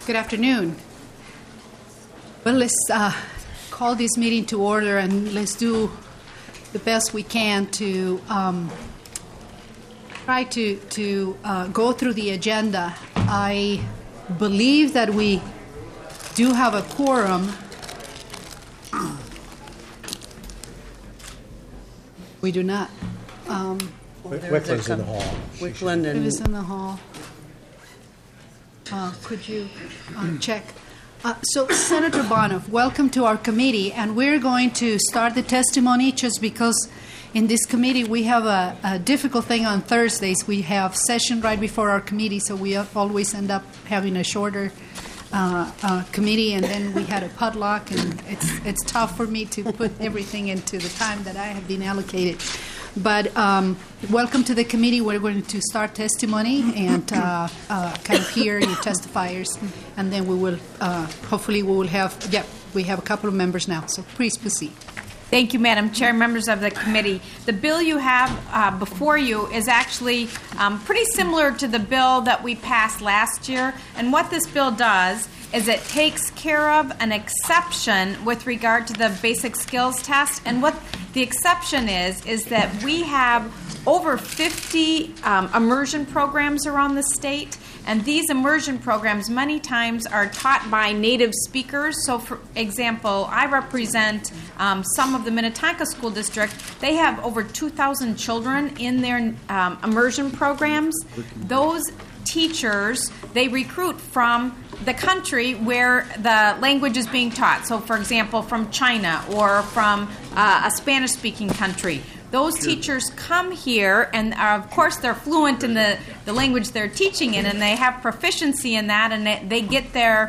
Good afternoon. Well, let's call this meeting to order, and let's do the best we can to try to go through the agenda. I believe that we do have a quorum. We do not. Wickland's in the hall. Wickland It is in the hall. Could you check? So, Senator Bonoff, welcome to our committee, and we're going to start the testimony just because in this committee we have a difficult thing on Thursdays. We have session right before our committee, so we always end up having a shorter committee, and then we had a potluck, and it's tough for me to put everything into the time that I have been allocated. But welcome to the committee. We're going to start testimony and kind of hear your testifiers, and then we will hopefully we will have we have a couple of members now. So please proceed. Thank you, Madam Chair, members of the committee. The bill you have before you is actually pretty similar to the bill that we passed last year. And what this bill does is it takes care of an exception with regard to the basic skills test. And what the exception is that we have over 50 immersion programs around the state. And these immersion programs many times are taught by native speakers. So, for example, I represent some of the Minnetonka School District. They have over 2,000 children in their immersion programs. Those teachers, they recruit from the country where the language is being taught. So, for example, from China or from a Spanish-speaking country. Those teachers come here, and of course they're fluent in the language they're teaching in, and they have proficiency in that, and they get their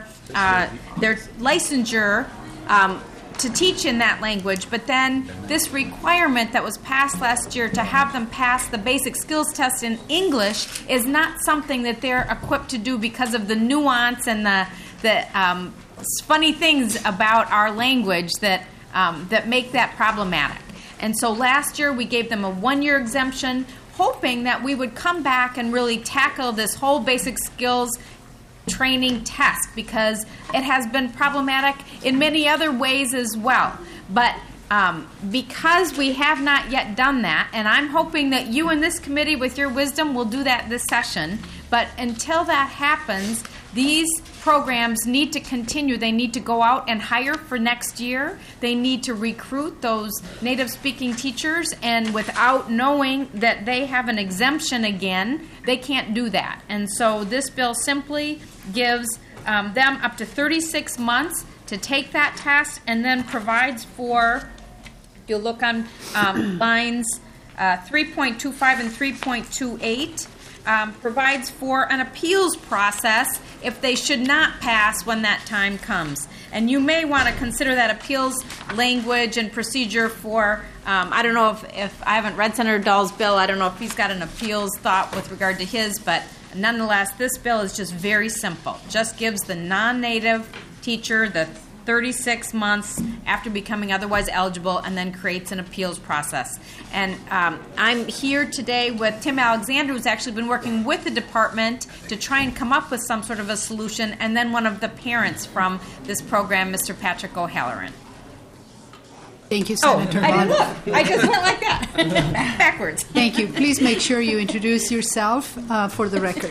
licensure to teach in that language. But then this requirement that was passed last year to have them pass the basic skills test in English is not something that they're equipped to do because of the nuance and the funny things about our language that make that problematic. And so last year we gave them a one-year exemption, hoping that we would come back and really tackle this whole basic skills training test, because it has been problematic in many other ways as well. But because we have not yet done that, and I'm hoping that you in this committee with your wisdom will do that this session, but until that happens, these programs need to continue. They need to go out and hire for next year. They need to recruit those native-speaking teachers, and without knowing that they have an exemption again, they can't do that. And so this bill simply gives them up to 36 months to take that test, and then provides for, if you look on lines 3.25 and 3.28, provides for an appeals process if they should not pass when that time comes. And you may want to consider that appeals language and procedure for, I don't know if I haven't read Senator Dahl's bill, I don't know if he's got an appeals thought with regard to his, but nonetheless, this bill is just very simple. Just gives the non-native teacher the 36 months after becoming otherwise eligible, and then creates an appeals process. And I'm here today with Tim Alexander, who's actually been working with the department to try and come up with some sort of a solution, and then one of the parents from this program, Mr. Patrick O'Halloran. Thank you, Senator I didn't Bonoff. look. I just went like that, backwards. Thank you. Please make sure you introduce yourself for the record.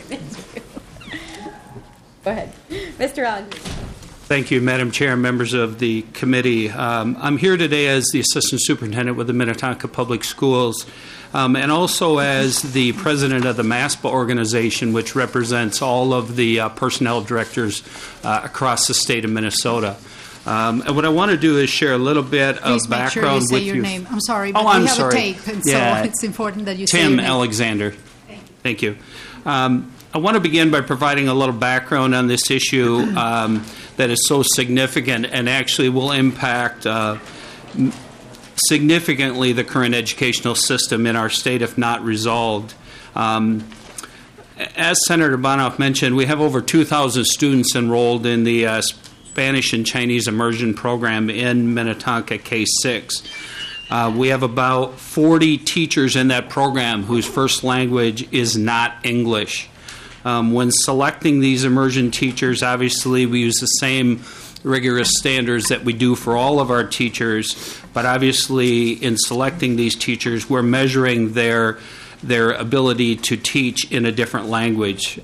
Go ahead. Mr. Alexander. Thank you, Madam Chair and members of the committee. I'm here today as the Assistant Superintendent with the Minnetonka Public Schools, and also as the President of the MASPA organization, which represents all of the personnel directors across the state of Minnesota. And what I want to do is share a little bit of background with you. Please make sure you say your name. I'm sorry, but I'm we have sorry. a tape, and so it's important that you say your Tim name. Alexander. Thank you. I want to begin by providing a little background on this issue that is so significant and actually will impact significantly the current educational system in our state if not resolved. As Senator Bonoff mentioned, we have over 2,000 students enrolled in the Spanish and Chinese immersion program in Minnetonka K-6. We have about 40 teachers in that program whose first language is not English. When selecting these immersion teachers, obviously we use the same rigorous standards that we do for all of our teachers, but obviously in selecting these teachers, we're measuring their ability to teach in a different language.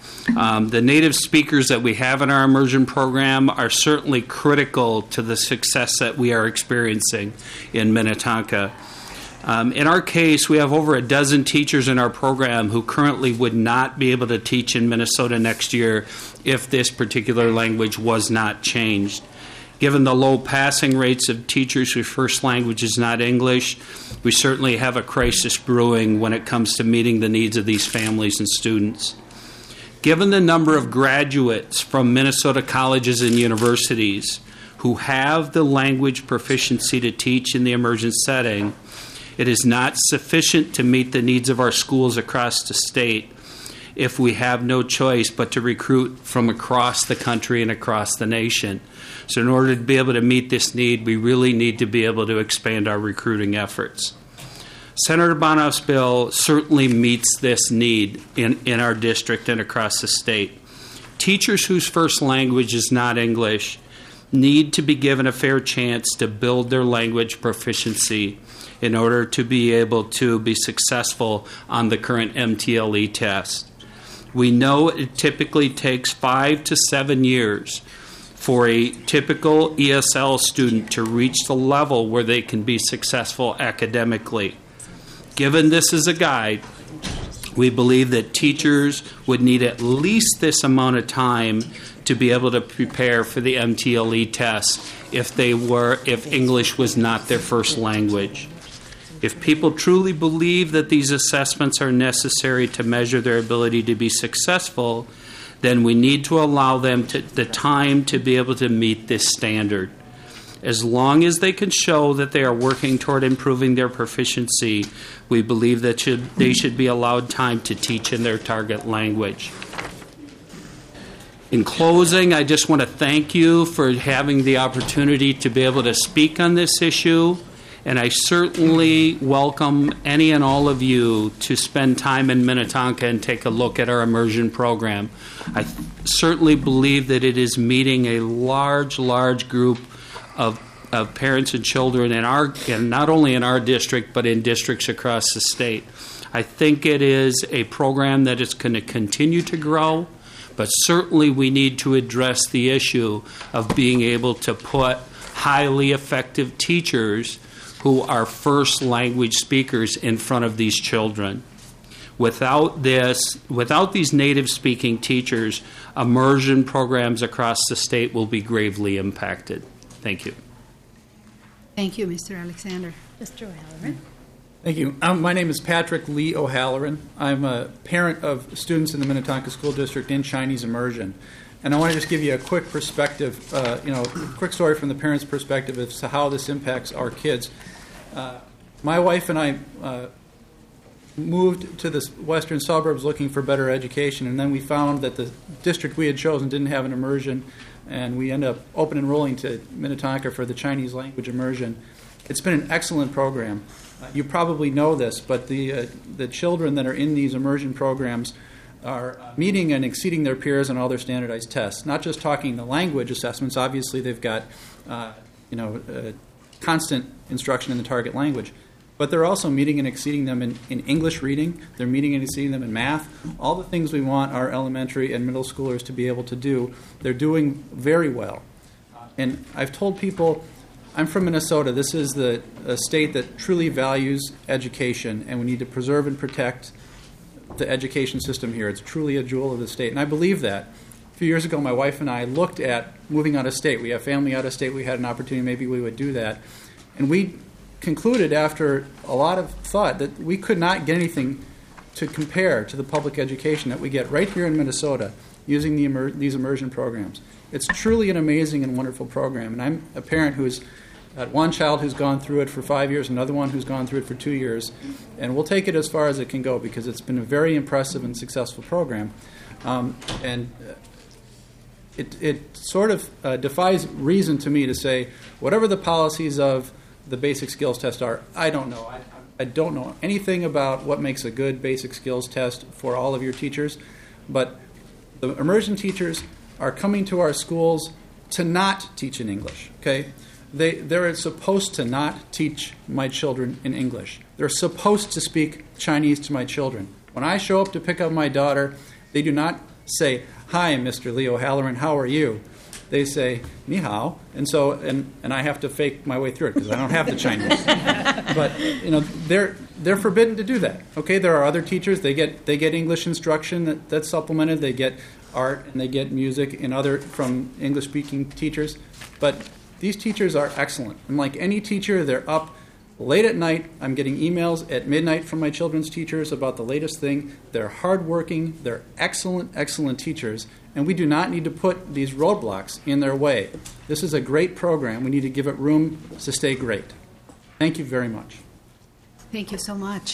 The native speakers that we have in our immersion program are certainly critical to the success that we are experiencing in Minnetonka. In our case, we have over a dozen teachers in our program who currently would not be able to teach in Minnesota next year if this particular language was not changed. Given the low passing rates of teachers whose first language is not English, we certainly have a crisis brewing when it comes to meeting the needs of these families and students. Given the number of graduates from Minnesota colleges and universities who have the language proficiency to teach in the immersion setting, it is not sufficient to meet the needs of our schools across the state if we have no choice but to recruit from across the country and across the nation. So in order to be able to meet this need, we really need to be able to expand our recruiting efforts. Senator Bonoff's bill certainly meets this need in our district and across the state. Teachers whose first language is not English need to be given a fair chance to build their language proficiency in order to be able to be successful on the current MTLE test. We know it typically takes 5 to 7 years for a typical ESL student to reach the level where they can be successful academically. Given this as a guide, we believe that teachers would need at least this amount of time to be able to prepare for the MTLE test if English was not their first language. If people truly believe that these assessments are necessary to measure their ability to be successful, then we need to allow them the time to be able to meet this standard. As long as they can show that they are working toward improving their proficiency, we believe that they should be allowed time to teach in their target language. In closing, I just want to thank you for having the opportunity to be able to speak on this issue. And I certainly welcome any and all of you to spend time in Minnetonka and take a look at our immersion program. I certainly believe that it is meeting a large group of parents and children and not only in our district, but in districts across the state. I think it is a program that is going to continue to grow, but certainly we need to address the issue of being able to put highly effective teachers who are first language speakers in front of these children. Without these native speaking teachers, immersion programs across the state will be gravely impacted. Thank you. Thank you, Mr. Alexander. Mr. O'Halloran. Thank you. My name is Patrick Lee O'Halloran. I'm a parent of students in the Minnetonka School District in Chinese immersion. And I want to just give you a quick perspective, quick story from the parents' perspective as to how this impacts our kids. My wife and I moved to the western suburbs looking for better education, and then we found that the district we had chosen didn't have an immersion, and we ended up open enrolling to Minnetonka for the Chinese language immersion. It's been an excellent program. You probably know this, but the children that are in these immersion programs are meeting and exceeding their peers on all their standardized tests. Not just talking the language assessments. Obviously, they've got constant instruction in the target language, but they're also meeting and exceeding them in English reading. They're meeting and exceeding them in math. All the things we want our elementary and middle schoolers to be able to do, they're doing very well. And I've told people, I'm from Minnesota. This is a state that truly values education, and we need to preserve and protect the education system here. It's truly a jewel of the state, and I believe that. A few years ago, my wife and I looked at moving out of state. We have family out of state. We had an opportunity. Maybe we would do that. And we concluded after a lot of thought that we could not get anything to compare to the public education that we get right here in Minnesota using these immersion programs. It's truly an amazing and wonderful program. And I'm a parent who's got one child who's gone through it for 5 years, another one who's gone through it for 2 years. And we'll take it as far as it can go because it's been a very impressive and successful program. It sort of defies reason to me to say, whatever the policies of the basic skills test are, I don't know. I don't know anything about what makes a good basic skills test for all of your teachers. but the immersion teachers are coming to our schools to not teach in English, okay? They're supposed to not teach my children in English. They're supposed to speak Chinese to my children. When I show up to pick up my daughter, they do not say, "Hi, Mr. Leo Halloran, how are you?" They say, "Ni hao," and so and I have to fake my way through it because I don't have the Chinese. But they're forbidden to do that. Okay, there are other teachers. They get English instruction that's supplemented. They get art and they get music from English-speaking teachers. But these teachers are excellent. And like any teacher, they're up late at night. I'm getting emails at midnight from my children's teachers about the latest thing. They're hardworking. They're excellent, excellent teachers. And we do not need to put these roadblocks in their way. This is a great program. We need to give it room to stay great. Thank you very much. Thank you so much.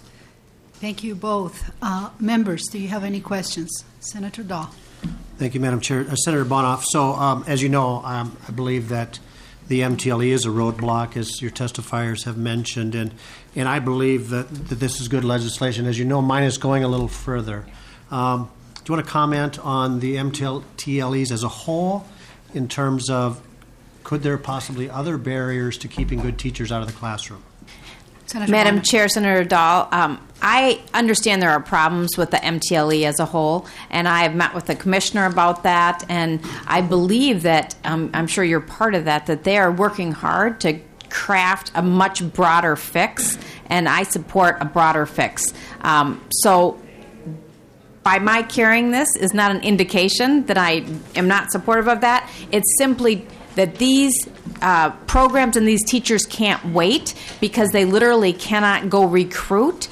Thank you both. Members, do you have any questions? Senator Dahl. Thank you, Madam Chair. Senator Bonoff, so as you know, I believe that the MTLE is a roadblock, as your testifiers have mentioned, and I believe that this is good legislation. As you know, mine is going a little further. Do you want to comment on the MTLEs as a whole in terms of could there possibly other barriers to keeping good teachers out of the classroom? Senator Madam Bonner. Chair, Senator Dahl, I understand there are problems with the MTLE as a whole, and I have met with the commissioner about that, and I believe that, I'm sure you're part of that they are working hard to craft a much broader fix, and I support a broader fix. So by my carrying this is not an indication that I am not supportive of that. It's simply that these programs and these teachers can't wait because they literally cannot go recruit.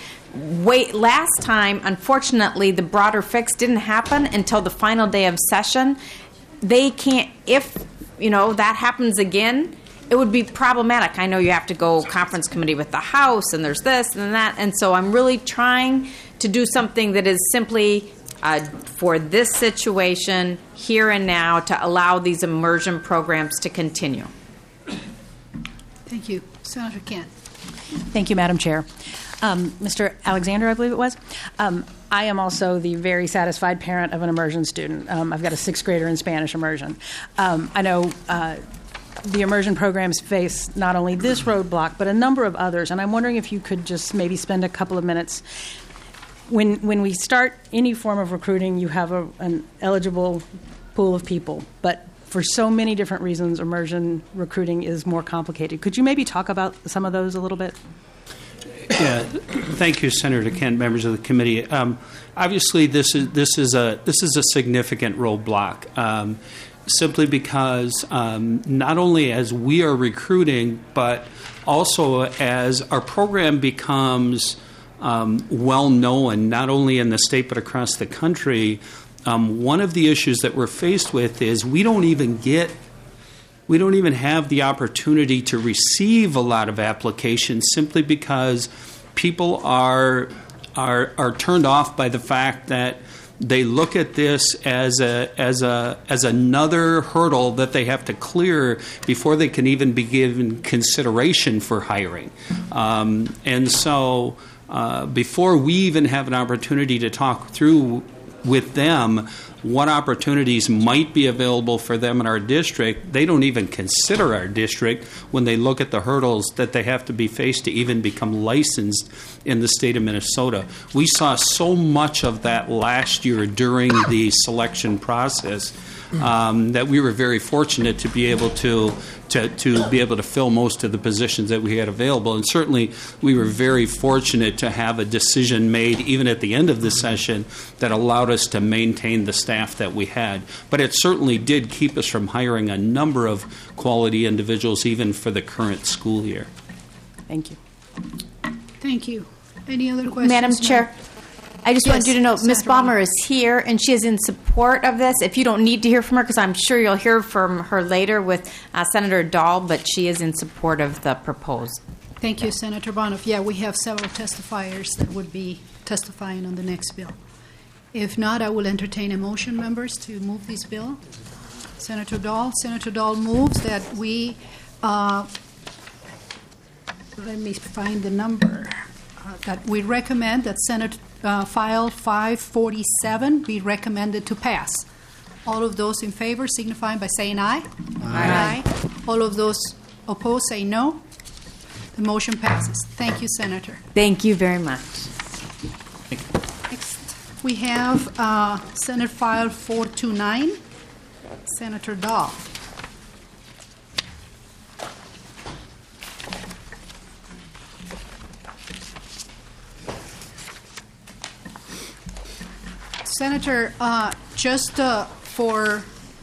Last time, unfortunately, the broader fix didn't happen until the final day of session. They can't, if that happens again, it would be problematic. I know you have to go conference committee with the House, and there's this and that, and so I'm really trying to do something that is simply for this situation, here and now, to allow these immersion programs to continue. Thank you. Senator Kent. Thank you, Madam Chair. Mr. Alexander, I believe it was. I am also the very satisfied parent of an immersion student. I've got a sixth grader in Spanish immersion. I know the immersion programs face not only this roadblock, but a number of others, and I'm wondering if you could just maybe spend a couple of minutes. When we start any form of recruiting, you have an eligible pool of people, but for so many different reasons, immersion recruiting is more complicated. Could you maybe talk about some of those a little bit? Yeah, thank you, Senator Kent, members of the committee. Obviously, this is a significant roadblock, simply because not only as we are recruiting, but also as our program becomes well known, not only in the state but across the country. One of the issues that we're faced with is we don't even have the opportunity to receive a lot of applications simply because people are turned off by the fact that they look at this as another hurdle that they have to clear before they can even be given consideration for hiring. And so before we even have an opportunity to talk through with them what opportunities might be available for them in our district, they don't even consider our district when they look at the hurdles that they have to be faced to even become licensed in the state of Minnesota. We saw so much of that last year during the selection process that we were very fortunate to be able to fill most of the positions that we had available. And certainly we were very fortunate to have a decision made even at the end of the session that allowed us to maintain the staff that we had. But it certainly did keep us from hiring a number of quality individuals even for the current school year. Thank you. Thank you. Any other questions? Madam Chair, I just wanted you to know Ms. Senator Balmer is here, and she is in support of this. If you don't need to hear from her, because I'm sure you'll hear from her later with Senator Dahl, but she is in support of the proposed. Thank you, Senator Bonoff. Yeah, we have several testifiers that would be testifying on the next bill. If not, I will entertain a motion, members, to move this bill. Senator Dahl moves that we, let me find the number, that we recommend that File 547 be recommended to pass. All of those in favor signify by saying aye. Aye. All of those opposed say no. The motion passes. Thank you, Senator. Thank you very much. Next, we have Senate File 429, Senator Dahl. Senator, just for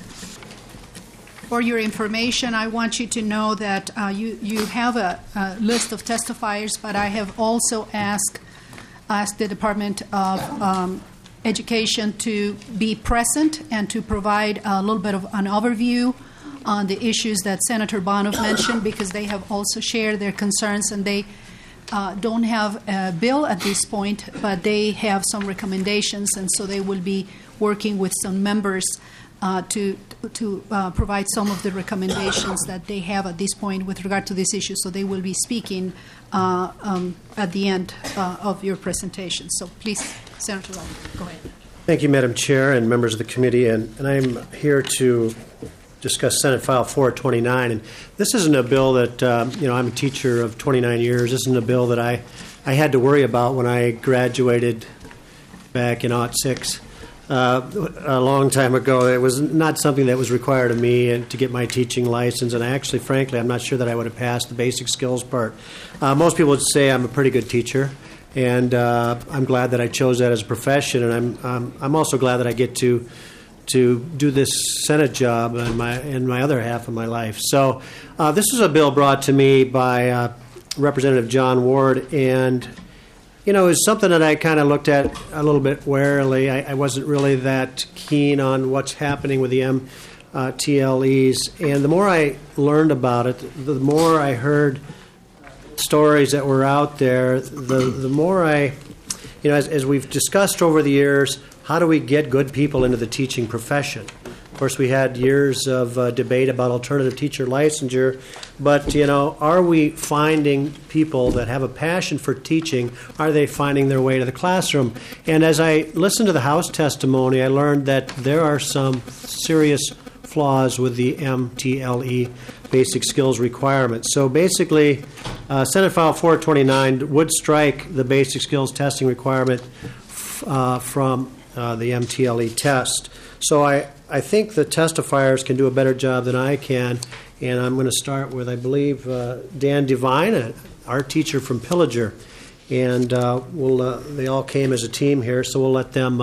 your information, I want you to know that you have a list of testifiers, but I have also asked the Department of Education to be present and to provide a little bit of an overview on the issues that Senator Bonoff mentioned, because they have also shared their concerns, and they don't have a bill at this point, but they have some recommendations, and so they will be working with some members to provide some of the recommendations that they have at this point with regard to this issue. So they will be speaking at the end of your presentation. So please, Senator Rowland, go ahead. Thank you, Madam Chair and members of the committee. And I'm here to discuss Senate File 429. And this isn't a bill that, I'm a teacher of 29 years. This isn't a bill that I had to worry about when I graduated back in '06. A long time ago. It was not something that was required of me to get my teaching license, and actually, frankly, I'm not sure that I would have passed the basic skills part. Most people would say I'm a pretty good teacher, and I'm glad that I chose that as a profession, and I'm also glad that I get to do this Senate job in my other half of my life. So this is a bill brought to me by Representative John Ward, and it was something that I kind of looked at a little bit warily. I wasn't really that keen on what's happening with the MTLEs. And the more I learned about it, the more I heard stories that were out there, the more as we've discussed over the years, how do we get good people into the teaching profession? Of course, we had years of debate about alternative teacher licensure, but, are we finding people that have a passion for teaching? Are they finding their way to the classroom? And as I listened to the House testimony, I learned that there are some serious flaws with the MTLE basic skills requirements. So basically, Senate File 429 would strike the basic skills testing requirement from the MTLE test. So I think the testifiers can do a better job than I can, and I'm going to start with, I believe, Dan Devine, an art teacher from Pillager, and they all came as a team here, so we'll let them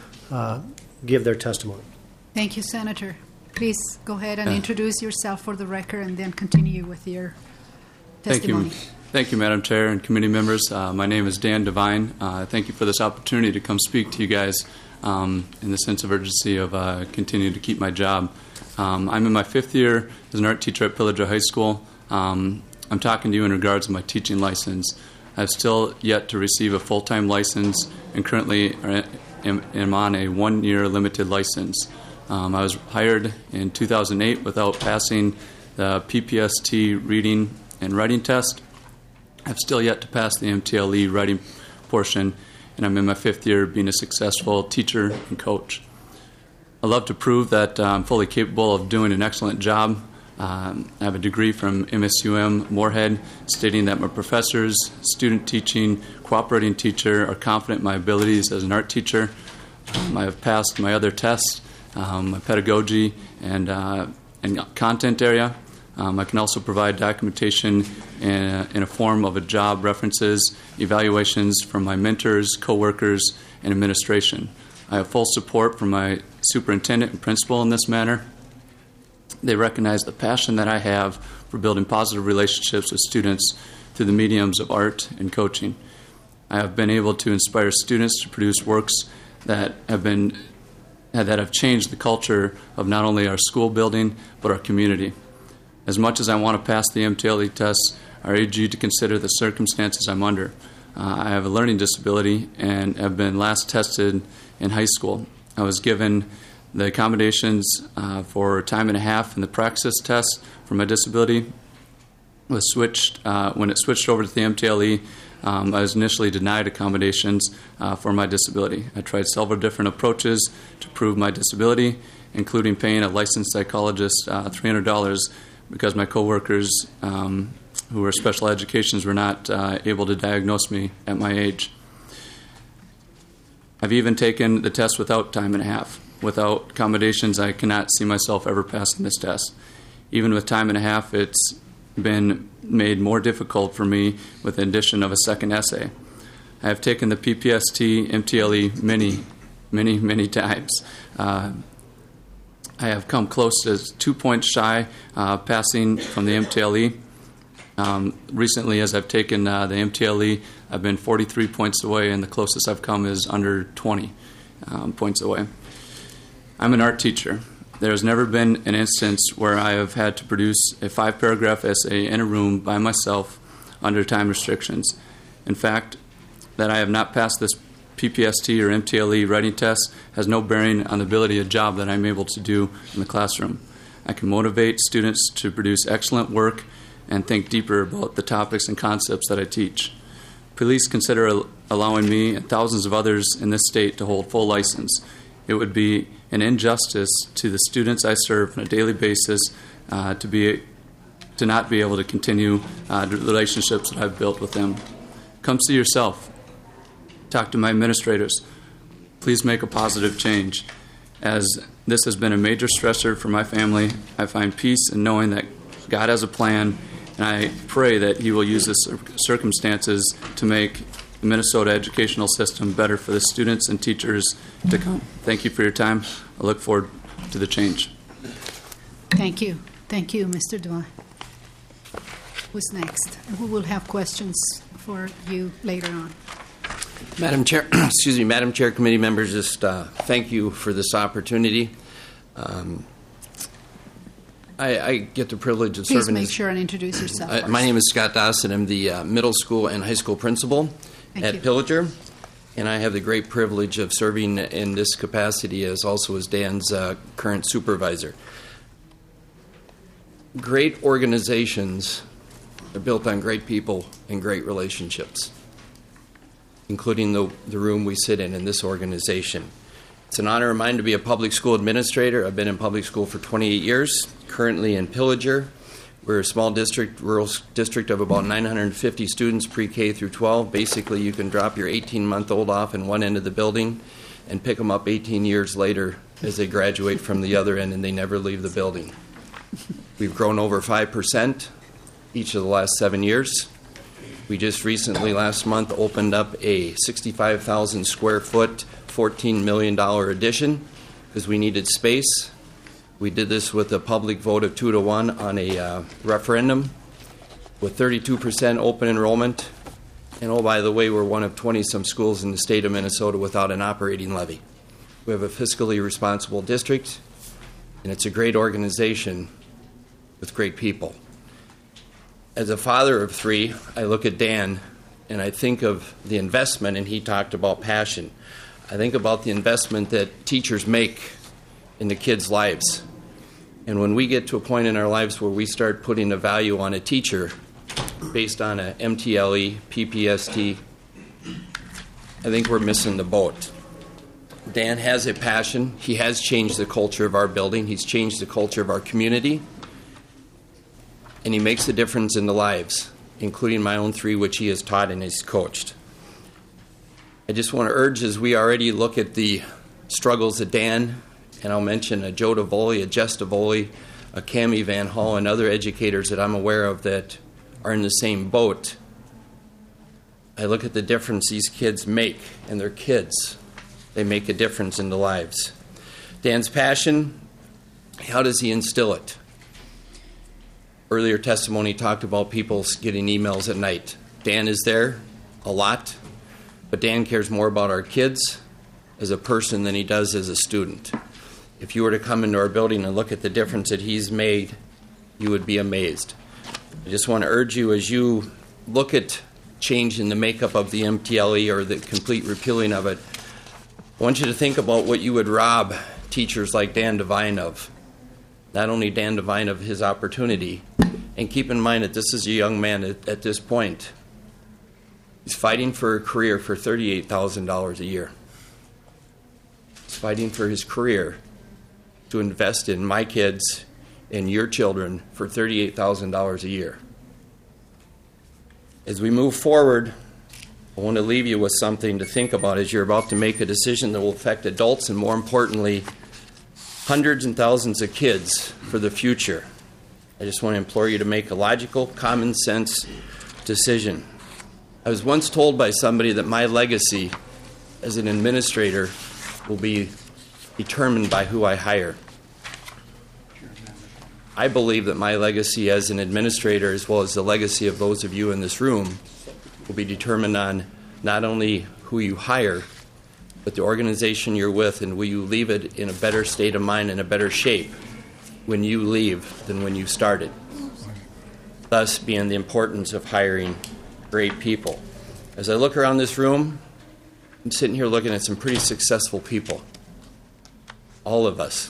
give their testimony. Thank you, Senator. Please go ahead and introduce yourself for the record, and then continue with your testimony. Thank you, Madam Chair and committee members. My name is Dan Devine. Thank you for this opportunity to come speak to you guys in the sense of urgency of continuing to keep my job. I'm in my 5th year as an art teacher at Pillager High School. I'm talking to you in regards to my teaching license. I've still yet to receive a full-time license and currently am on a 1-year limited license. I was hired in 2008 without passing the PPST reading and writing test. I've still yet to pass the MTLE writing portion, and I'm in my 5th year being a successful teacher and coach. I love to prove that I'm fully capable of doing an excellent job. I have a degree from MSUM Moorhead stating that my professors, student teaching, cooperating teacher are confident in my abilities as an art teacher. I have passed my other tests, my pedagogy and content area. I can also provide documentation in a form of a job references, evaluations from my mentors, coworkers, and administration. I have full support from my superintendent and principal in this manner. They recognize the passion that I have for building positive relationships with students through the mediums of art and coaching. I have been able to inspire students to produce works that have changed the culture of not only our school building, but our community. As much as I want to pass the MTLE tests, I urge you to consider the circumstances I'm under. I have a learning disability and have been last tested in high school. I was given the accommodations for time and a half in the praxis test for my disability. When it switched over to the MTLE, I was initially denied accommodations for my disability. I tried several different approaches to prove my disability, including paying a licensed psychologist $300 because my coworkers who were special educations were not able to diagnose me at my age. I've even taken the test without time and a half. Without accommodations, I cannot see myself ever passing this test. Even with time and a half, it's been made more difficult for me with the addition of a second essay. I have taken the PPST MTLE many times. I have come close to 2 points shy passing from the MTLE. Recently, as I've taken the MTLE, I've been 43 points away, and the closest I've come is under 20 points away. I'm an art teacher. There has never been an instance where I have had to produce a 5-paragraph essay in a room by myself under time restrictions. In fact, that I have not passed this PPST or MTLE writing test has no bearing on the ability of job that I'm able to do in the classroom. I can motivate students to produce excellent work and think deeper about the topics and concepts that I teach. Please consider allowing me and thousands of others in this state to hold full license. It would be an injustice to the students I serve on a daily basis to not be able to continue the relationships that I've built with them. Come see yourself. Talk to my administrators. Please make a positive change. As this has been a major stressor for my family, I find peace in knowing that God has a plan, and I pray that He will use the circumstances to make the Minnesota educational system better for the students and teachers to come. Thank you for your time. I look forward to the change. Thank you. Thank you, Mr. Devine. Who's next? We will have questions for you later on. Madam Chair, Madam Chair, committee members, just thank you for this opportunity. I get the privilege of Please serving. make sure and introduce yourself. My name is Scott Dawson. I'm the middle school and high school principal at Pillager, and I have the great privilege of serving in this capacity as Dan's current supervisor. Great organizations are built on great people and great relationships, including the room we sit in this organization. It's an honor of mine to be a public school administrator. I've been in public school for 28 years, currently in Pillager. We're a small district, rural district of about 950 students, pre-K through 12. Basically, you can drop your 18-month-old off in one end of the building and pick them up 18 years later as they graduate from the other end, and they never leave the building. We've grown over 5% each of the last 7 years. We just recently, last month, opened up a 65,000 square foot, $14 million addition because we needed space. We did this with a public vote of 2-1 on a referendum with 32% open enrollment. And oh, by the way, we're one of 20-some schools in the state of Minnesota without an operating levy. We have a fiscally responsible district, and it's a great organization with great people. As a father of 3, I look at Dan, and I think of the investment, and he talked about passion. I think about the investment that teachers make in the kids' lives. And when we get to a point in our lives where we start putting a value on a teacher based on a MTLE, PPST, I think we're missing the boat. Dan has a passion. He has changed the culture of our building. He's changed the culture of our community. And he makes a difference in the lives, including my own 3, which he has taught and has coached. I just want to urge, as we already look at the struggles of Dan, and I'll mention a Joe DeVoli, a Jess DeVoli, a Cammie Van Hall, and other educators that I'm aware of that are in the same boat. I look at the difference these kids make, and they're kids. They make a difference in the lives. Dan's passion, how does he instill it? Earlier testimony talked about people getting emails at night. Dan is there a lot, but Dan cares more about our kids as a person than he does as a student. If you were to come into our building and look at the difference that he's made, you would be amazed. I just want to urge you, as you look at change in the makeup of the MTLE or the complete repealing of it, I want you to think about what you would rob teachers like Dan Devine of. Not only Dan Devine of his opportunity, and keep in mind that this is a young man at this point. He's fighting for a career for $38,000 a year. He's fighting for his career to invest in my kids and your children for $38,000 a year. As we move forward, I want to leave you with something to think about as you're about to make a decision that will affect adults and, more importantly, hundreds and thousands of kids for the future. I just want to implore you to make a logical, common sense decision. I was once told by somebody that my legacy as an administrator will be determined by who I hire. I believe that my legacy as an administrator, as well as the legacy of those of you in this room, will be determined on not only who you hire, but the organization you're with, and will you leave it in a better state of mind and a better shape when you leave than when you started. Thus being the importance of hiring great people. As I look around this room, I'm sitting here looking at some pretty successful people. All of us.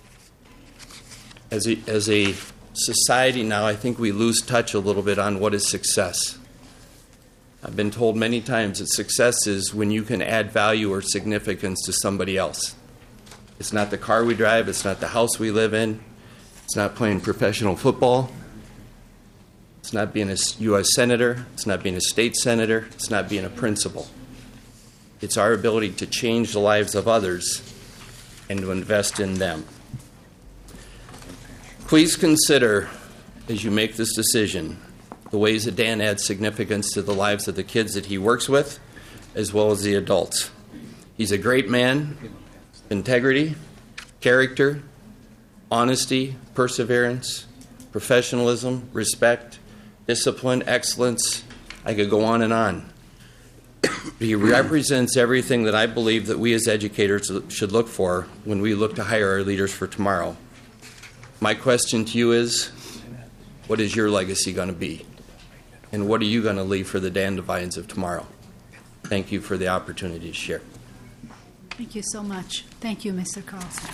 As a society now, I think we lose touch a little bit on what is success. I've been told many times that success is when you can add value or significance to somebody else. It's not the car we drive, it's not the house we live in, it's not playing professional football, it's not being a U.S. senator, it's not being a state senator, it's not being a principal. It's our ability to change the lives of others and to invest in them. Please consider, as you make this decision, the ways that Dan adds significance to the lives of the kids that he works with, as well as the adults. He's a great man. Integrity, character, honesty, perseverance, professionalism, respect, discipline, excellence. I could go on and on. He represents everything that I believe that we as educators should look for when we look to hire our leaders for tomorrow. My question to you is, what is your legacy going to be? And what are you going to leave for the Dan Devines of tomorrow? Thank you for the opportunity to share. Thank you so much. Thank you, Mr. Carlson.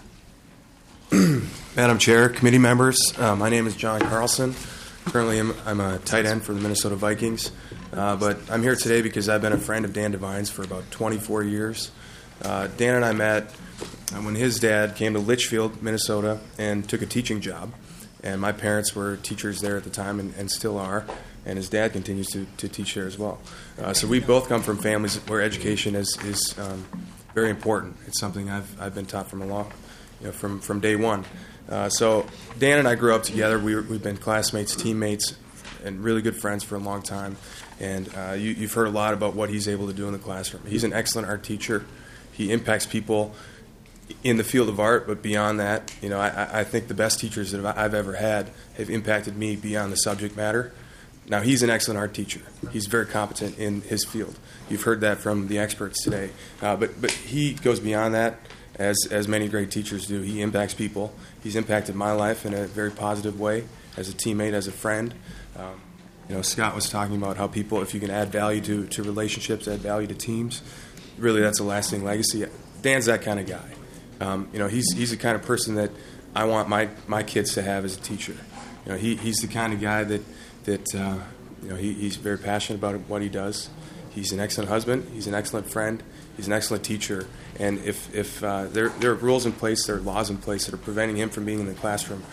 Madam Chair, committee members, my name is John Carlson. Currently, I'm a tight end for the Minnesota Vikings, but I'm here today because I've been a friend of Dan Devines for about 24 years. Dan and I met when his dad came to Litchfield, Minnesota, and took a teaching job. And my parents were teachers there at the time and still are, and his dad continues to teach there as well. So we both come from families where education is very important. It's something I've been taught from day one. So Dan and I grew up together. We've been classmates, teammates, and really good friends for a long time. And you've heard a lot about what he's able to do in the classroom. He's an excellent art teacher. He impacts people in the field of art, but beyond that, I think the best teachers that I've ever had have impacted me beyond the subject matter. Now, he's an excellent art teacher. He's very competent in his field. You've heard that from the experts today. But he goes beyond that, as many great teachers do. He impacts people. He's impacted my life in a very positive way, as a teammate, as a friend. Scott was talking about how people, if you can add value to relationships, add value to teams, really that's a lasting legacy. Dan's that kind of guy. He's the kind of person that I want my kids to have as a teacher. He's the kind of guy that he's very passionate about what he does. He's an excellent husband. He's an excellent friend. He's an excellent teacher. And if there are rules in place, there are laws in place that are preventing him from being in the classroom,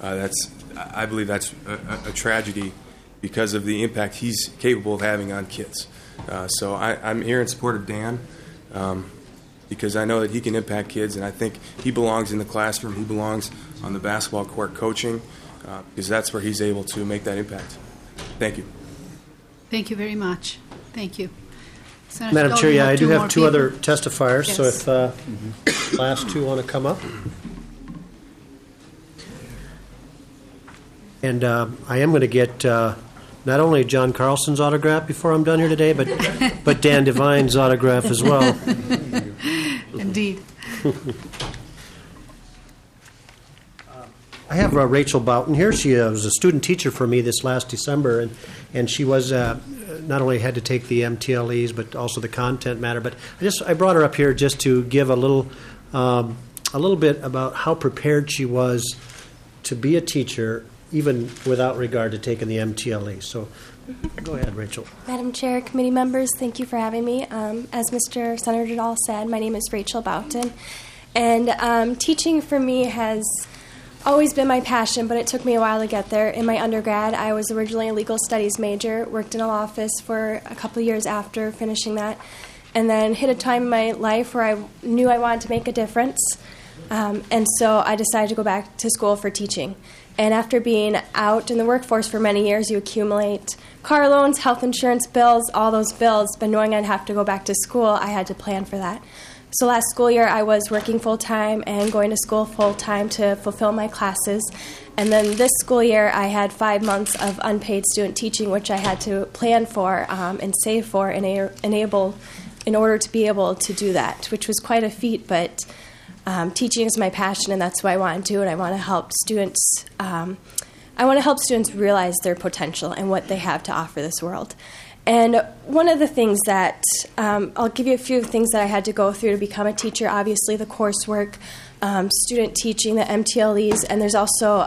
I believe that's a tragedy because of the impact he's capable of having on kids. So I'm here in support of Dan. Because I know that he can impact kids, and I think he belongs in the classroom. He belongs on the basketball court coaching, because that's where he's able to make that impact. Thank you. Thank you very much. Thank you. Senator Madam Dahl, Chair, you I have do two have more two people. other testifiers, Yes. so if last two want to come up. And I am going to get not only John Carlson's autograph before I'm done here today, but Dan Devine's autograph as well. Indeed. I have Rachel Boughton here. She was a student teacher for me this last December, and she was not only had to take the MTLEs but also the content matter. But I brought her up here just to give a little bit about how prepared she was to be a teacher, even without regard to taking the MTLE. So Go ahead, Rachel. Madam Chair, committee members, thank you for having me. As Mr. Senator Dahl said, my name is Rachel Boughton, and teaching for me has always been my passion, but it took me a while to get there. In my undergrad, I was originally a legal studies major, worked in a law office for a couple of years after finishing that, and then hit a time in my life where I knew I wanted to make a difference, and so I decided to go back to school for teaching. And after being out in the workforce for many years, you accumulate car loans, health insurance bills, all those bills, but knowing I'd have to go back to school, I had to plan for that. So last school year, I was working full-time and going to school full-time to fulfill my classes. And then this school year, I had 5 months of unpaid student teaching, which I had to plan for and save for in order to be able to do that, which was quite a feat, but teaching is my passion, and that's what I want to do, and I want to help students. I want to help students realize their potential and what they have to offer this world. And one of the things that I'll give you a few things that I had to go through to become a teacher. Obviously, the coursework, student teaching, the MTLEs, and there's also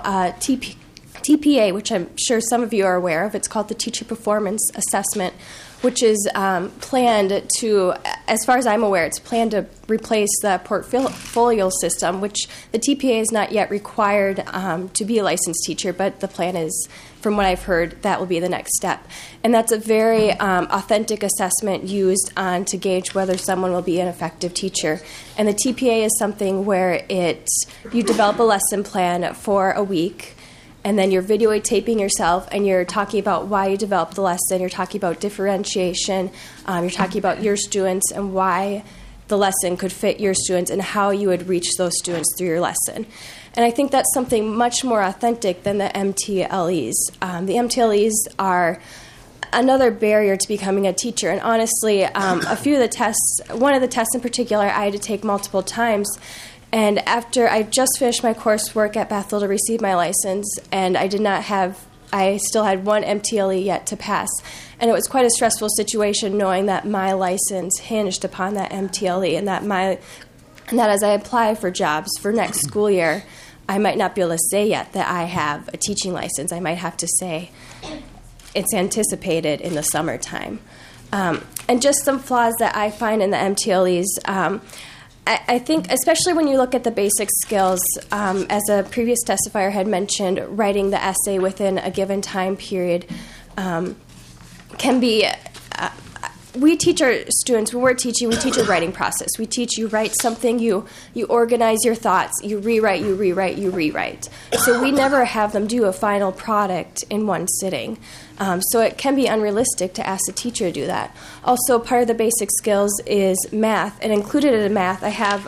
TPA, which I'm sure some of you are aware of. It's called the Teacher Performance Assessment, which is planned to, as far as I'm aware, it's planned to replace the portfolio system, which the TPA is not yet required to be a licensed teacher, but the plan is, from what I've heard, that will be the next step. And that's a very authentic assessment used to gauge whether someone will be an effective teacher. And the TPA is something where you develop a lesson plan for a week, and then you're videotaping yourself, and you're talking about why you developed the lesson. You're talking about differentiation. You're talking about your students and why the lesson could fit your students and how you would reach those students through your lesson. And I think that's something much more authentic than the MTLEs. The MTLEs are another barrier to becoming a teacher. And honestly, a few of the tests, one of the tests in particular, I had to take multiple times. And after I just finished my coursework at Bethel to receive my license, and I still had one MTLE yet to pass. And it was quite a stressful situation knowing that my license hinged upon that MTLE, and that as I apply for jobs for next school year, I might not be able to say yet that I have a teaching license. I might have to say it's anticipated in the summertime. And just some flaws that I find in the MTLEs. I think, especially when you look at the basic skills, as a previous testifier had mentioned, writing the essay within a given time period can be. We teach our students, when we're teaching, we teach a writing process. We teach you write something, you organize your thoughts, you rewrite, you rewrite, you rewrite. So we never have them do a final product in one sitting. So it can be unrealistic to ask a teacher to do that. Also, part of the basic skills is math, and included in math, I have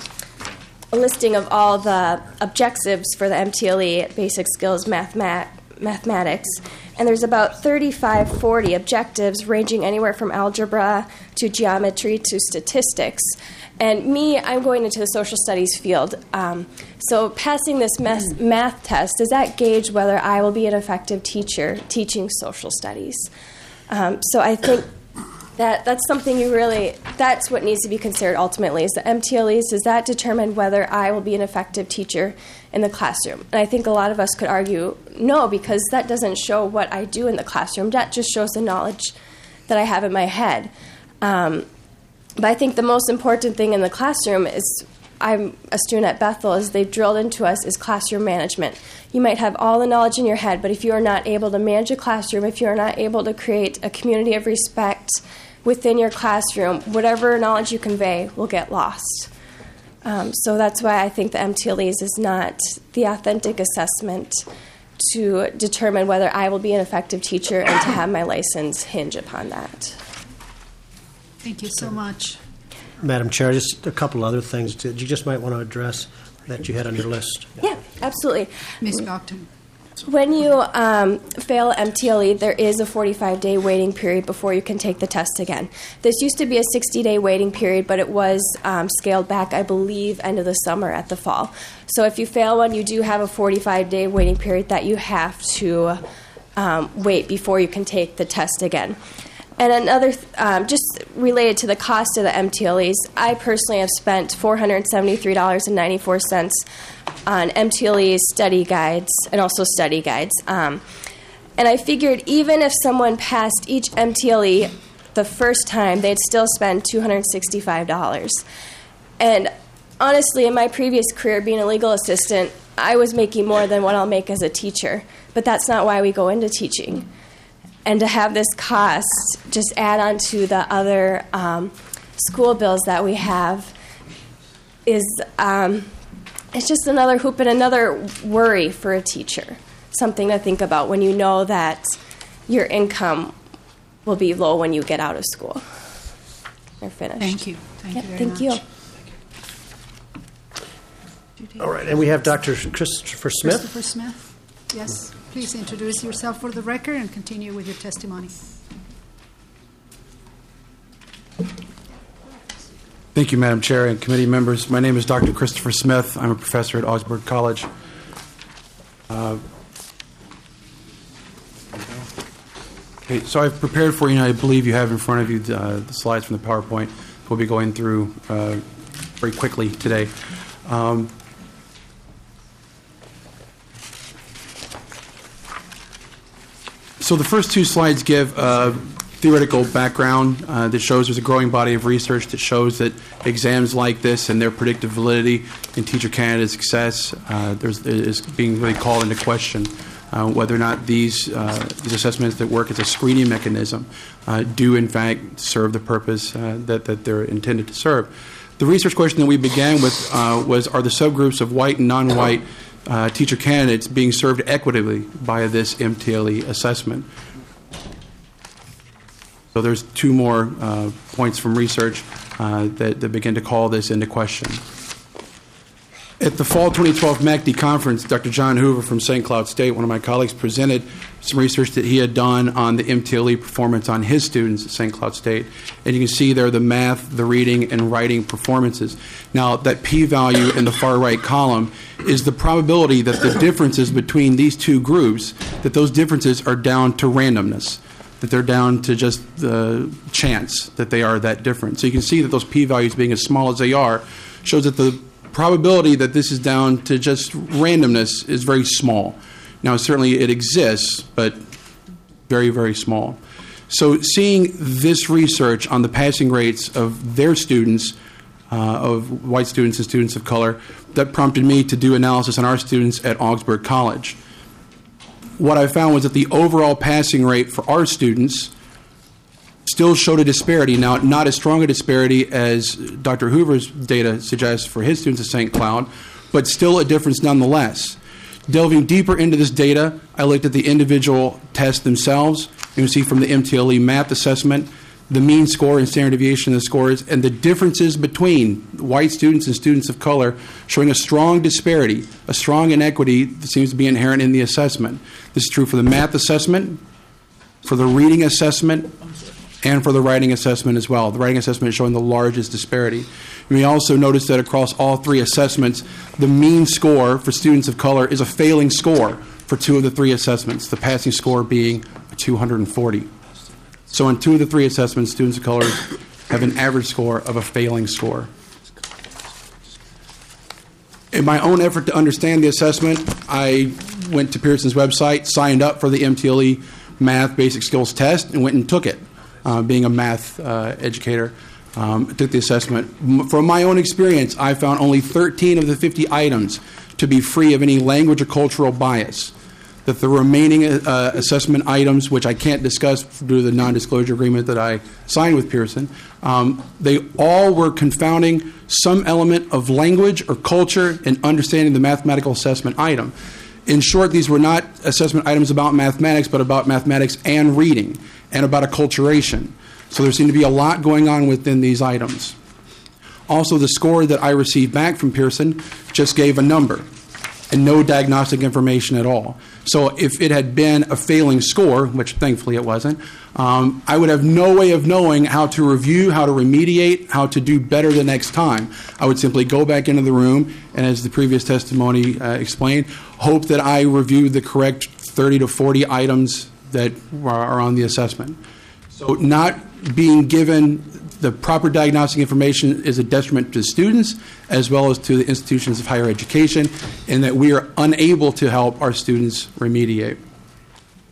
a listing of all the objectives for the MTLE basic skills mathematics. And there's about 40 objectives ranging anywhere from algebra to geometry to statistics. And I'm going into the social studies field. So passing this math test, does that gauge whether I will be an effective teacher teaching social studies? So I think that's something that's what needs to be considered ultimately, is the MTLEs. Does that determine whether I will be an effective teacher in the classroom? And I think a lot of us could argue no, because that doesn't show what I do in the classroom. That just shows the knowledge that I have in my head. But I think the most important thing in the classroom is, I'm a student at Bethel, as they've drilled into us, is classroom management. You might have all the knowledge in your head, but if you are not able to manage a classroom, if you are not able to create a community of respect within your classroom, whatever knowledge you convey will get lost. So that's why I think the MTLEs is not the authentic assessment to determine whether I will be an effective teacher and to have my license hinge upon that. Thank you so much. Madam Chair, just a couple other things that you just might want to address that you had on your list. Yeah, absolutely. Ms. Boughton. When you fail MTLE, there is a 45-day waiting period before you can take the test again. This used to be a 60-day waiting period, but it was scaled back, I believe, end of the summer at the fall. So if you fail one, you do have a 45-day waiting period that you have to wait before you can take the test again. And another, just related to the cost of the MTLEs, I personally have spent $473.94 on MTLE study guides and also study guides. And I figured even if someone passed each MTLE the first time, they'd still spend $265. And honestly, in my previous career being a legal assistant, I was making more than what I'll make as a teacher. But that's not why we go into teaching. And to have this cost just add on to the other school bills that we have is it's just another hoop and another worry for a teacher. Something to think about when you know that your income will be low when you get out of school. They're finished. Thank you. Thank you very thank much. you. All right, and we have Dr. Christopher Smith. Christopher Smith. Yes. Please introduce yourself for the record and continue with your testimony. Thank you, Madam Chair and committee members. My name is Dr. Christopher Smith. I'm a professor at Augsburg College. Okay, so I've prepared for you, and I believe you have in front of you the slides from the PowerPoint. We'll be going through very quickly today. So the first two slides give a theoretical background that shows there's a growing body of research that shows that exams like this and their predictive validity in teacher candidate success is being really called into question. Whether or not these assessments that work as a screening mechanism do in fact serve the purpose that they're intended to serve. The research question that we began with was, are the subgroups of white and non-white teacher candidates being served equitably by this MTLE assessment? So there's two more points from research that begin to call this into question. At the fall 2012 MACD conference, Dr. John Hoover from St. Cloud State, one of my colleagues, presented some research that he had done on the MTLE performance on his students at St. Cloud State. And you can see there the math, the reading, and writing performances. Now, that p-value in the far right column is the probability that the differences between these two groups, that those differences are down to randomness, that they're down to just the chance that they are that different. So you can see that those p-values being as small as they are shows that the probability that this is down to just randomness is very small. Now, certainly it exists, but very, very small. So seeing this research on the passing rates of their students, of white students and students of color, that prompted me to do analysis on our students at Augsburg College. What I found was that the overall passing rate for our students still showed a disparity. Now, not as strong a disparity as Dr. Hoover's data suggests for his students at St. Cloud, but still a difference nonetheless. Delving deeper into this data, I looked at the individual tests themselves. You can see from the MTLE math assessment, the mean score and standard deviation of the scores, and the differences between white students and students of color, showing a strong disparity, a strong inequity that seems to be inherent in the assessment. This is true for the math assessment, for the reading assessment, and for the writing assessment as well. The writing assessment is showing the largest disparity. You may also notice that across all three assessments, the mean score for students of color is a failing score for two of the three assessments, the passing score being 240. So in two of the three assessments, students of color have an average score of a failing score. In my own effort to understand the assessment, I went to Pearson's website, signed up for the MTLE Math Basic Skills Test, and went and took it. Being a math educator, took the assessment. From my own experience, I found only 13 of the 50 items to be free of any language or cultural bias. That the remaining assessment items, which I can't discuss due to the non-disclosure agreement that I signed with Pearson, they all were confounding some element of language or culture in understanding the mathematical assessment item. In short, these were not assessment items about mathematics, but about mathematics and reading, and about acculturation. So there seemed to be a lot going on within these items. Also, the score that I received back from Pearson just gave a number and no diagnostic information at all. So if it had been a failing score, which thankfully it wasn't, I would have no way of knowing how to review, how to remediate, how to do better the next time. I would simply go back into the room and, as the previous testimony explained, hope that I reviewed the correct 30 to 40 items that are on the assessment. So not being given the proper diagnostic information is a detriment to the students as well as to the institutions of higher education, in that we are unable to help our students remediate.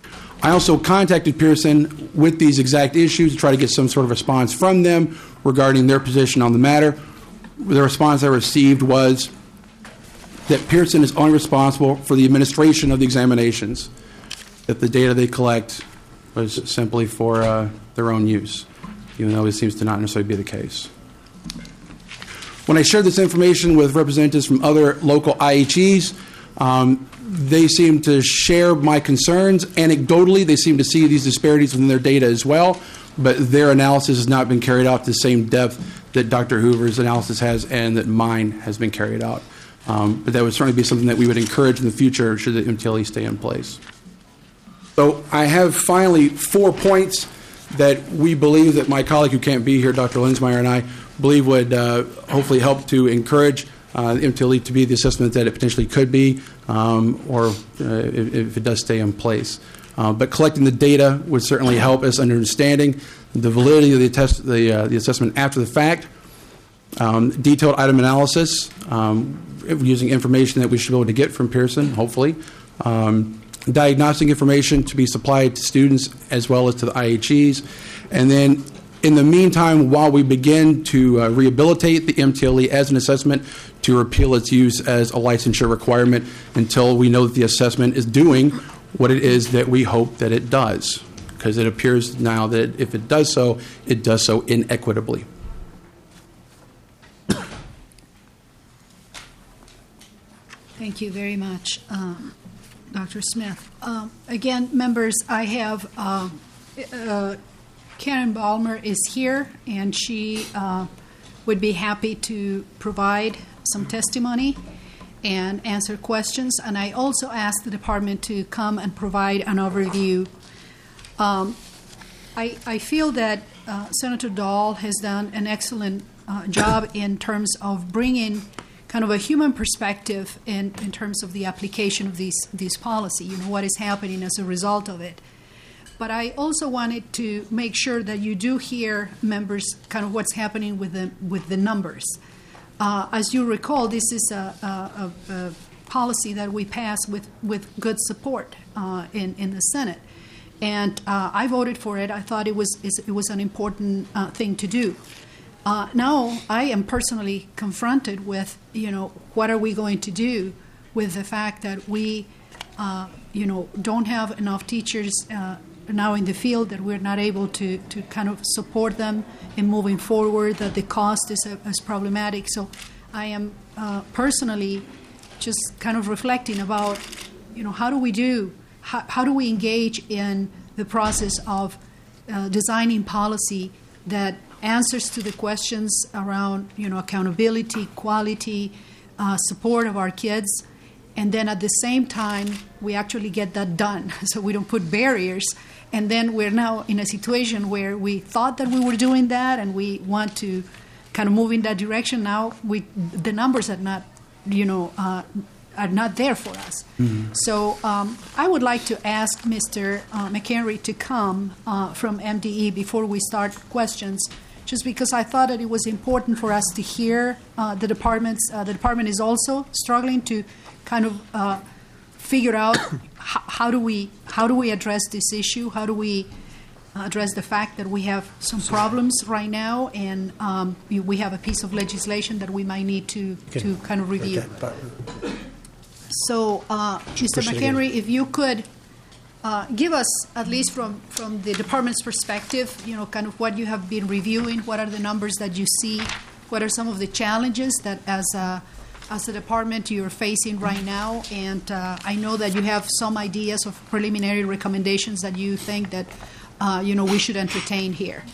I also contacted Pearson with these exact issues to try to get some sort of response from them regarding their position on the matter. The response I received was that Pearson is only responsible for the administration of the examinations, that the data they collect was simply for their own use, even though it seems to not necessarily be the case. When I shared this information with representatives from other local IHEs, they seem to share my concerns. Anecdotally, they seem to see these disparities within their data as well, but their analysis has not been carried out to the same depth that Dr. Hoover's analysis has and that mine has been carried out. But that would certainly be something that we would encourage in the future should the MTLE stay in place. So I have finally 4 points that we believe that my colleague who can't be here, Dr. Linsmeyer, and I believe would hopefully help to encourage MTLE to be the assessment that it potentially could be, or if it does stay in place. But collecting the data would certainly help us understanding the validity of the assessment after the fact. Detailed item analysis, using information that we should be able to get from Pearson, hopefully. Diagnostic information to be supplied to students as well as to the IHEs. And then in the meantime, while we begin to rehabilitate the MTLE as an assessment, to repeal its use as a licensure requirement until we know that the assessment is doing what it is that we hope that it does. Because it appears now that if it does so inequitably. Thank you very much, Dr. Smith. Again, members, I have Karen Balmer is here, and she would be happy to provide some testimony and answer questions. And I also asked the department to come and provide an overview. I feel that Senator Dahl has done an excellent job in terms of bringing kind of a human perspective in terms of the application of these policy, what is happening as a result of it. But I also wanted to make sure that you do hear, members, kind of what's happening with the numbers. As you recall, this is a policy that we passed with good support in the Senate. And I voted for it. I thought it was an important thing to do. Now I am personally confronted with, what are we going to do with the fact that we, don't have enough teachers now in the field, that we're not able to kind of support them in moving forward, that the cost is problematic. So I am personally just kind of reflecting about, how do we engage in the process of designing policy that answers to the questions around, accountability, quality, support of our kids, and then at the same time we actually get that done, so we don't put barriers. And then we're now in a situation where we thought that we were doing that, and we want to kind of move in that direction. Now the numbers are not, are not there for us. Mm-hmm. So I would like to ask Mr. McHenry to come from MDE before we start questions, just because I thought that it was important for us to hear the departments. The department is also struggling to kind of figure out how do we address this issue? How do we address the fact that we have some problems right now, and we have a piece of legislation that we might need to kind of review. So, Mr. McHenry, if you could give us, at least from the department's perspective, kind of what you have been reviewing, what are the numbers that you see, what are some of the challenges that as a department you're facing right now, and I know that you have some ideas of preliminary recommendations that you think that we should entertain here.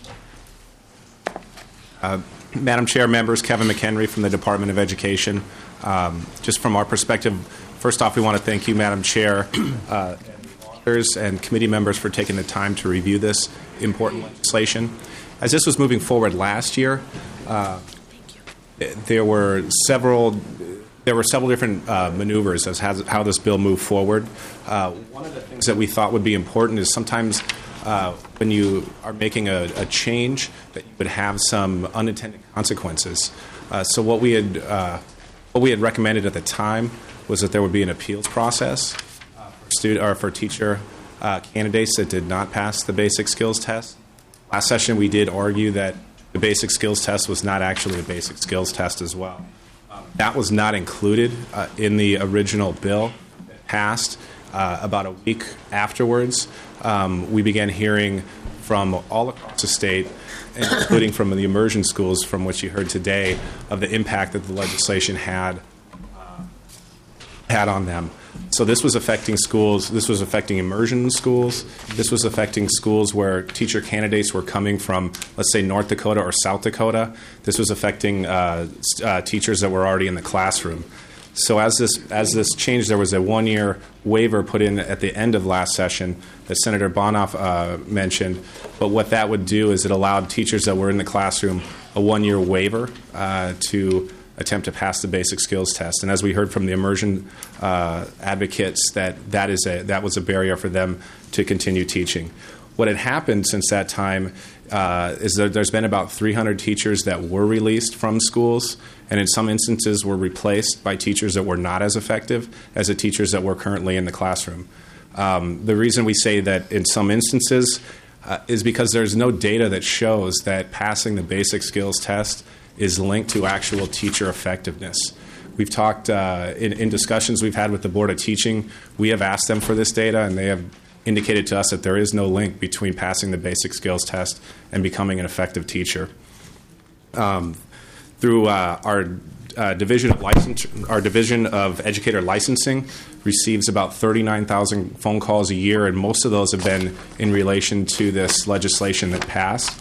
Madam Chair, members, Kevin McHenry from the Department of Education. Just from our perspective, first off, we want to thank you, Madam Chair, and committee members for taking the time to review this important legislation. As this was moving forward last year, there were several different maneuvers as how this bill moved forward. One of the things that we thought would be important is sometimes when you are making a change that you would have some unintended consequences. So what we had recommended at the time was that there would be an appeals process for teacher candidates that did not pass the basic skills test. Last session, we did argue that the basic skills test was not actually a basic skills test as well. That was not included in the original bill that passed. About a week afterwards, we began hearing from all across the state, including from the immersion schools from which you heard today, of the impact that the legislation had on them. So this was affecting schools. This was affecting immersion schools. This was affecting schools where teacher candidates were coming from, let's say, North Dakota or South Dakota. This was affecting teachers that were already in the classroom. So as this changed, there was a 1-year waiver put in at the end of last session that Senator Bonoff mentioned. But what that would do is it allowed teachers that were in the classroom a 1-year waiver to attempt to pass the basic skills test. And as we heard from the immersion advocates, that was a barrier for them to continue teaching. What had happened since that time is that there's been about 300 teachers that were released from schools, and in some instances were replaced by teachers that were not as effective as the teachers that were currently in the classroom. The reason we say that in some instances is because there's no data that shows that passing the basic skills test is linked to actual teacher effectiveness. We've talked in discussions we've had with the Board of Teaching, we have asked them for this data, and they have indicated to us that there is no link between passing the basic skills test and becoming an effective teacher. Through our division of educator licensing receives about 39,000 phone calls a year, and most of those have been in relation to this legislation that passed.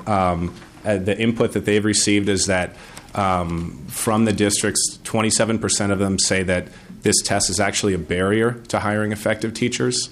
The input that they've received is that from the districts, 27% of them say that this test is actually a barrier to hiring effective teachers.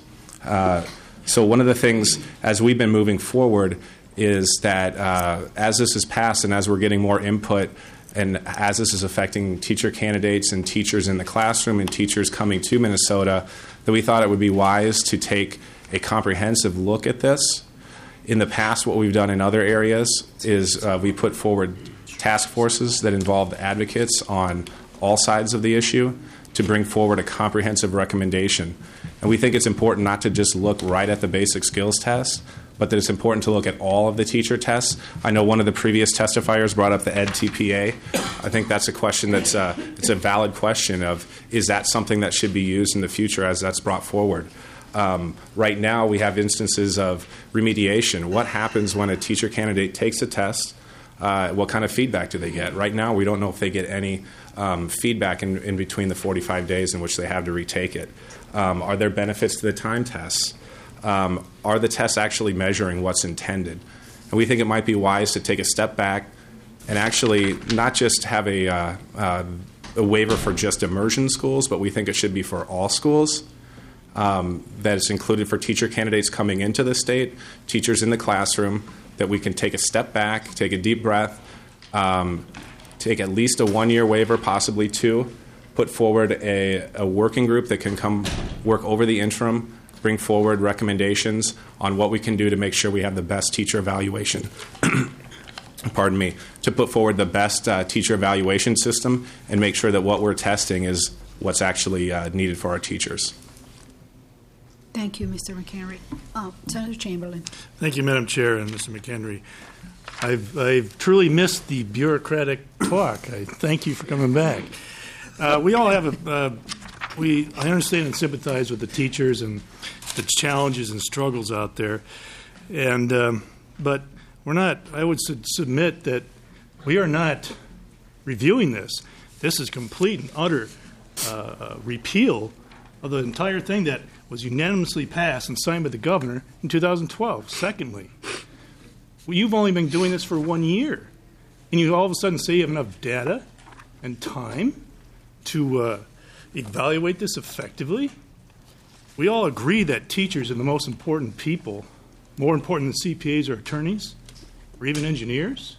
So one of the things, as we've been moving forward, is that as this is passed and as we're getting more input and as this is affecting teacher candidates and teachers in the classroom and teachers coming to Minnesota, that we thought it would be wise to take a comprehensive look at this. In the past, what we've done in other areas is we put forward task forces that involved advocates on all sides of the issue to bring forward a comprehensive recommendation. And we think it's important not to just look right at the basic skills test, but that it's important to look at all of the teacher tests. I know one of the previous testifiers brought up the EdTPA. I think that's a question it's a valid question of, is that something that should be used in the future as that's brought forward? Right now, we have instances of remediation. What happens when a teacher candidate takes a test? What kind of feedback do they get? Right now, we don't know if they get any feedback in between the 45 days in which they have to retake it. Are there benefits to the time tests? Are the tests actually measuring what's intended? And we think it might be wise to take a step back and actually not just have a waiver for just immersion schools, but we think it should be for all schools. That it's included for teacher candidates coming into the state, teachers in the classroom, that we can take a step back, take a deep breath, take at least a 1-year waiver, possibly 2, put forward a working group that can come work over the interim, bring forward recommendations on what we can do to make sure we have the best teacher evaluation. Pardon me, to put forward the best teacher evaluation system and make sure that what we're testing is what's actually needed for our teachers. Thank you, Mr. McHenry. Senator Chamberlain. Thank you, Madam Chair and Mr. McHenry. I've truly missed the bureaucratic talk. I thank you for coming back. We all have I understand and sympathize with the teachers and the challenges and struggles out there, and but we're not. I would submit that we are not reviewing this. This is complete and utter repeal of the entire thing that was unanimously passed and signed by the governor in 2012. Secondly, you've only been doing this for 1 year, and you all of a sudden say you have enough data and time to evaluate this effectively. We all agree that teachers are the most important people, more important than CPAs or attorneys, or even engineers.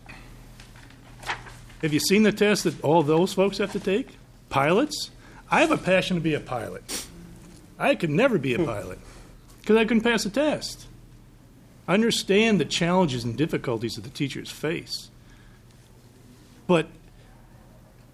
Have you seen the test that all those folks have to take? Pilots? I have a passion to be a pilot. I could never be a pilot because I couldn't pass the test. I understand the challenges and difficulties that the teachers face. But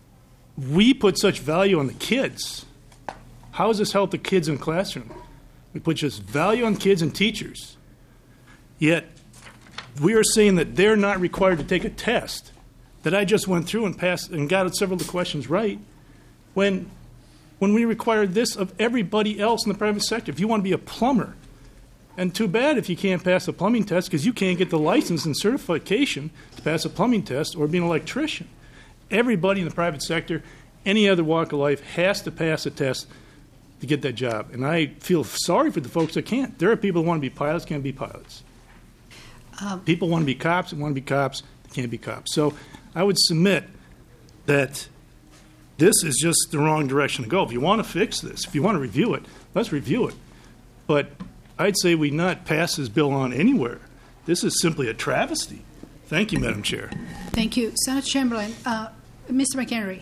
we put such value on the kids. How does this help the kids in the classroom? We put just value on kids and teachers. Yet, we are saying that they're not required to take a test that I just went through and passed and got several of the questions right when we require this of everybody else in the private sector. If you want to be a plumber, and too bad if you can't pass a plumbing test because you can't get the license and certification to pass a plumbing test or be an electrician. Everybody in the private sector, any other walk of life, has to pass a test to get that job. And I feel sorry for the folks that can't. There are people who want to be pilots, can't be pilots. People want to be cops and want to be cops, they can't be cops. So I would submit that this is just the wrong direction to go. If you want to fix this, if you want to review it, let's review it. But I'd say we not pass this bill on anywhere. This is simply a travesty. Thank you, Madam Chair. Thank you. Senator Chamberlain, Mr. McHenry,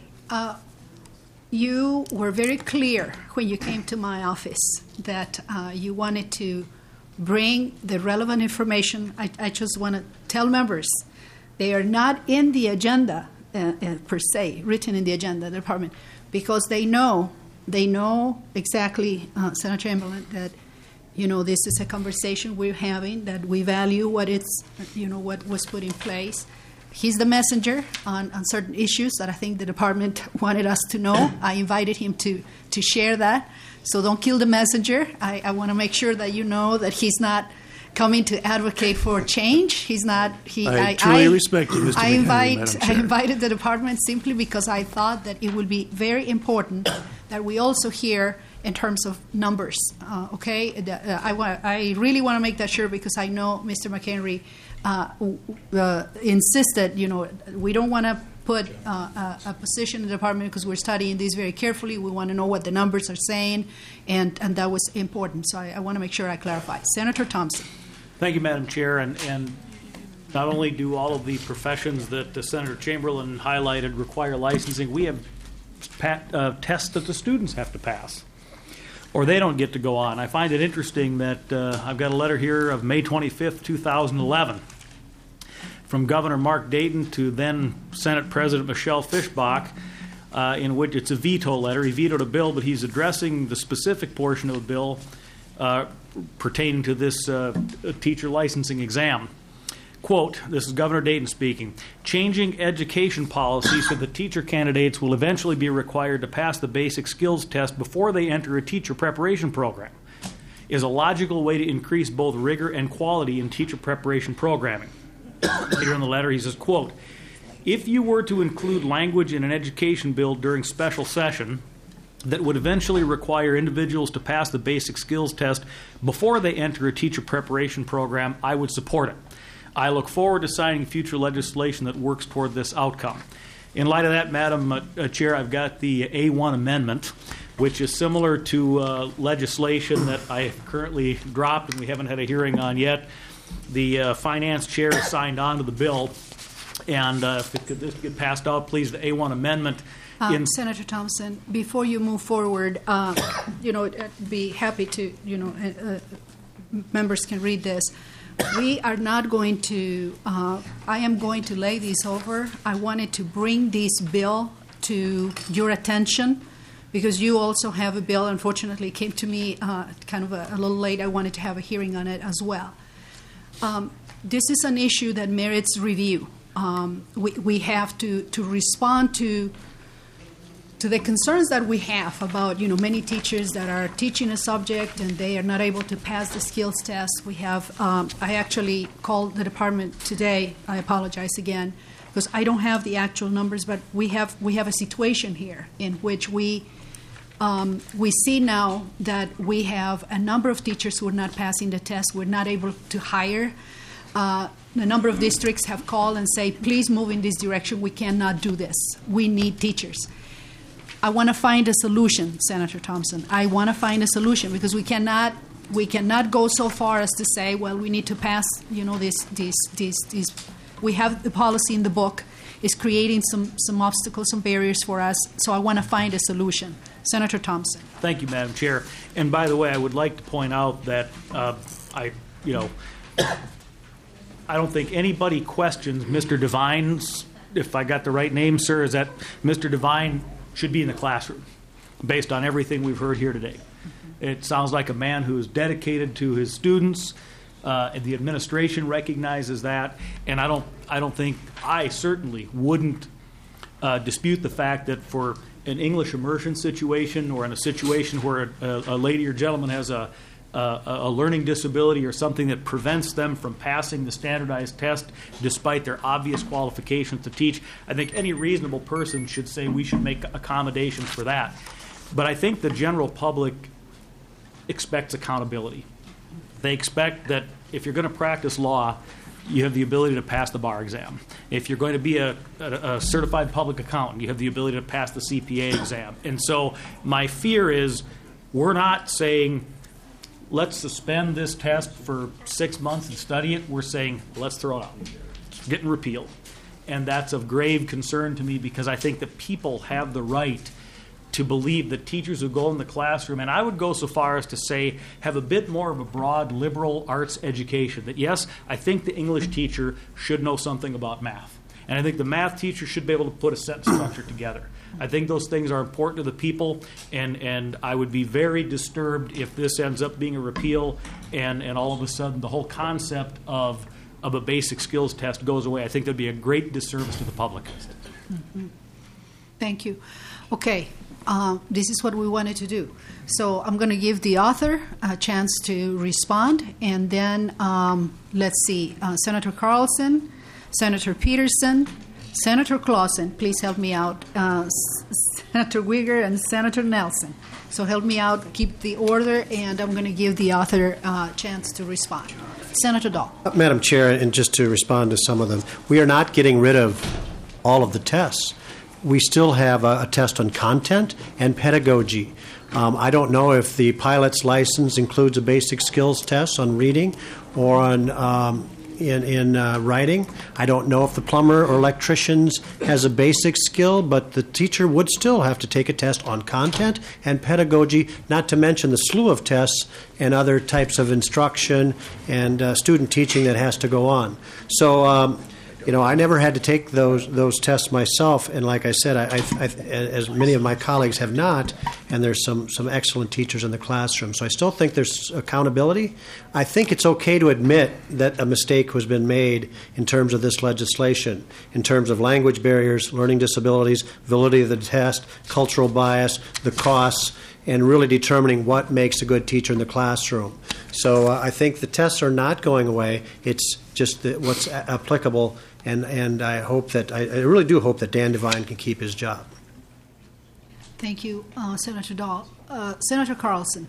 you were very clear when you came to my office that you wanted to bring the relevant information. I just want to tell members they are not in the agenda per se, written in the agenda of the department, because they know exactly, Senator Chamberlain, that this is a conversation we're having, that we value what was put in place. He's the messenger on certain issues that I think the department wanted us to know. I invited him to share that. So don't kill the messenger. I want to make sure that you know that he's not coming to advocate for change. He's not. I truly respect you, Mr. McHenry, Madam Chair. I invited the department simply because I thought that it would be very important that we also hear in terms of numbers. Okay, I really want to make that sure because I know Mr. McHenry insisted. We don't want to put a position in the department because we're studying these very carefully. We want to know what the numbers are saying, and that was important. So I want to make sure I clarify. Senator Thompson. Thank you, Madam Chair. And not only do all of the professions that Senator Chamberlain highlighted require licensing, we have tests that the students have to pass, or they don't get to go on. I find it interesting that I've got a letter here of May 25th, 2011, from Governor Mark Dayton to then Senate President Michelle Fischbach, in which it's a veto letter. He vetoed a bill, but he's addressing the specific portion of the bill pertaining to this teacher licensing exam. Quote, this is Governor Dayton speaking, changing education policy so that teacher candidates will eventually be required to pass the basic skills test before they enter a teacher preparation program is a logical way to increase both rigor and quality in teacher preparation programming. Later in the letter, he says, quote, if you were to include language in an education bill during special session that would eventually require individuals to pass the basic skills test before they enter a teacher preparation program, I would support it. I look forward to signing future legislation that works toward this outcome. In light of that, Madam Chair, I've got the A1 amendment, which is similar to legislation that I currently dropped and we haven't had a hearing on yet. The finance chair has signed on to the bill, and if it could just get passed out, please, the A1 amendment. Senator Thompson, before you move forward, I'd be happy to, members can read this. We are not going to, I am going to lay these over. I wanted to bring this bill to your attention because you also have a bill. Unfortunately, it came to me kind of a little late. I wanted to have a hearing on it as well. This is an issue that merits review. We have to respond to the concerns that we have about, many teachers that are teaching a subject and they are not able to pass the skills test. We have, I actually called the department today. I apologize again because I don't have the actual numbers, but we have a situation here in which we see now that we have a number of teachers who are not passing the test. We're not able to hire. A number of districts have called and say, please move in this direction. We cannot do this. We need teachers. I want to find a solution, Senator Thompson. I want to find a solution because we cannot go so far as to say, well, we need to pass, these. We have the policy in the book. It's creating some obstacles, some barriers for us. So I want to find a solution. Senator Thompson. Thank you, Madam Chair. And by the way, I would like to point out that I don't think anybody questions Mr. Devine's. If I got the right name, sir, is that Mr. Devine should be in the classroom. based on everything we've heard here today. It sounds like a man who is dedicated to his students. And the administration recognizes that, and I certainly wouldn't dispute the fact that for an English immersion situation or in a situation where a lady or gentleman has a learning disability or something that prevents them from passing the standardized test despite their obvious qualifications to teach, I think any reasonable person should say we should make accommodations for that. But I think the general public expects accountability. They expect that if you're going to practice law, you have the ability to pass the bar exam. If you're going to be a certified public accountant, you have the ability to pass the CPA exam. And so my fear is we're not saying, let's suspend this test for 6 months and study it. We're saying, let's throw it out. It's getting repealed. And that's of grave concern to me because I think that people have the right to believe that teachers who go in the classroom, and I would go so far as to say have a bit more of a broad liberal arts education, that yes, I think the English teacher should know something about math. And I think the math teacher should be able to put a sentence structure together. I think those things are important to the people, and I would be very disturbed if this ends up being a repeal and all of a sudden the whole concept of a basic skills test goes away. I think that would be a great disservice to the public. Mm-hmm. Thank you. Okay. This is what we wanted to do. So I'm going to give the author a chance to respond, and then let's see, Senator Carlson, Senator Peterson, Senator Clausen, please help me out, Senator Wigger, and Senator Nelson. So help me out, keep the order, and I'm going to give the author a chance to respond. Senator Dahl. Madam Chair, and just to respond to some of them, we are not getting rid of all of the tests. We still have a test on content and pedagogy. I don't know if the pilot's license includes a basic skills test on reading or on in writing. I don't know if the plumber or electricians has a basic skill, but the teacher would still have to take a test on content and pedagogy, not to mention the slew of tests and other types of instruction and student teaching that has to go on. So, I never had to take those tests myself, and like I said, I as many of my colleagues have not, and there's some excellent teachers in the classroom. So I still think there's accountability. I think it's okay to admit that a mistake has been made in terms of this legislation, in terms of language barriers, learning disabilities, validity of the test, cultural bias, the costs, and really determining what makes a good teacher in the classroom. So I think the tests are not going away. It's just what's applicable. And I hope that I really do hope that Dan Devine can keep his job. Thank you, Senator Dahl. Senator Carlson.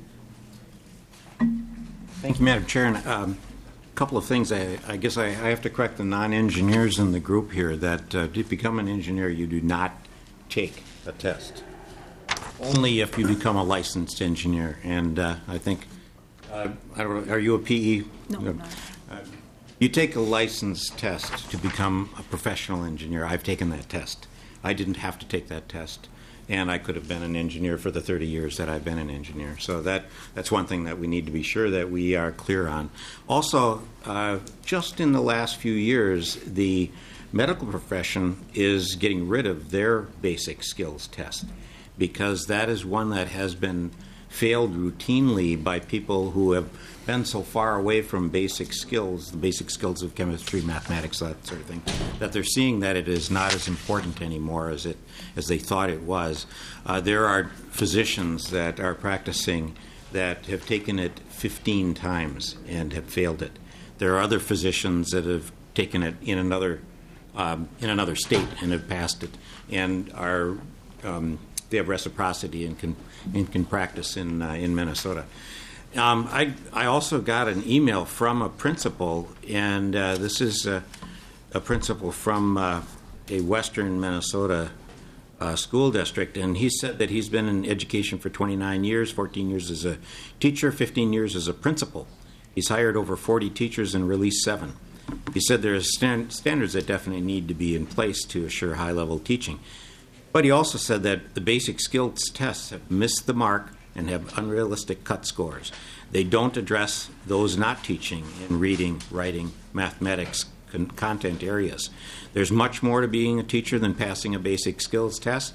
Thank you, Madam Chair. And, a couple of things. I guess I have to correct the non-engineers in the group here that to become an engineer, you do not take a test. Only if you become a licensed engineer. And I think, I don't know, are you a PE? No, I'm not. You take a license test to become a professional engineer. I've taken that test. I didn't have to take that test, and I could have been an engineer for the 30 years that I've been an engineer. So that's one thing that we need to be sure that we are clear on. Also, just in the last few years, the medical profession is getting rid of their basic skills test because that is one that has been failed routinely by people who have been so far away from basic skills, the basic skills of chemistry, mathematics, that sort of thing, that they're seeing that it is not as important anymore as they thought it was. There are physicians that are practicing that have taken it 15 times and have failed it. There are other physicians that have taken it in another state and have passed it, and are they have reciprocity and can practice in Minnesota. I also got an email from a principal, and this is a principal from a western Minnesota school district, and he said that he's been in education for 29 years, 14 years as a teacher, 15 years as a principal. He's hired over 40 teachers and released 7. He said there are standards that definitely need to be in place to assure high-level teaching. But he also said that the basic skills tests have missed the mark and have unrealistic cut scores. They don't address those not teaching in reading, writing, mathematics, content areas. There's much more to being a teacher than passing a basic skills test,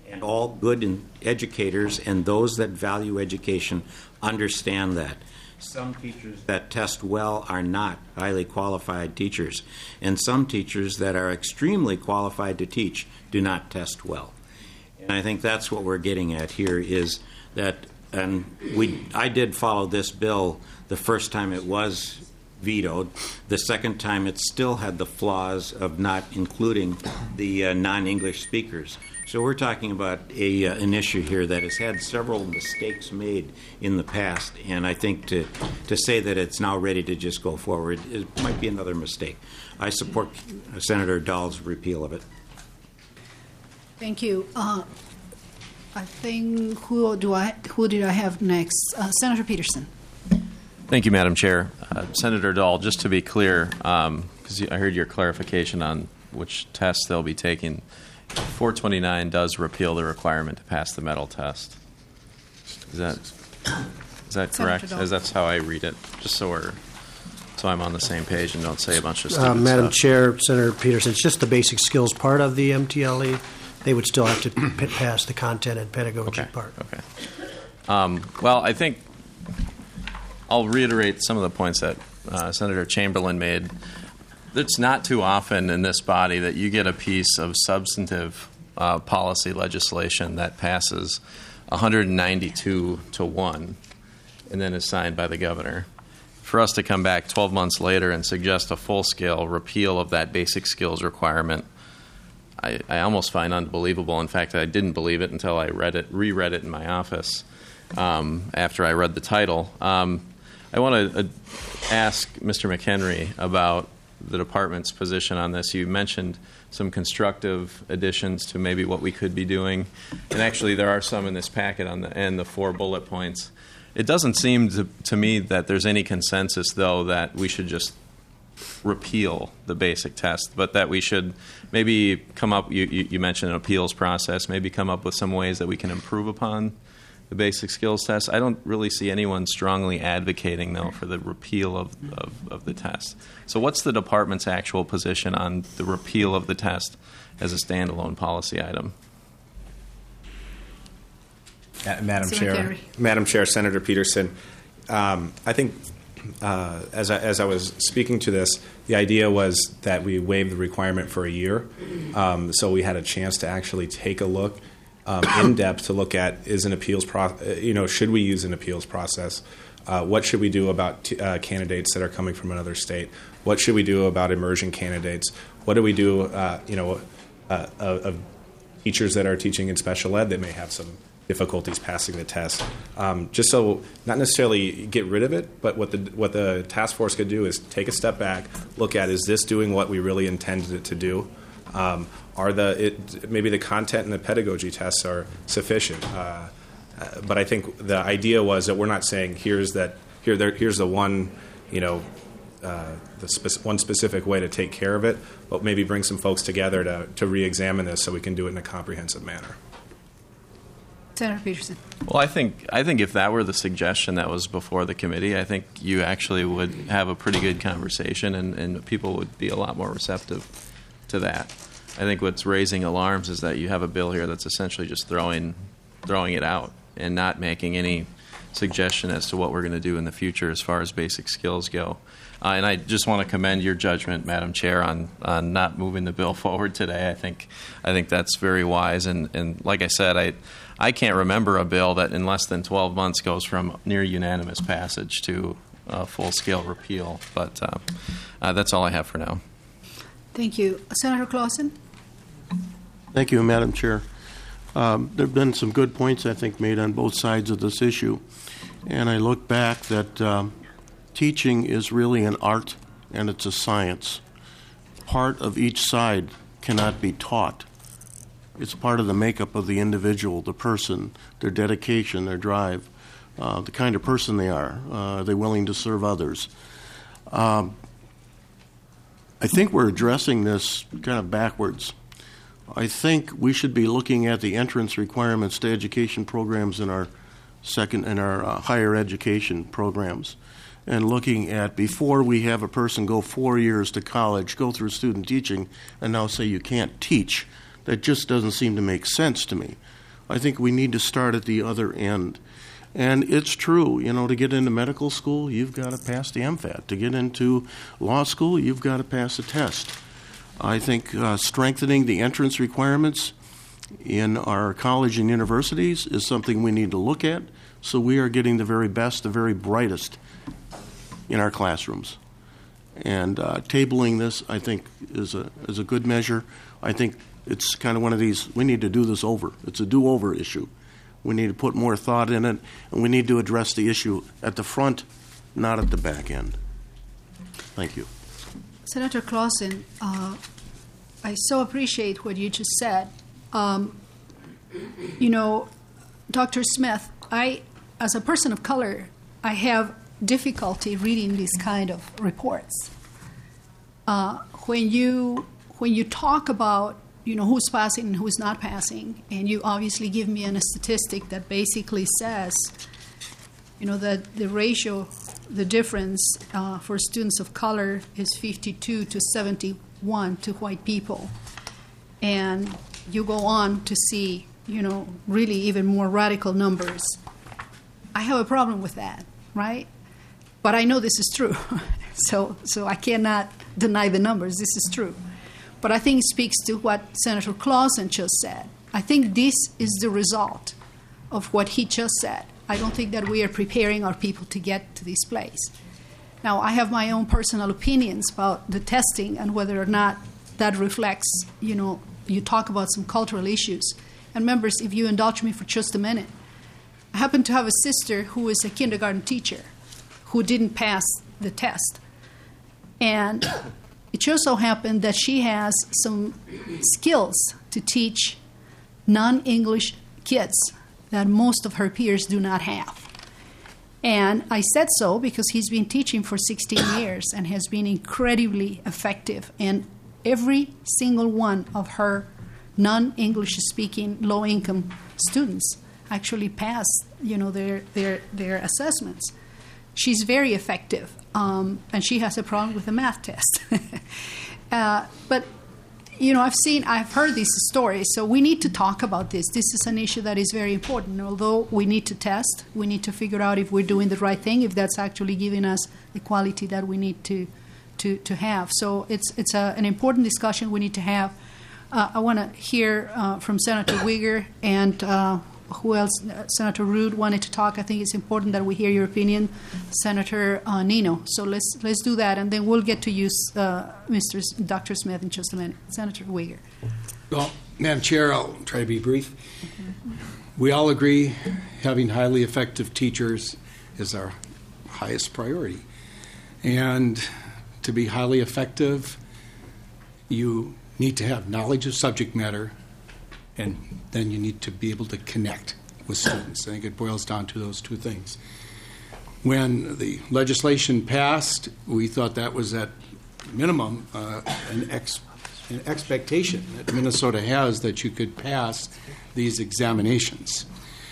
And all good educators and those that value education understand that. Some teachers that test well are not highly qualified teachers, and some teachers that are extremely qualified to teach do not test well. And I think that's what we're getting at here is that, and I did follow this bill the first time it was vetoed. The second time it still had the flaws of not including the non-English speakers. So we're talking about an issue here that has had several mistakes made in the past, and I think to say that it's now ready to just go forward, it might be another mistake. I support Senator Dahl's repeal of it. Thank you. I think who did I have next? Senator Peterson. Thank you, Madam Chair. Senator Dahl, just to be clear, because I heard your clarification on which tests they'll be taking. 429 does repeal the requirement to pass the METL test. Is that correct? As that's how I read it, just so I'm on the same page and don't say a bunch of stupid Madam stuff. Chair, Senator Peterson, it's just the basic skills part of the MTLE. They would still have to pass the content and pedagogy part. Okay. Well, I think I'll reiterate some of the points that Senator Chamberlain made. It's not too often in this body that you get a piece of substantive policy legislation that passes 192 to 1 and then is signed by the governor. For us to come back 12 months later and suggest a full-scale repeal of that basic skills requirement, I almost find unbelievable. In fact, I didn't believe it until I reread it in my office after I read the title. I want to ask Mr. McHenry about the department's position on this. You mentioned some constructive additions to maybe what we could be doing, and actually there are some in this packet on the end, the 4 bullet points. It doesn't seem to me that there's any consensus, though, that we should just repeal the basic test, but that we should maybe come up, you mentioned an appeals process, maybe come up with some ways that we can improve upon the basic skills test. I don't really see anyone strongly advocating, though, for the repeal of the test. So what's the department's actual position on the repeal of the test as a standalone policy item? Madam Chair, Senator Peterson, I think as I was speaking to this, the idea was that we waive the requirement for a year, so we had a chance to actually take a look in depth to look at is an appeals should we use an appeals process? What should we do about candidates that are coming from another state? What should we do about immersion candidates? What do we do of teachers that are teaching in special ed that may have some difficulties passing the test? Just so not necessarily get rid of it, but what the task force could do is take a step back, look at, is this doing what we really intended it to do? Maybe the content and the pedagogy tests are sufficient, but I think the idea was that we're not saying here's the one, one specific way to take care of it, but maybe bring some folks together to re-examine this so we can do it in a comprehensive manner. Senator Peterson. Well, I think if that were the suggestion that was before the committee, I think you actually would have a pretty good conversation, and people would be a lot more receptive to that. I think what's raising alarms is that you have a bill here that's essentially just throwing it out and not making any suggestion as to what we're going to do in the future as far as basic skills go. And I just want to commend your judgment, Madam Chair, on not moving the bill forward today. I think that's very wise. And like I said, I can't remember a bill that in less than 12 months goes from near unanimous passage to full-scale repeal. But that's all I have for now. Thank you. Senator Clausen? Thank you, Madam Chair. There have been some good points, I think, made on both sides of this issue. And I look back that teaching is really an art and it's a science. Part of each side cannot be taught. It's part of the makeup of the individual, the person, their dedication, their drive, the kind of person they are. Are they willing to serve others? I think we're addressing this kind of backwards. I think we should be looking at the entrance requirements to education programs in our higher education programs and looking at before we have a person go 4 years to college, go through student teaching, and now say you can't teach, that just doesn't seem to make sense to me. I think we need to start at the other end. And it's true, to get into medical school, you've got to pass the MFAT. To get into law school, you've got to pass a test. I think strengthening the entrance requirements in our college and universities is something we need to look at, so we are getting the very best, the very brightest in our classrooms. And tabling this, I think, is a good measure. I think it's kind of one of these, we need to do this over. It's a do-over issue. We need to put more thought in it, and we need to address the issue at the front, not at the back end. Thank you. Senator Clausen, I so appreciate what you just said. Dr. Smith, as a person of color, I have difficulty reading these kind of reports. When you talk about who's passing and who's not passing, and you obviously give me a statistic that basically says that the ratio, the difference for students of color is 52 to 71 to white people, and you go on to see really even more radical numbers. I have a problem with that, right? But I know this is true, so I cannot deny the numbers. This is true. But I think it speaks to what Senator Clausen just said. I think this is the result of what he just said. I don't think that we are preparing our people to get to this place. Now, I have my own personal opinions about the testing and whether or not that reflects, you talk about some cultural issues. And members, if you indulge me for just a minute, I happen to have a sister who is a kindergarten teacher who didn't pass the test. And it just so happened that she has some skills to teach non-English kids that most of her peers do not have. And I said so because he's been teaching for 16 years and has been incredibly effective. And every single one of her non-English speaking low-income students actually pass their assessments. She's very effective, and she has a problem with the math test. But I've heard these stories, so we need to talk about this. This is an issue that is very important. Although we need to test, we need to figure out if we're doing the right thing, if that's actually giving us the quality that we need to have. So it's an important discussion we need to have. I want to hear from Senator Uyghur and who else? Senator Rood wanted to talk. I think it's important that we hear your opinion, Senator Nino. So let's do that, and then we'll get to you, Dr. Smith, in just a minute. Senator Uyghur. Well, Madam Chair, I'll try to be brief. We all agree having highly effective teachers is our highest priority. And to be highly effective, you need to have knowledge of subject matter, and then you need to be able to connect with students. I think it boils down to those two things. When the legislation passed, we thought that was at minimum an expectation that Minnesota has that you could pass these examinations.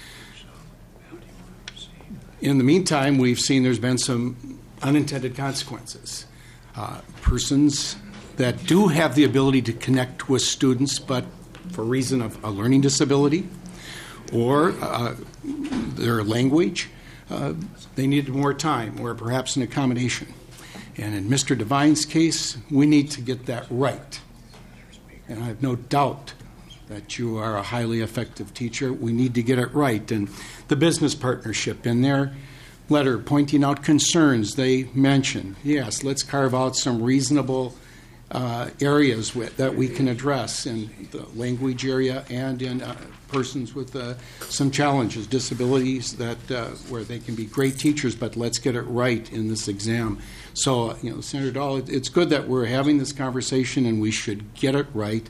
In the meantime, we've seen there's been some unintended consequences. Persons that do have the ability to connect with students, but for reason of a learning disability or their language, they needed more time or perhaps an accommodation. And in Mr. Devine's case, we need to get that right. And I have no doubt that you are a highly effective teacher. We need to get it right. And the business partnership in their letter pointing out concerns they mentioned, yes, let's carve out some reasonable areas that we can address in the language area and in persons with some challenges, disabilities, that where they can be great teachers, but let's get it right in this exam. So, Senator Dahl, it's good that we're having this conversation, and we should get it right.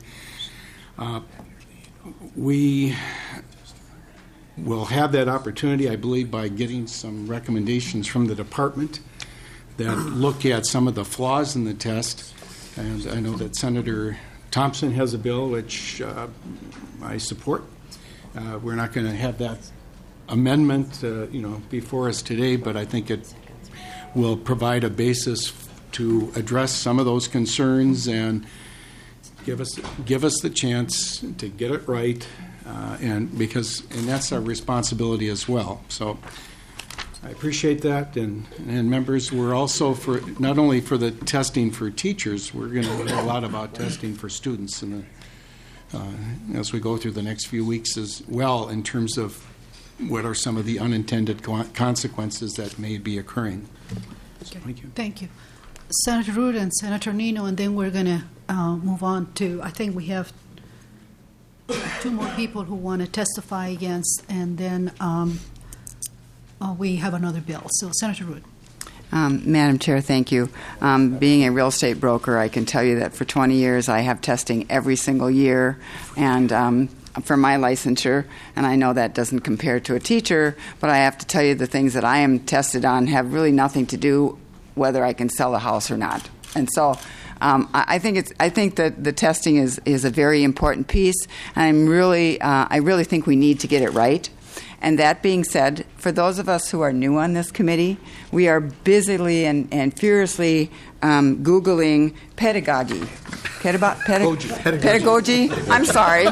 We will have that opportunity, I believe, by getting some recommendations from the department that look at some of the flaws in the test. And I know that Senator Thompson has a bill which I support. We're not going to have that amendment, before us today, but I think it will provide a basis to address some of those concerns and Give us the chance to get it right, and that's our responsibility as well. So I appreciate that, and members, we're also for not only for the testing for teachers, we're going to learn a lot about testing for students as we go through the next few weeks as well, in terms of what are some of the unintended consequences that may be occurring. So, thank you. Thank you. Senator Root and Senator Nino, and then we're going to move on to, I think we have two more people who want to testify against, and then we have another bill. So, Senator Root. Madam Chair, thank you. Being a real estate broker, I can tell you that for 20 years I have testing every single year, and for my licensure, and I know that doesn't compare to a teacher, but I have to tell you the things that I am tested on have really nothing to do whether I can sell a house or not. And so I think that the testing is a very important piece, and I really think we need to get it right. And that being said, for those of us who are new on this committee, we are busily and furiously Googling pedagogy. Pedagogy. I'm sorry.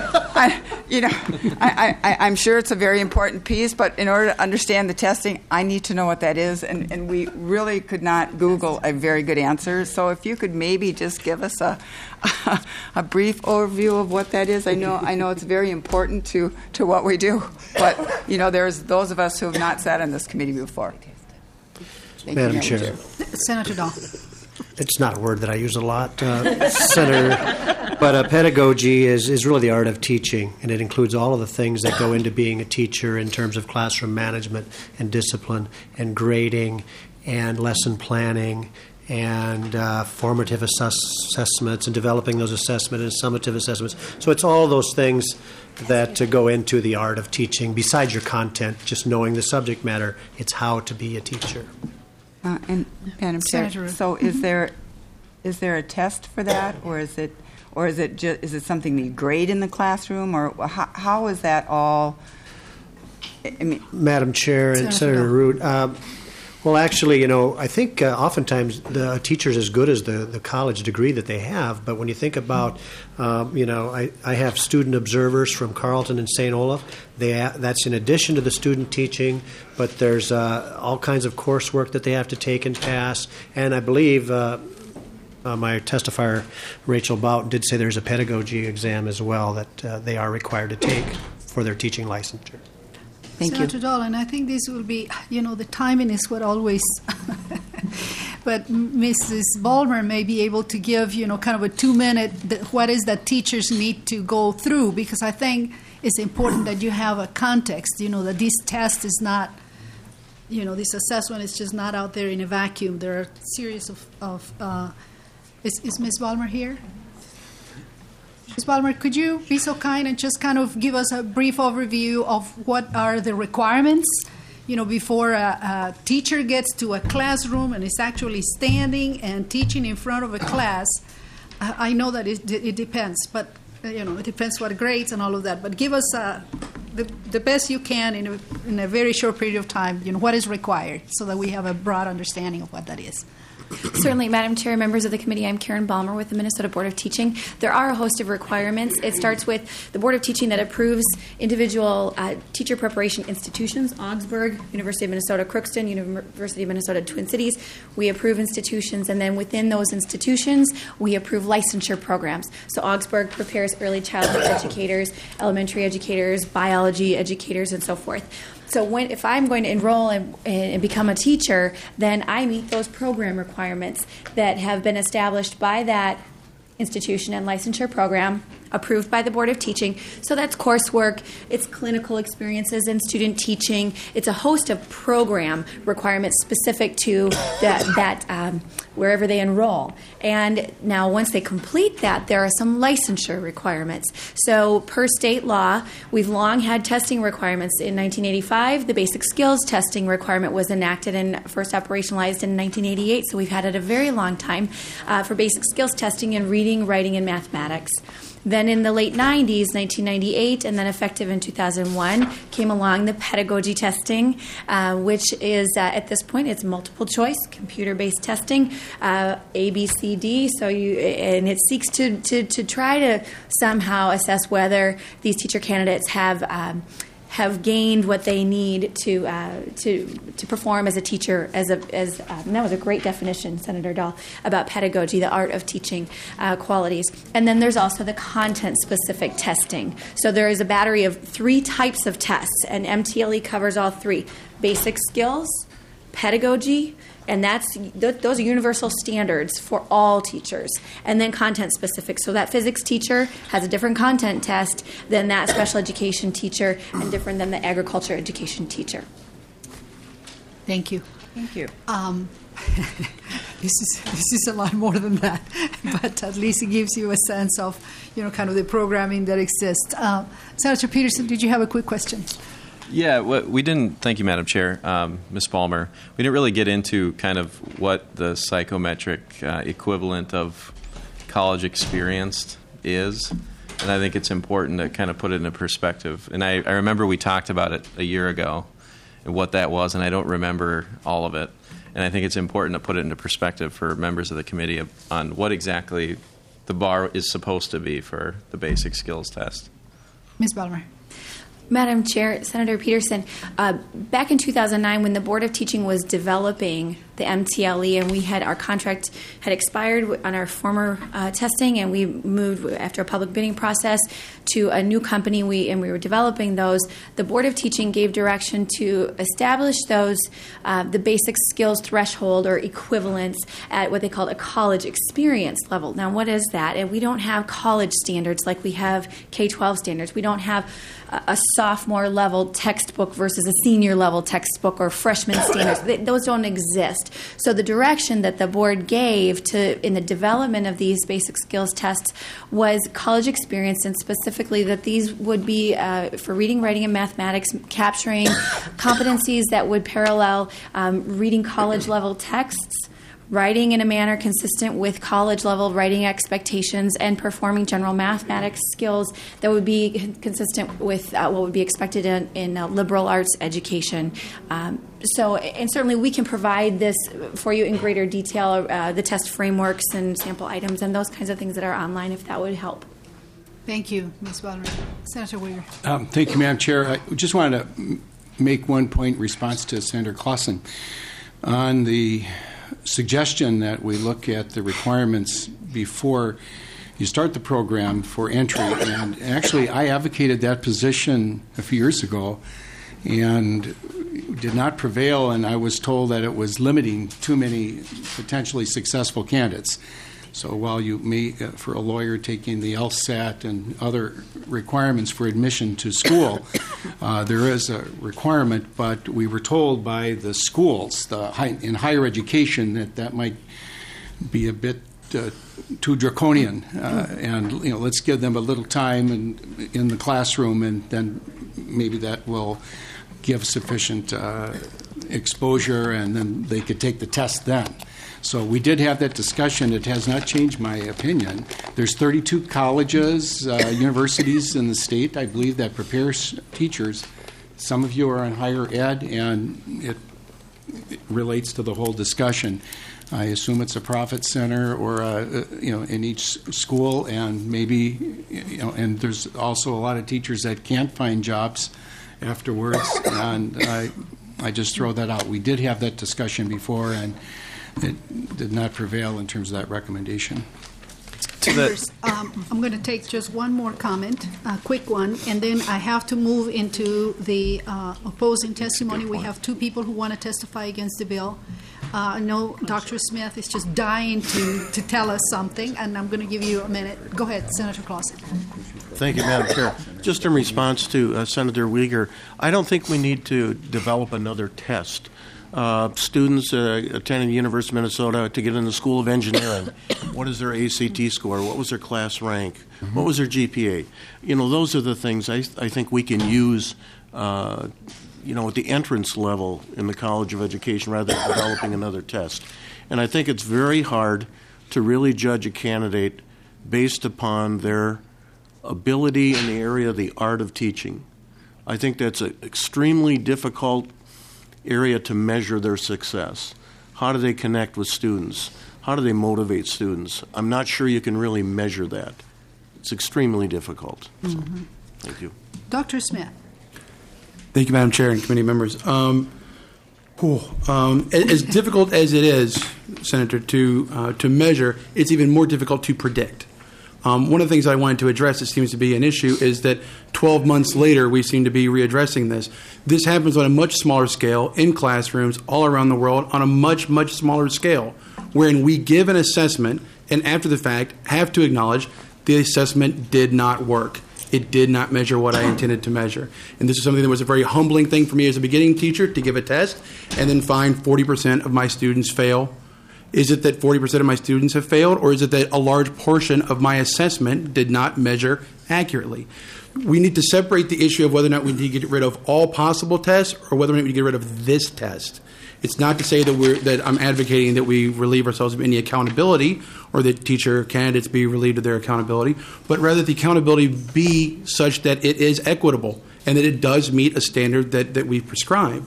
I'm sure it's a very important piece, but in order to understand the testing, I need to know what that is, and we really could not Google a very good answer. So if you could maybe just give us a brief overview of what that is. I know it's very important to what we do, but there's those of us who have not sat on this committee before. Thank Madam you, Chair. Senator Dahl. It's not a word that I use a lot, Senator, but pedagogy is really the art of teaching, and it includes all of the things that go into being a teacher in terms of classroom management and discipline and grading and lesson planning and formative assessments and developing those assessments and summative assessments. So it's all those things that go into the art of teaching. Besides your content, just knowing the subject matter, it's how to be a teacher. And Madam Chair, so is there a test for that, or is it something that you grade in the classroom, or how is that all? Madam Chair and Senator Root. Well, actually, I think oftentimes the teacher's as good as the college degree that they have. But when you think about, I have student observers from Carleton and St. Olaf. That's in addition to the student teaching, but there's all kinds of coursework that they have to take and pass. And I believe my testifier, Rachel Boughton, did say there's a pedagogy exam as well that they are required to take for their teaching licensure. Thank Senator Dahl, and I think this will be, the timing is what always, but Mrs. Balmer may be able to give, kind of a 2-minute, what is that teachers need to go through, because I think it's important that you have a context, that this test is not, this assessment is just not out there in a vacuum. There are a series of is Ms. Balmer here? Ms. Balmer, could you be so kind and just kind of give us a brief overview of what are the requirements, before a teacher gets to a classroom and is actually standing and teaching in front of a class? I know that it depends, but, it depends what grades and all of that. But give us the best you can in a very short period of time, what is required, so that we have a broad understanding of what that is. Certainly, Madam Chair, members of the committee, I'm Karen Balmer with the Minnesota Board of Teaching. There are a host of requirements. It starts with the Board of Teaching that approves individual teacher preparation institutions, Augsburg, University of Minnesota Crookston, University of Minnesota Twin Cities. We approve institutions, and then within those institutions, we approve licensure programs. So Augsburg prepares early childhood educators, elementary educators, biology educators, and so forth. So if I'm going to enroll and become a teacher, then I meet those program requirements that have been established by that institution and licensure program, approved by the Board of Teaching. So that's coursework, it's clinical experiences in student teaching, it's a host of program requirements specific to that wherever they enroll. And now once they complete that, there are some licensure requirements. So per state law, we've long had testing requirements. In 1985, the basic skills testing requirement was enacted and first operationalized in 1988, so we've had it a very long time for basic skills testing in reading, writing, and mathematics. Then in the late 90s, 1998, and then effective in 2001, came along the pedagogy testing, which is, at this point, it's multiple choice, computer-based testing, A, B, C, D. And it seeks to try to somehow assess whether these teacher candidates have gained what they need to perform as a teacher. And that was a great definition, Senator Dahl, about pedagogy, the art of teaching qualities. And then there's also the content-specific testing. So there is a battery of 3 types of tests, and MTLE covers all 3: basic skills, pedagogy, and those are universal standards for all teachers. And then content specific. So that physics teacher has a different content test than that special education teacher, and different than the agriculture education teacher. Thank you. Thank you. This is a lot more than that, but at least it gives you a sense of, kind of the programming that exists. Senator Peterson, did you have a quick question? Yeah, we didn't. Thank you, Madam Chair, Ms. Balmer. We didn't really get into kind of what the psychometric equivalent of college experienced is, and I think it's important to kind of put it into perspective. And I remember we talked about it a year ago and what that was, and I don't remember all of it. And I think it's important to put it into perspective for members of the committee on what exactly the bar is supposed to be for the basic skills test. Ms. Balmer. Madam Chair, Senator Peterson, back in 2009, when the Board of Teaching was developing the MTLE, and our contract had expired on our former testing, and we moved after a public bidding process to a new company, and we were developing those. The Board of Teaching gave direction to establish those, the basic skills threshold or equivalence at what they called a college experience level. Now, what is that? And we don't have college standards like we have K-12 standards. We don't have a sophomore level textbook versus a senior level textbook or freshman standards. Those don't exist. So the direction that the board gave in the development of these basic skills tests was college experience, and specifically that these would be for reading, writing, and mathematics, capturing competencies that would parallel reading college level texts, writing in a manner consistent with college-level writing expectations, and performing general mathematics skills that would be consistent with what would be expected in liberal arts education. And certainly we can provide this for you in greater detail, the test frameworks and sample items and those kinds of things that are online, if that would help. Thank you, Ms. Balmer. Senator Weir. Thank you, Madam Chair. I just wanted to make one point in response to Senator Clausen on the suggestion that we look at the requirements before you start the program for entry. And actually, I advocated that position a few years ago and did not prevail, and I was told that it was limiting too many potentially successful candidates. So while you may, for a lawyer taking the LSAT and other requirements for admission to school, there is a requirement, but we were told by the schools in higher education that might be a bit too draconian, and let's give them a little time in the classroom, and then maybe that will give sufficient exposure, and then they could take the test then. So we did have that discussion. It has not changed my opinion. There's 32 colleges, universities in the state, I believe, that prepares teachers. Some of you are on higher ed, and it relates to the whole discussion. I assume it's a profit center or in each school, and maybe and there's also a lot of teachers that can't find jobs afterwards. And I just throw that out. We did have that discussion before, and it did not prevail in terms of that recommendation. I'm going to take just one more comment, a quick one, and then I have to move into the opposing testimony. We have 2 people who want to testify against the bill. I know Dr. Smith is just dying to tell us something, and I'm going to give you a minute. Go ahead, Senator Clausen. Thank you, Madam Chair. Just in response to Senator Weger, I don't think we need to develop another test. Students attending the University of Minnesota to get in the School of Engineering, what is their ACT score? What was their class rank? Mm-hmm. What was their GPA? Those are the things I think we can use, at the entrance level in the College of Education rather than developing another test. And I think it's very hard to really judge a candidate based upon their ability in the area of the art of teaching. I think that's an extremely difficult area to measure their success. How do they connect with students? How do they motivate students? I'm not sure you can really measure that. It's extremely difficult. So, thank you. Dr. Smith. Thank you, Madam Chair and committee members. As difficult as it is, Senator, to measure, it's even more difficult to predict. One of the things I wanted to address that seems to be an issue is that 12 months later, we seem to be readdressing this. This happens on a much smaller scale in classrooms all around the world on a much, much smaller scale, wherein we give an assessment and after the fact have to acknowledge the assessment did not work. It did not measure what I intended to measure. And this is something that was a very humbling thing for me as a beginning teacher to give a test and then find 40% of my students fail. Is it that 40% of my students have failed, or is it that a large portion of my assessment did not measure accurately? We need to separate the issue of whether or not we need to get rid of all possible tests or whether or not we need to get rid of this test. It's not to say that I'm advocating that we relieve ourselves of any accountability or that teacher candidates be relieved of their accountability, but rather the accountability be such that it is equitable and that it does meet a standard that we've prescribed.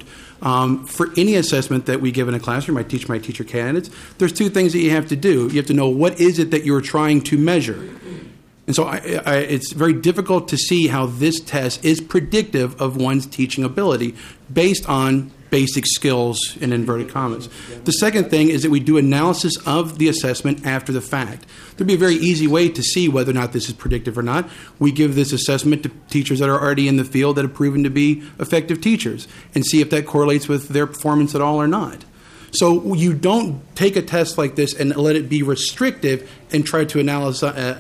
For any assessment that we give in a classroom, I teach my teacher candidates, there's two things that you have to do. You have to know what is it that you're trying to measure. And so it's very difficult to see how this test is predictive of one's teaching ability based on basic skills in inverted commas. The second thing is that we do analysis of the assessment after the fact. There'd be a very easy way to see whether or not this is predictive or not. We give this assessment to teachers that are already in the field that have proven to be effective teachers and see if that correlates with their performance at all or not. So you don't take a test like this and let it be restrictive and try to analyze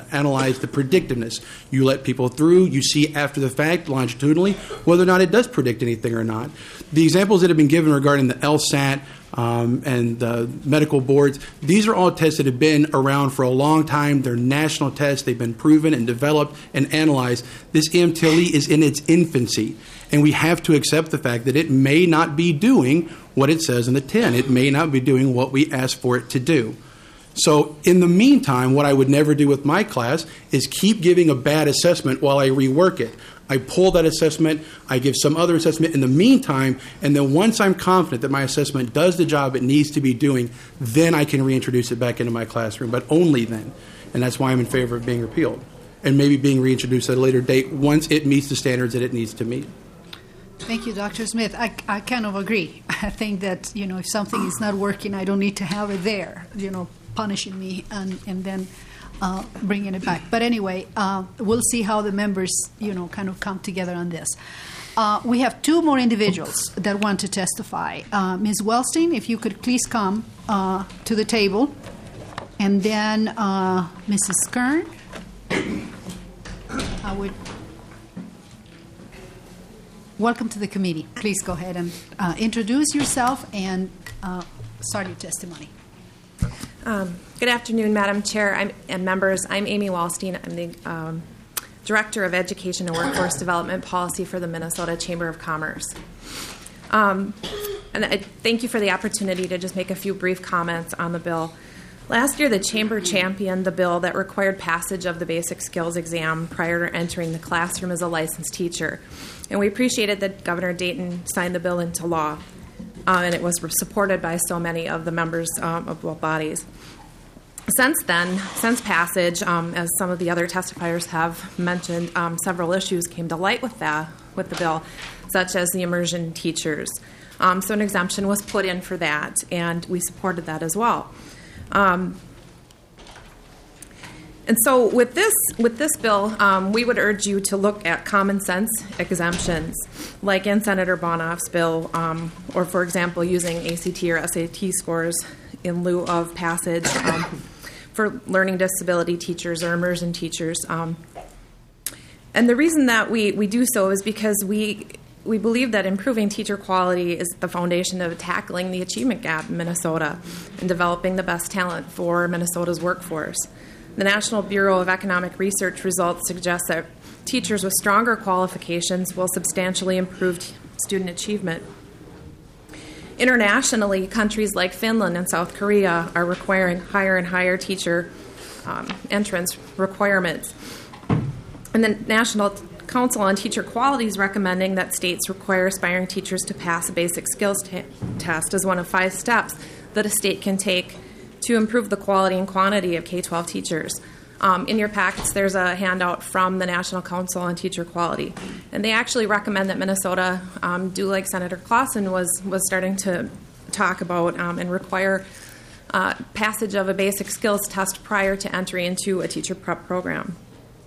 the predictiveness. You let people through. You see after the fact, longitudinally, whether or not it does predict anything or not. The examples that have been given regarding the LSAT and the medical boards, these are all tests that have been around for a long time. They're national tests. They've been proven and developed and analyzed. This EMTLE is in its infancy, and we have to accept the fact that it may not be doing what it says in the 10. It may not be doing what we ask for it to do. So in the meantime, what I would never do with my class is keep giving a bad assessment while I rework it. I pull that assessment, I give some other assessment in the meantime, and then once I'm confident that my assessment does the job it needs to be doing, then I can reintroduce it back into my classroom, but only then. And that's why I'm in favor of being repealed and maybe being reintroduced at a later date once it meets the standards that it needs to meet. Thank you, Dr. Smith. I kind of agree. I think that, if something is not working, I don't need to have it there, punishing me and then bringing it back. But anyway, we'll see how the members, kind of come together on this. We have two more individuals that want to testify. Ms. Wellstein, if you could please come to the table. And then Mrs. Kern. I would... Welcome to the committee. Please go ahead and introduce yourself and start your testimony. Good afternoon, Madam Chair and members. I'm Amy Wallstein. I'm the Director of Education and Workforce Development Policy for the Minnesota Chamber of Commerce. And I thank you for the opportunity to just make a few brief comments on the bill. Last year, the Chamber championed the bill that required passage of the basic skills exam prior to entering the classroom as a licensed teacher. And we appreciated that Governor Dayton signed the bill into law, and it was supported by so many of the members of both bodies. Since then, since passage, as some of the other testifiers have mentioned, several issues came to light with the bill, such as the immersion teachers. So an exemption was put in for that, and we supported that as well. And so with this bill, we would urge you to look at common sense exemptions, like in Senator Bonoff's bill, or, for example, using ACT or SAT scores in lieu of passage for learning disability teachers or immersion teachers. And the reason that we do so is because we believe that improving teacher quality is the foundation of tackling the achievement gap in Minnesota and developing the best talent for Minnesota's workforce. The National Bureau of Economic Research results suggest that teachers with stronger qualifications will substantially improve student achievement. Internationally, countries like Finland and South Korea are requiring higher and higher teacher entrance requirements. And the National Council on Teacher Quality is recommending that states require aspiring teachers to pass a basic skills test as one of 5 steps that a state can take to improve the quality and quantity of K-12 teachers. In your packets, there's a handout from the National Council on Teacher Quality. And they actually recommend that Minnesota do like Senator Clausen was starting to talk about and require passage of a basic skills test prior to entry into a teacher prep program.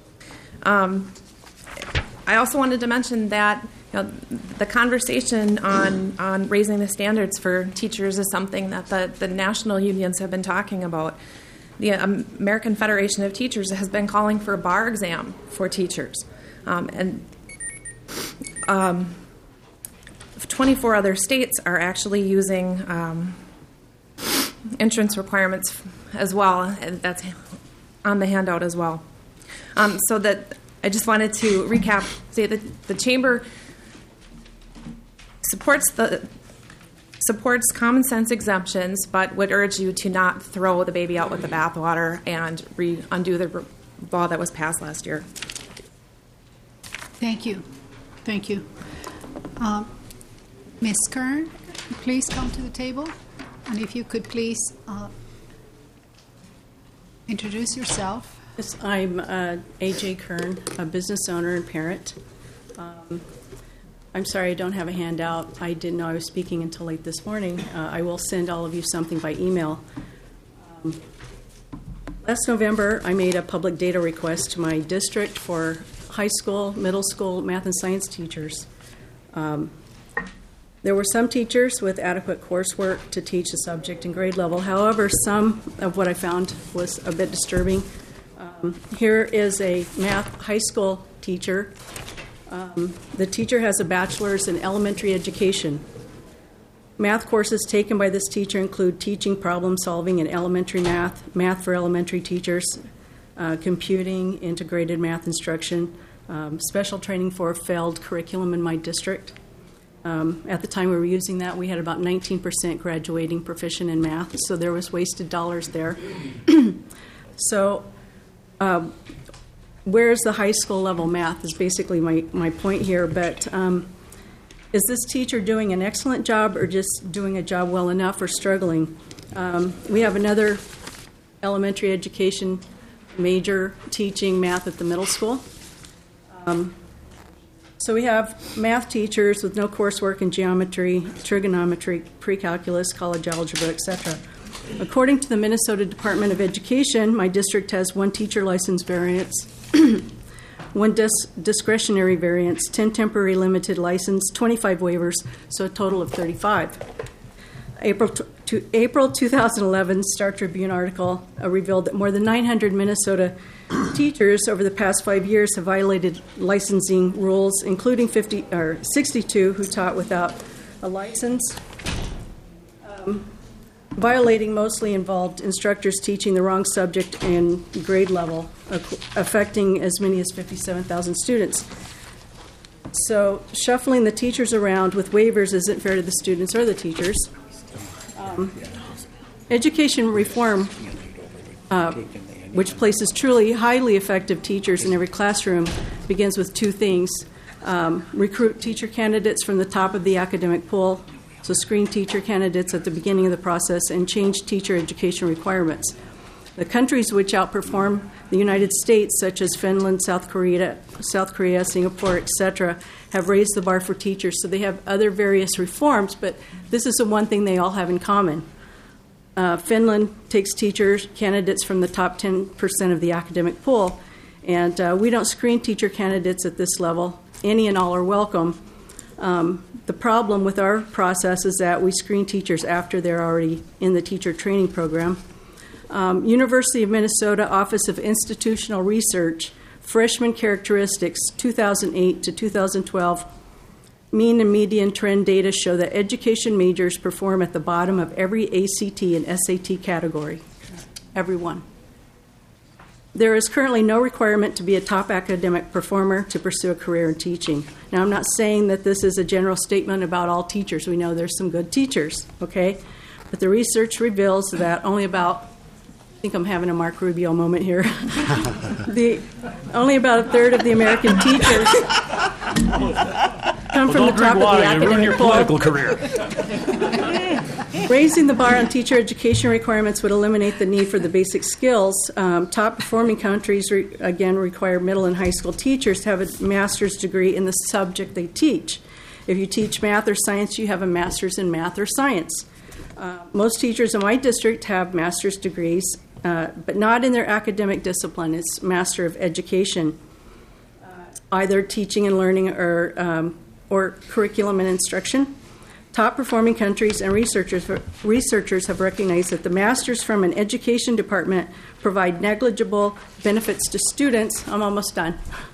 I also wanted to mention that the conversation on raising the standards for teachers is something that the national unions have been talking about. The American Federation of Teachers has been calling for a bar exam for teachers. And 24 other states are actually using entrance requirements as well, and that's on the handout as well. So that I just wanted to recap, say that the Chamber supports common sense exemptions, but would urge you to not throw the baby out with the bathwater and undo the law that was passed last year. Thank you. Thank you. Ms. Kern, please come to the table. And if you could please introduce yourself. Yes, I'm A.J. Kern, a business owner and parent. I'm sorry I don't have a handout. I didn't know I was speaking until late this morning. I will send all of you something by email. Last November, I made a public data request to my district for high school, middle school math and science teachers. There were some teachers with adequate coursework to teach the subject in grade level. However, some of what I found was a bit disturbing. Here is a math high school teacher. The teacher has a bachelor's in elementary education. Math courses taken by this teacher include teaching problem solving in elementary math, math for elementary teachers, computing, integrated math instruction, special training for a failed curriculum in my district. At the time we were using that, we had about 19% graduating proficient in math, so there was wasted dollars there. So where's the high school level math is basically my point here, but is this teacher doing an excellent job or just doing a job well enough or struggling? We have another elementary education major teaching math at the middle school. So we have math teachers with no coursework in geometry, trigonometry, pre-calculus, college algebra, etc. According to the Minnesota Department of Education, my district has 1 teacher license variance, 1 discretionary variance, 10 temporary limited license, 25 waivers, so a total of 35. April 2011 Star Tribune article revealed that more than 900 Minnesota teachers over the past 5 years have violated licensing rules, including 62 who taught without a license. Violating mostly involved instructors teaching the wrong subject in grade level, affecting as many as 57,000 students. So shuffling the teachers around with waivers isn't fair to the students or the teachers. Education reform, which places truly highly effective teachers in every classroom, begins with 2 things. Recruit teacher candidates from the top of the academic pool, so screen teacher candidates at the beginning of the process, and change teacher education requirements. The countries which outperform the United States, such as Finland, South Korea, Singapore, etc., have raised the bar for teachers. So they have other various reforms, but this is the one thing they all have in common. Finland takes teachers, candidates from the top 10% of the academic pool, and we don't screen teacher candidates at this level. Any and all are welcome. The problem with our process is that we screen teachers after they're already in the teacher training program. University of Minnesota Office of Institutional Research, Freshman Characteristics, 2008 to 2012, mean and median trend data show that education majors perform at the bottom of every ACT and SAT category. Every one. There is currently no requirement to be a top academic performer to pursue a career in teaching. Now, I'm not saying that this is a general statement about all teachers. We know there's some good teachers, okay? But the research reveals that only about think I'm having a Mark Rubio moment here. Only about a third of the American teachers come from the top of the academic pole. Political career. Raising the bar on teacher education requirements would eliminate the need for the basic skills. Top-performing countries, again, require middle and high school teachers to have a master's degree in the subject they teach. If you teach math or science, you have a master's in math or science. Most teachers in my district have master's degrees, but not in their academic discipline. It's Master of Education, either teaching and learning or curriculum and instruction. Top-performing countries and researchers have recognized that the masters from an education department provide negligible benefits to students. I'm almost done.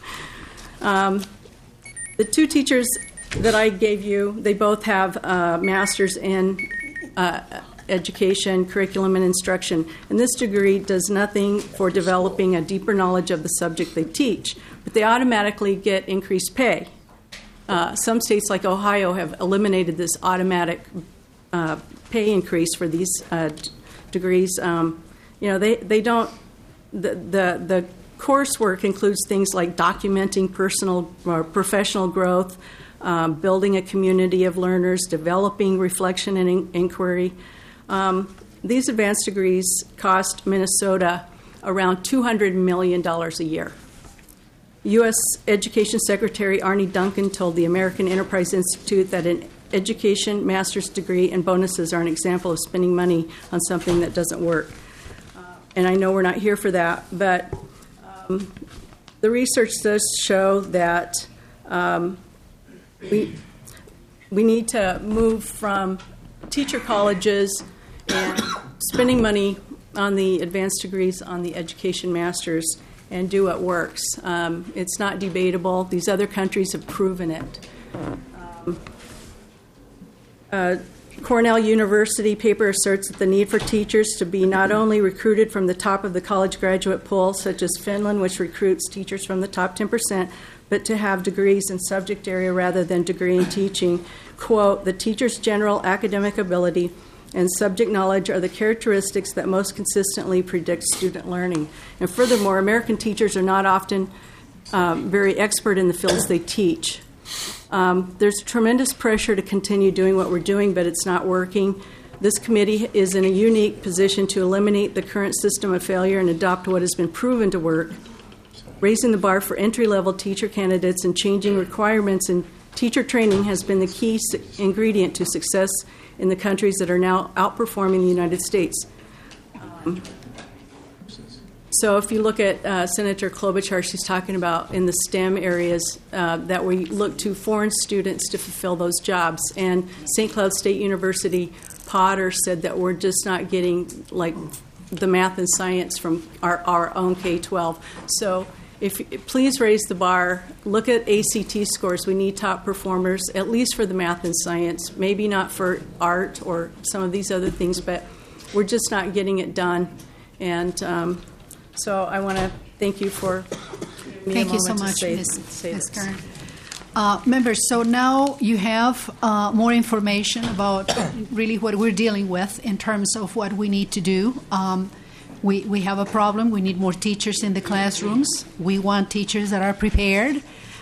The two teachers that I gave you, they both have masters in education, curriculum, and instruction. And this degree does nothing for developing a deeper knowledge of the subject they teach, but they automatically get increased pay. Some states like Ohio have eliminated this automatic pay increase for these degrees. They don't. The coursework includes things like documenting personal or professional growth, building a community of learners, developing reflection and inquiry. These advanced degrees cost Minnesota around $200 million a year. U.S. Education Secretary Arne Duncan told the American Enterprise Institute that an education master's degree and bonuses are an example of spending money on something that doesn't work. And I know we're not here for that, but the research does show that we need to move from teacher colleges and spending money on the advanced degrees on the education masters and do what works. It's not debatable. These other countries have proven it. Cornell University paper asserts that the need for teachers to be not only recruited from the top of the college graduate pool, such as Finland, which recruits teachers from the top 10%, but to have degrees in subject area rather than degree in teaching. Quote, the teacher's general academic ability and subject knowledge are the characteristics that most consistently predict student learning. And furthermore, American teachers are not often very expert in the fields they teach. There's tremendous pressure to continue doing what we're doing, but it's not working. This committee is in a unique position to eliminate the current system of failure and adopt what has been proven to work. Raising the bar for entry-level teacher candidates and changing requirements in teacher training has been the key ingredient to success in the countries that are now outperforming the United States. So if you look at Senator Klobuchar, she's talking about in the STEM areas that we look to foreign students to fulfill those jobs. And St. Cloud State University, Potter said that we're just not getting like the math and science from our own K-12. So please raise the bar. Look at ACT scores. We need top performers, at least for the math and science. Maybe not for art or some of these other things, but we're just not getting it done. And so I want to thank you for giving me Thank you so much, Ms. Kern. Members, so now you have more information about really what we're dealing with in terms of what we need to do. We have a problem. We need more teachers in the classrooms. We want teachers that are prepared.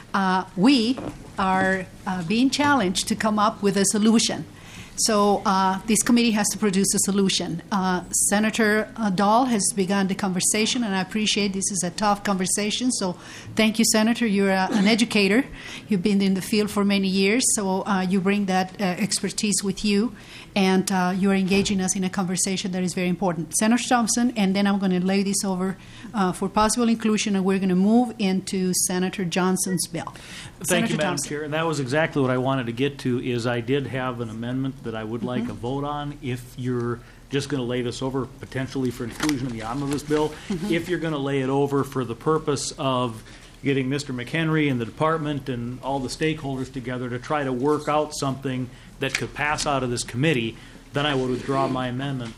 We are being challenged to come up with a solution. So this committee has to produce a solution. Senator Dahl has begun the conversation, and I appreciate this is a tough conversation. So thank you, Senator. You're an educator. You've been in the field for many years, so you bring that expertise with you, and you're engaging us in a conversation that is very important. Senator Thompson, and then I'm going to lay this over for possible inclusion, and we're going to move into Senator Johnson's bill. Thank you, Madam Thompson. Chair. And that was exactly what I wanted to get to, is I did have an amendment that I would like a vote on if you're just going to lay this over potentially for inclusion in the omnibus bill. If you're going to lay it over for the purpose of getting Mr. McHenry and the department and all the stakeholders together to try to work out something that could pass out of this committee, then I would withdraw my amendment.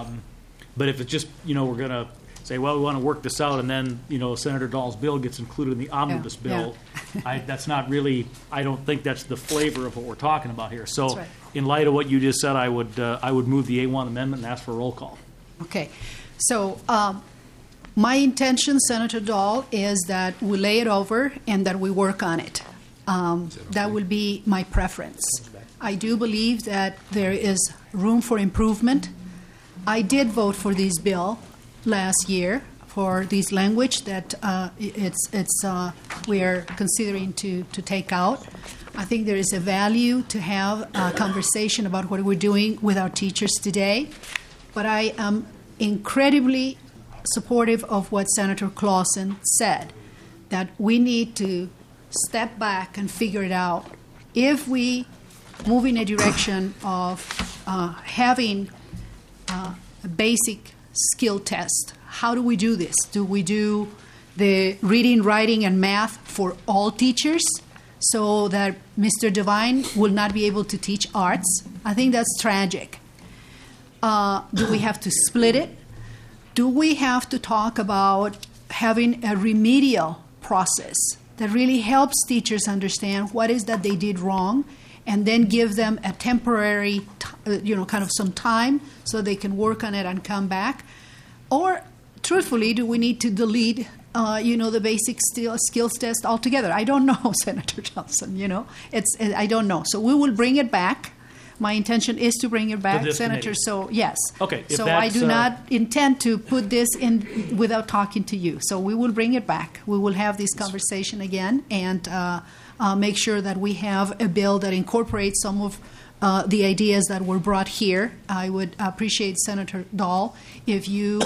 But if it's just, we're going to say, well, we want to work this out, and then, Senator Dahl's bill gets included in the omnibus bill. That's not really, I don't think that's the flavor of what we're talking about here. So right. In light of what you just said, I would move the A1 amendment and ask for a roll call. Okay. So my intention, Senator Dahl, is that we lay it over and that we work on it. That will be my preference. I do believe that there is room for improvement. I did vote for this bill last year for this language that we are considering to take out. I think there is a value to have a conversation about what we're doing with our teachers today. But I am incredibly supportive of what Senator Clausen said, that we need to step back and figure it out. If we move in a direction of having a basic skill test, how do we do this? Do we do the reading, writing, and math for all teachers so that Mr. Devine will not be able to teach arts? I think that's tragic. Do we have to split it? Do we have to talk about having a remedial process that really helps teachers understand what is that they did wrong, and then give them a temporary, kind of some time so they can work on it and come back? Or, truthfully, do we need to delete, the basic skills test altogether? I don't know, Senator Johnson. I don't know. So we will bring it back. My intention is to bring it back, Senator. Committee. So yes. Okay. So I do not intend to put this in without talking to you. So we will bring it back. We will have this conversation again and make sure that we have a bill that incorporates some of the ideas that were brought here. I would appreciate, Senator Dahl, if you.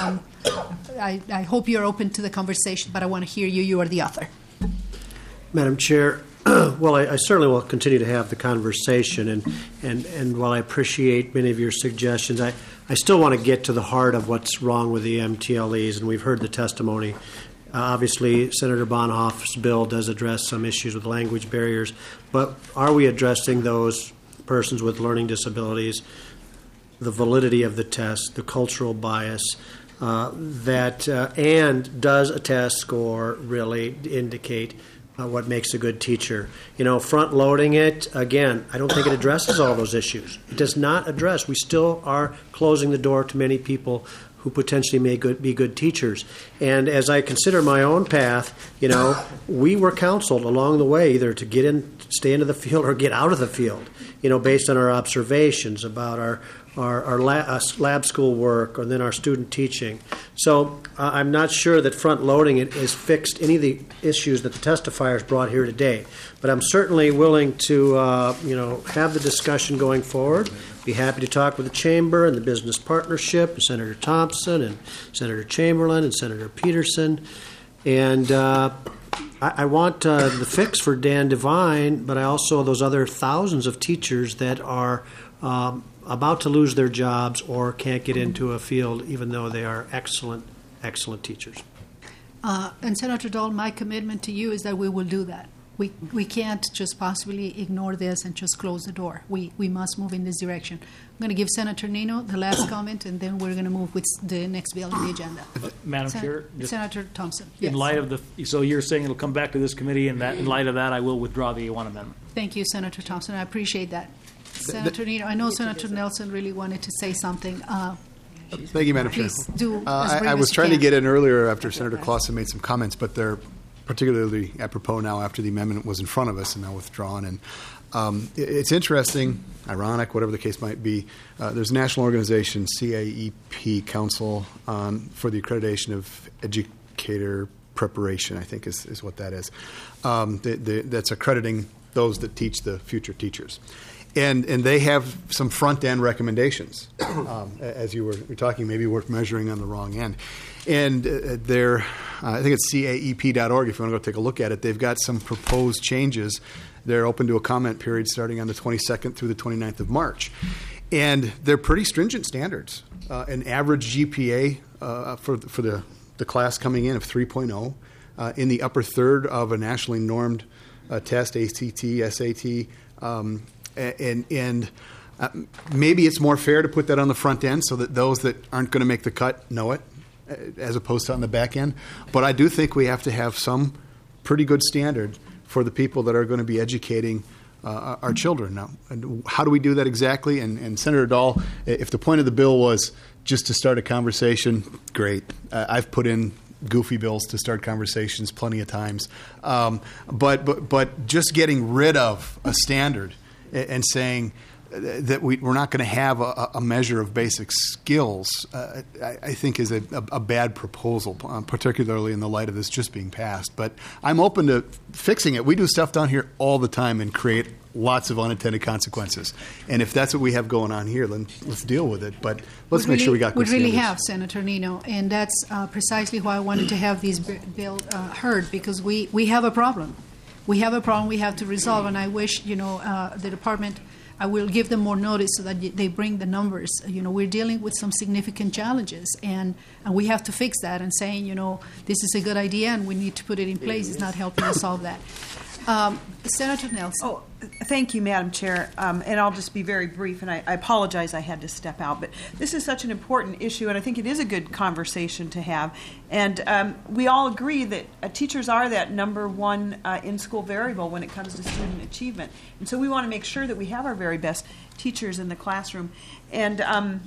I hope you're open to the conversation, but I want to hear you. You are the author. Madam Chair. Well, I certainly will continue to have the conversation, and while I appreciate many of your suggestions, I still want to get to the heart of what's wrong with the MTLEs, and we've heard the testimony. Obviously, Senator Bonhoeff's bill does address some issues with language barriers, but are we addressing those persons with learning disabilities, the validity of the test, the cultural bias, and does a test score really indicate what makes a good teacher? Front loading it, again, I don't think it addresses all those issues. It does not address. We still are closing the door to many people who potentially may be good teachers. And as I consider my own path, we were counseled along the way either to stay into the field or get out of the field, based on our observations about our lab school work, or then our student teaching. So I'm not sure that front-loading it has fixed any of the issues that the testifiers brought here today. But I'm certainly willing to, have the discussion going forward. Be happy to talk with the Chamber and the Business Partnership, and Senator Thompson and Senator Chamberlain and Senator Peterson. And I want the fix for Dan Devine, but I also those other thousands of teachers that are about to lose their jobs or can't get into a field even though they are excellent teachers. And Senator Dahl, my commitment to you is that we will do that. We can't just possibly ignore this and just close the door. We must move in this direction. I'm going to give Senator Nino the last comment, and then we're going to move with the next bill on the agenda. Madam Chair, Senator Thompson. In light of so you're saying it'll come back to this committee, and that in light of that, I will withdraw the A1 amendment. Thank you, Senator Thompson. I appreciate that. Senator Nino, I know Senator Nelson really wanted to say something. Thank you, Madam Chair. Please do. I was trying to get in earlier after Senator Clausen made some comments, but they're particularly apropos now after the amendment was in front of us and now withdrawn. And it's interesting, ironic, whatever the case might be. There's a national organization, CAEP, Council for the Accreditation of Educator Preparation, I think is what that is. That's accrediting those that teach the future teachers. And they have some front-end recommendations, as you were talking, maybe worth measuring on the wrong end. And they're, I think it's caep.org, if you want to go take a look at it. They've got some proposed changes. They're open to a comment period starting on the 22nd through the 29th of March. And they're pretty stringent standards. An average GPA for the class coming in of 3.0, in the upper third of a nationally normed test, ACT, SAT, and maybe it's more fair to put that on the front end so that those that aren't going to make the cut know it, as opposed to on the back end. But I do think we have to have some pretty good standard for the people that are going to be educating our children. Now, how do we do that exactly? And Senator Dahl, if the point of the bill was just to start a conversation, great. I've put in goofy bills to start conversations plenty of times. But just getting rid of a standard and saying that we're not going to have a measure of basic skills, I think is a bad proposal, particularly in the light of this just being passed. But I'm open to fixing it. We do stuff down here all the time and create lots of unintended consequences. And if that's what we have going on here, then let's deal with it. But let's make sure we got good standards. We really standards. have, Senator Nino, and that's precisely why I wanted to have this bill heard, because we have a problem. We have a problem we have to resolve, and I wish, the department, I will give them more notice so that they bring the numbers. We're dealing with some significant challenges, and we have to fix that. And saying, this is a good idea and we need to put it in place is not helping us solve that. Senator Nelson. Oh, thank you, Madam Chair. And I'll just be very brief, and I apologize I had to step out. But this is such an important issue, and I think it is a good conversation to have. And we all agree that teachers are that number one in-school variable when it comes to student achievement. And so we want to make sure that we have our very best teachers in the classroom. And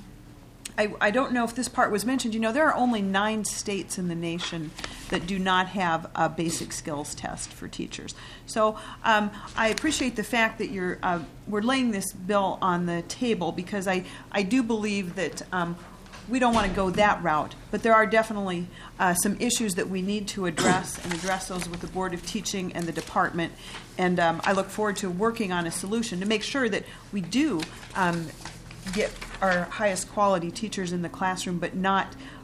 I don't know if this part was mentioned. There are only 9 states in the nation that do not have a basic skills test for teachers. So I appreciate the fact that we're laying this bill on the table, because I do believe that we don't want to go that route. But there are definitely some issues that we need to address, and address those with the Board of Teaching and the department. And I look forward to working on a solution to make sure that we do get our highest quality teachers in the classroom, but not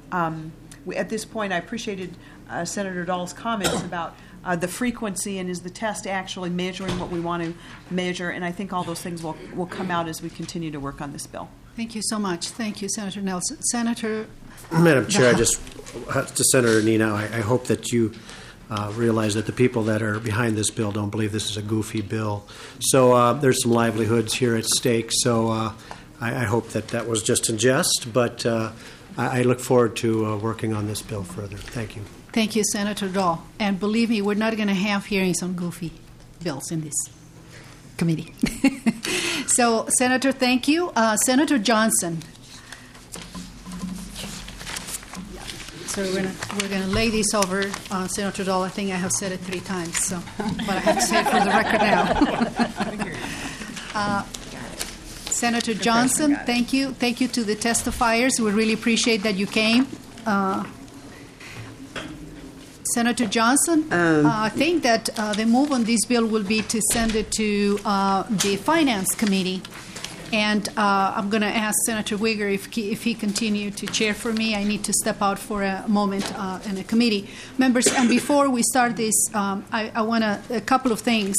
at this point. I appreciated Senator Dahl's comments about the frequency, and is the test actually measuring what we want to measure, and I think all those things will come out as we continue to work on this bill. Thank you so much. Thank you, Senator Nelson. Senator Madam Chair, to Senator Nino, I hope that you realize that the people that are behind this bill don't believe this is a goofy bill. So there's some livelihoods here at stake. So I hope that was just in jest, but I look forward to working on this bill further. Thank you. Thank you, Senator Dahl. And believe me, we're not going to have hearings on goofy bills in this committee. So, Senator, thank you. Senator Johnson. So we're going to lay this over on Senator Dahl. I think I have said it 3 times, so, but I have to say it for the record now. Senator Johnson, thank you. Thank you to the testifiers. We really appreciate that you came. Senator Johnson, I think that the move on this bill will be to send it to the Finance Committee. And I'm going to ask Senator Wigger if he continue to chair for me. I need to step out for a moment in the committee. Members, and before we start this, I want a couple of things.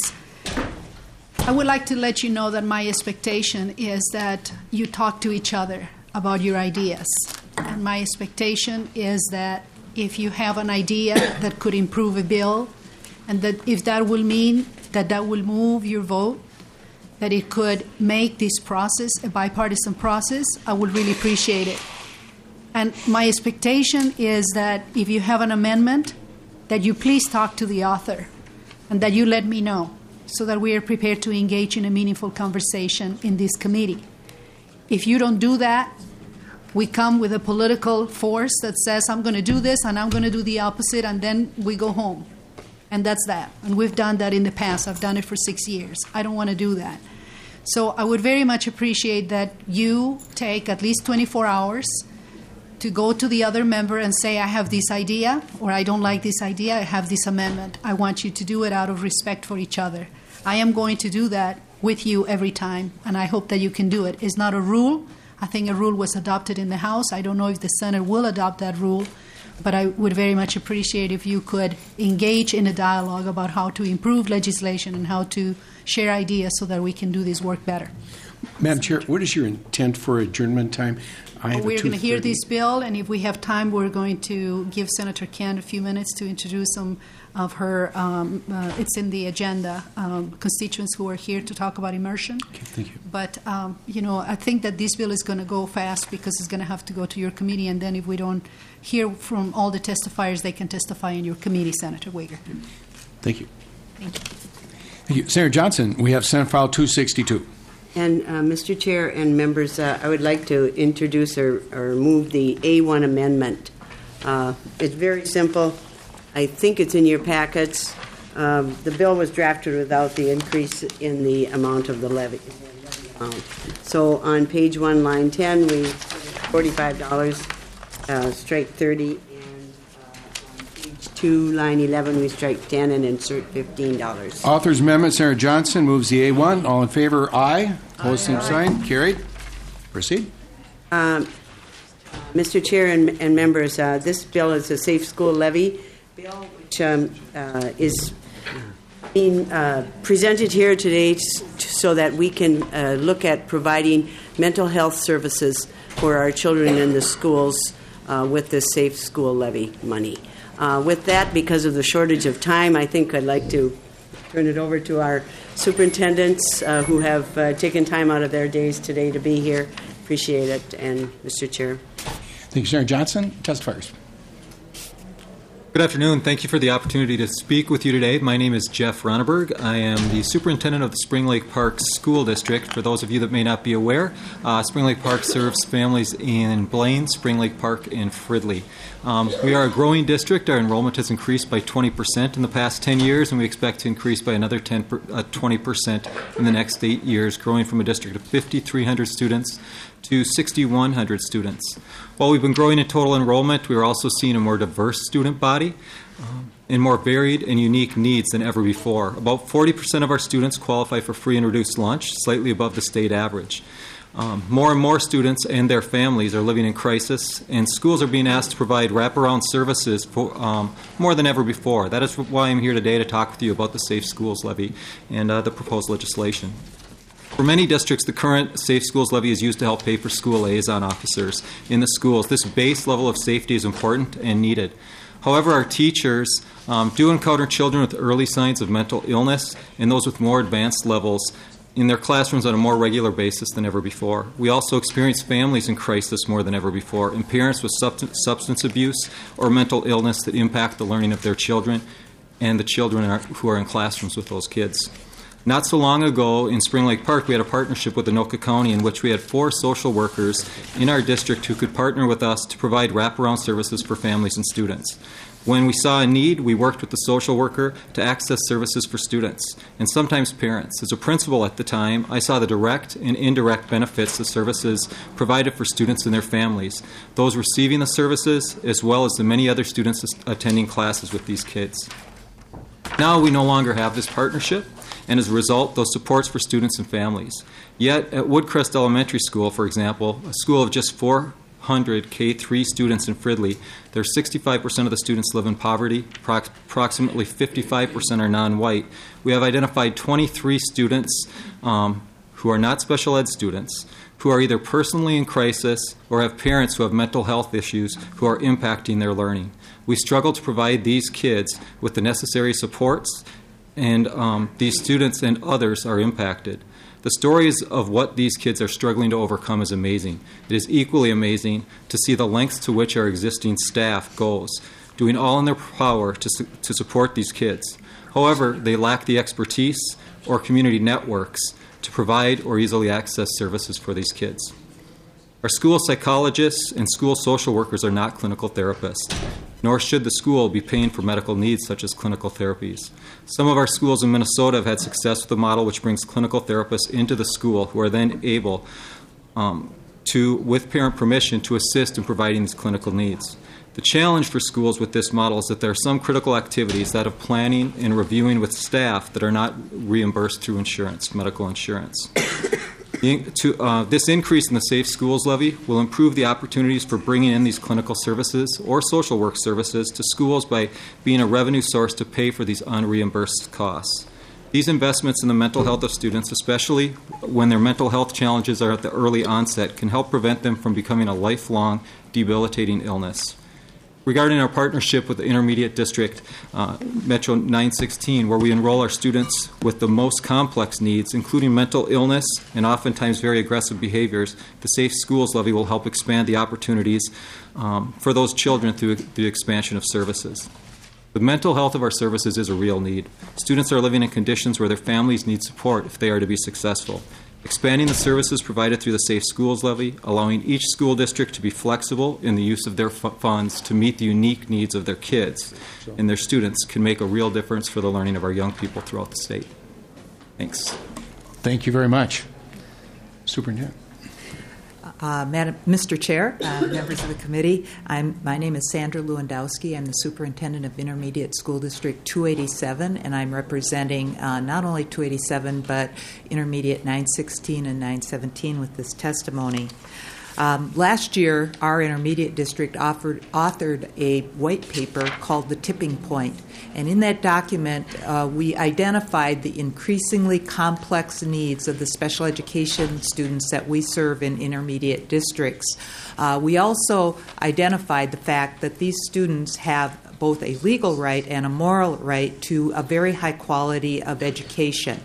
I would like to let you know that my expectation is that you talk to each other about your ideas. And my expectation is that if you have an idea that could improve a bill, and that if that will mean that will move your vote, that it could make this process a bipartisan process, I would really appreciate it. And my expectation is that if you have an amendment, that you please talk to the author and that you let me know, so that we are prepared to engage in a meaningful conversation in this committee. If you don't do that, we come with a political force that says, I'm going to do this and I'm going to do the opposite, and then we go home. And that's that. And we've done that in the past. I've done it for 6 years. I don't want to do that. So I would very much appreciate that you take at least 24 hours to go to the other member and say, I have this idea, or I don't like this idea, I have this amendment. I want you to do it out of respect for each other. I am going to do that with you every time, and I hope that you can do it. It's not a rule. I think a rule was adopted in the House. I don't know if the Senate will adopt that rule, but I would very much appreciate if you could engage in a dialogue about how to improve legislation and how to share ideas so that we can do this work better. Madam Chair, what is your intent for adjournment time? We're going to hear this bill, and if we have time, we're going to give Senator Kent a few minutes to introduce some of her, it's in the agenda, constituents who are here to talk about immersion. Okay, thank you. But, I think that this bill is going to go fast because it's going to have to go to your committee, and then if we don't hear from all the testifiers, they can testify in your committee, Senator Wigger. Thank you. Thank you. Thank you. Senator Johnson, we have Senate File 262. And Mr. Chair and members, I would like to introduce or move the A1 amendment. It's very simple. I think it's in your packets. The bill was drafted without the increase in the amount of the levy. So on page 1, line 10, we $45, strike 30, and on page 2, line 11, we strike 10 and insert $15. Author's Amendment, Senator Johnson moves the A1. All in favor, aye. Opposed, same sign. Carried. Proceed. Mr. Chair and members, this bill is a safe school levy bill, which is being presented here today so that we can look at providing mental health services for our children in the schools with this safe school levy money. With that, because of the shortage of time, I think I'd like to turn it over to our superintendents who have taken time out of their days today to be here. Appreciate it. And Mr. Chair. Thank you, Senator Johnson. Testifiers. Good afternoon. Thank you for the opportunity to speak with you today. My name is Jeff Ronneberg. I am the superintendent of the Spring Lake Park School District. For those of you that may not be aware, Spring Lake Park serves families in Blaine, Spring Lake Park, and Fridley. We are a growing district. Our enrollment has increased by 20% in the past 10 years, and we expect to increase by another 20% in the next 8 years, growing from a district of 5,300 students to 6,100 students. While we've been growing in total enrollment, we are also seeing a more diverse student body and more varied and unique needs than ever before. About 40% of our students qualify for free and reduced lunch, slightly above the state average. More and more students and their families are living in crisis, and schools are being asked to provide wraparound services for, more than ever before. That is why I'm here today to talk with you about the Safe Schools Levy and the proposed legislation. For many districts, the current Safe Schools Levy is used to help pay for school liaison officers in the schools. This base level of safety is important and needed. However, our teachers do encounter children with early signs of mental illness and those with more advanced levels in their classrooms on a more regular basis than ever before. We also experience families in crisis more than ever before, and parents with substance abuse or mental illness that impact the learning of their children and the children who are in classrooms with those kids. Not so long ago in Spring Lake Park, we had a partnership with Anoka County in which we had 4 social workers in our district who could partner with us to provide wraparound services for families and students. When we saw a need, we worked with the social worker to access services for students and sometimes parents. As a principal at the time, I saw the direct and indirect benefits the services provided for students and their families, those receiving the services, as well as the many other students attending classes with these kids. Now we no longer have this partnership, and as a result, those supports for students and families. Yet, at Woodcrest Elementary School, for example, a school of just 400 K-3 students in Fridley, 65% of the students live in poverty, approximately 55% are non-white. We have identified 23 students who are not special ed students, who are either personally in crisis or have parents who have mental health issues who are impacting their learning. We struggle to provide these kids with the necessary supports, and these students and others are impacted. The stories of what these kids are struggling to overcome is amazing. It is equally amazing to see the lengths to which our existing staff goes, doing all in their power to support these kids. However, they lack the expertise or community networks to provide or easily access services for these kids. Our school psychologists and school social workers are not clinical therapists, nor should the school be paying for medical needs such as clinical therapies. Some of our schools in Minnesota have had success with a model which brings clinical therapists into the school who are then able to, with parent permission, to assist in providing these clinical needs. The challenge for schools with this model is that there are some critical activities, that of planning and reviewing with staff, that are not reimbursed through insurance, medical insurance. This increase in the Safe Schools Levy will improve the opportunities for bringing in these clinical services or social work services to schools by being a revenue source to pay for these unreimbursed costs. These investments in the mental health of students, especially when their mental health challenges are at the early onset, can help prevent them from becoming a lifelong, debilitating illness. Regarding our partnership with the Intermediate District, Metro 916, where we enroll our students with the most complex needs, including mental illness and oftentimes very aggressive behaviors, the Safe Schools Levy will help expand the opportunities for those children through the expansion of services. The mental health of our services is a real need. Students are living in conditions where their families need support if they are to be successful. expanding the services provided through the Safe Schools Levy, allowing each school district to be flexible in the use of their funds to meet the unique needs of their kids and their students can make a real difference for the learning of our young people throughout the state. Thanks. Thank you very much. Superintendent. Mr. Chair, members of the committee, my name is Sandra Lewandowski. I'm the superintendent of Intermediate School District 287, and I'm representing not only 287 but Intermediate 916 and 917 with this testimony. Last year, our intermediate district authored a white paper called The Tipping Point. And in that document, we identified the increasingly complex needs of the special education students that we serve in intermediate districts. We also identified the fact that these students have both a legal right and a moral right to a very high quality of education.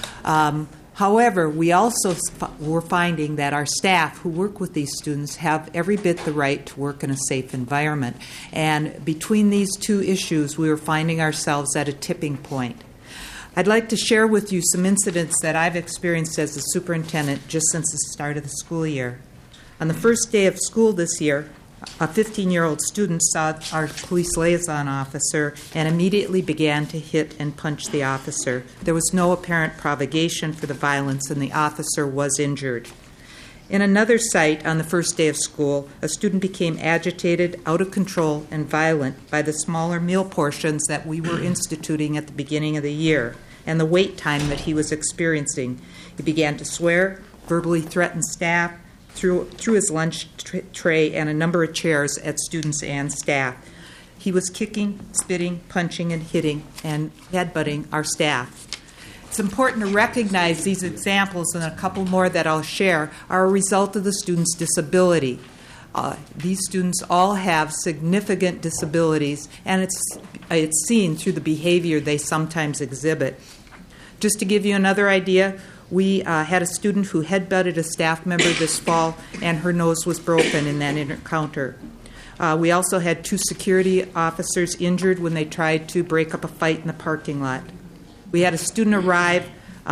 However, we also were finding that our staff who work with these students have every bit the right to work in a safe environment. And between these two issues, we were finding ourselves at a tipping point. I'd like to share with you some incidents that I've experienced as a superintendent just since the start of the school year. On the first day of school this year, a 15-year-old student saw our police liaison officer and immediately began to hit and punch the officer. There was no apparent provocation for the violence, and the officer was injured. In another site on the first day of school, a student became agitated, out of control, and violent by the smaller meal portions that we were instituting at the beginning of the year and the wait time that he was experiencing. He began to swear, verbally threaten staff, threw his lunch tray and a number of chairs at students and staff. He was kicking, spitting, punching, and hitting, and headbutting our staff. It's important to recognize these examples, and a couple more that I'll share, are a result of the student's disability. These students all have significant disabilities, and it's seen through the behavior they sometimes exhibit. Just to give you another idea, we had a student who headbutted a staff member this fall, and her nose was broken in that encounter. We also had 2 security officers injured when they tried to break up a fight in the parking lot. We had a student arrive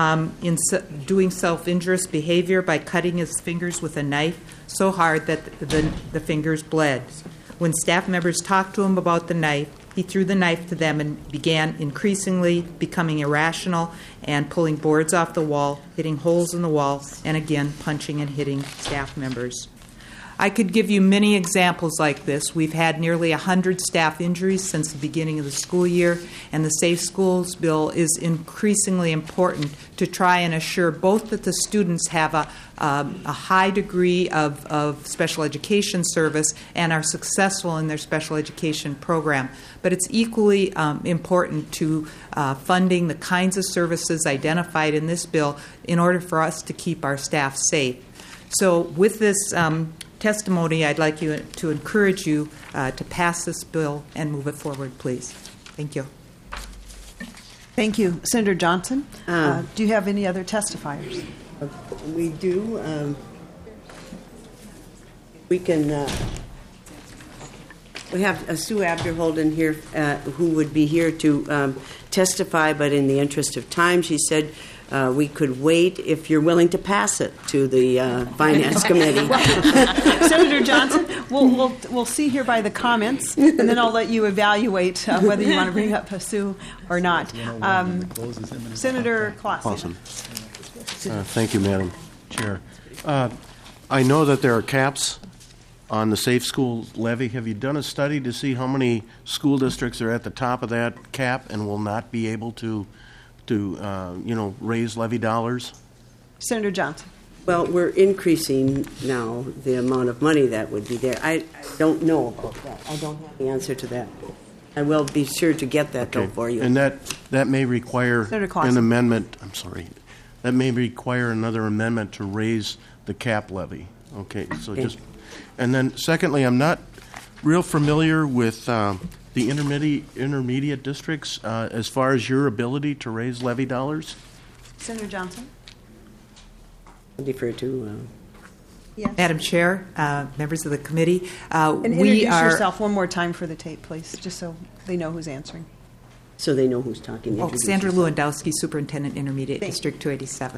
doing self-injurious behavior by cutting his fingers with a knife so hard that the fingers bled. When staff members talked to him about the knife, he threw the knife to them and began increasingly becoming irrational and pulling boards off the wall, hitting holes in the wall, and again punching and hitting staff members. I could give you many examples like this. We've had nearly 100 staff injuries since the beginning of the school year, and the Safe Schools Bill is increasingly important to try and assure both that the students have a high degree of special education service and are successful in their special education program. But it's equally important to funding the kinds of services identified in this bill in order for us to keep our staff safe. So with this testimony, I'd like you to encourage you to pass this bill and move it forward, please. Thank you. Thank you. Senator Johnson, do you have any other testifiers? We do. We can. We have Sue Abderholden here, who would be here to testify, but in the interest of time, she said we could wait if you're willing to pass it to the Finance Committee. Senator Johnson, we'll see here by the comments, and then I'll let you evaluate whether you want to bring up Sue or not. Senator Clausen. Awesome. Thank you, Madam Chair. I know that there are caps on the Safe Schools Levy. Have you done a study to see how many school districts are at the top of that cap and will not be able to raise levy dollars? Senator Johnson. Well, we're increasing now the amount of money that would be there. I don't know about that. I don't have the answer to that. I will be sure to get that, though, for you. And that may require an amendment. I'm sorry. That may require another amendment to raise the cap levy. Okay. And then secondly, I'm not real familiar with the intermediate districts as far as your ability to raise levy dollars. Senator Johnson. I defer to yes. Madam Chair, members of the committee. And introduce yourself one more time for the tape, please, just so they know who's answering. So they know who's talking. Sandra Lewandowski, Superintendent, Intermediate District 287.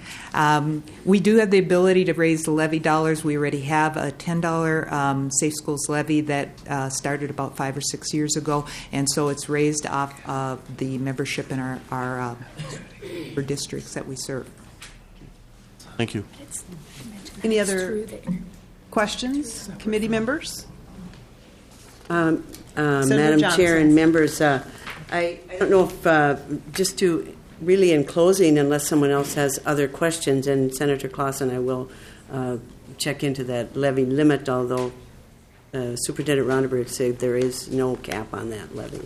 We do have the ability to raise the levy dollars. We already have a $10 Safe Schools levy that started about 5 or 6 years ago, and so it's raised off of the membership in our districts that we serve. Thank you. Any other questions, committee members? Madam Johnson. Chair and members, I don't know if, just to really in closing, unless someone else has other questions, and Senator Clausen, I will check into that levy limit, although Superintendent Ronneberg said there is no cap on that levy.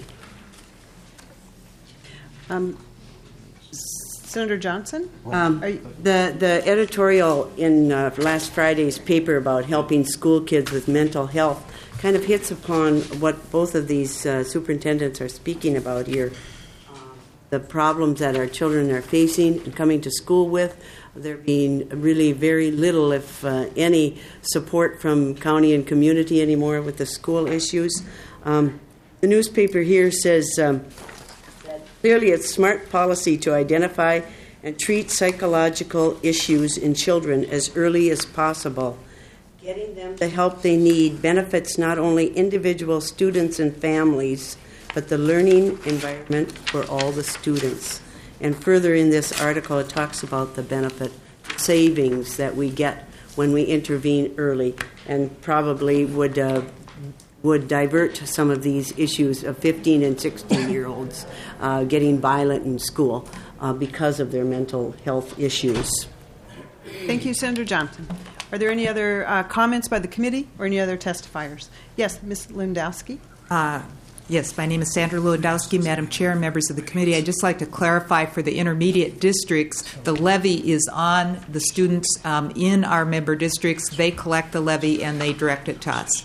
Senator Johnson? The editorial in last Friday's paper about helping school kids with mental health kind of hits upon what both of these superintendents are speaking about here. The problems that our children are facing and coming to school with, there being really very little, if any, support from county and community anymore with the school issues. The newspaper here says that clearly it's smart policy to identify and treat psychological issues in children as early as possible. Getting them the help they need benefits not only individual students and families, but the learning environment for all the students. And further in this article, it talks about the benefit savings that we get when we intervene early, and probably would divert some of these issues of 15 and 16-year-olds getting violent in school because of their mental health issues. Thank you, Senator Johnson. Are there any other comments by the committee or any other testifiers? Yes, Ms. Lewandowski. Yes, my name is Sandra Lewandowski, Madam Chair and members of the committee. I'd just like to clarify for the intermediate districts, the levy is on the students in our member districts. They collect the levy and they direct it to us.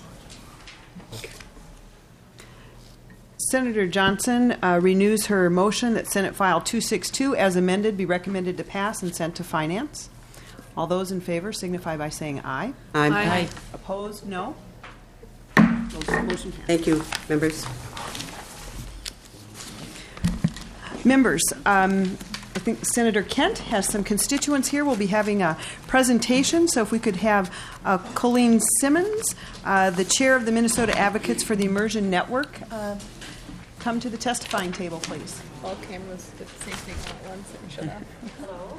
Senator Johnson renews her motion that Senate File 262, as amended, be recommended to pass and sent to Finance. All those in favor signify by saying aye. Aye. Aye. Opposed, no. Motion carries. Thank you, members. Members, I think Senator Kent has some constituents here. We'll be having a presentation, so if we could have Colleen Simmons, the chair of the Minnesota Advocates for the Immersion Network, come to the testifying table, please. All cameras did the same thing all at once and shut up. Hello.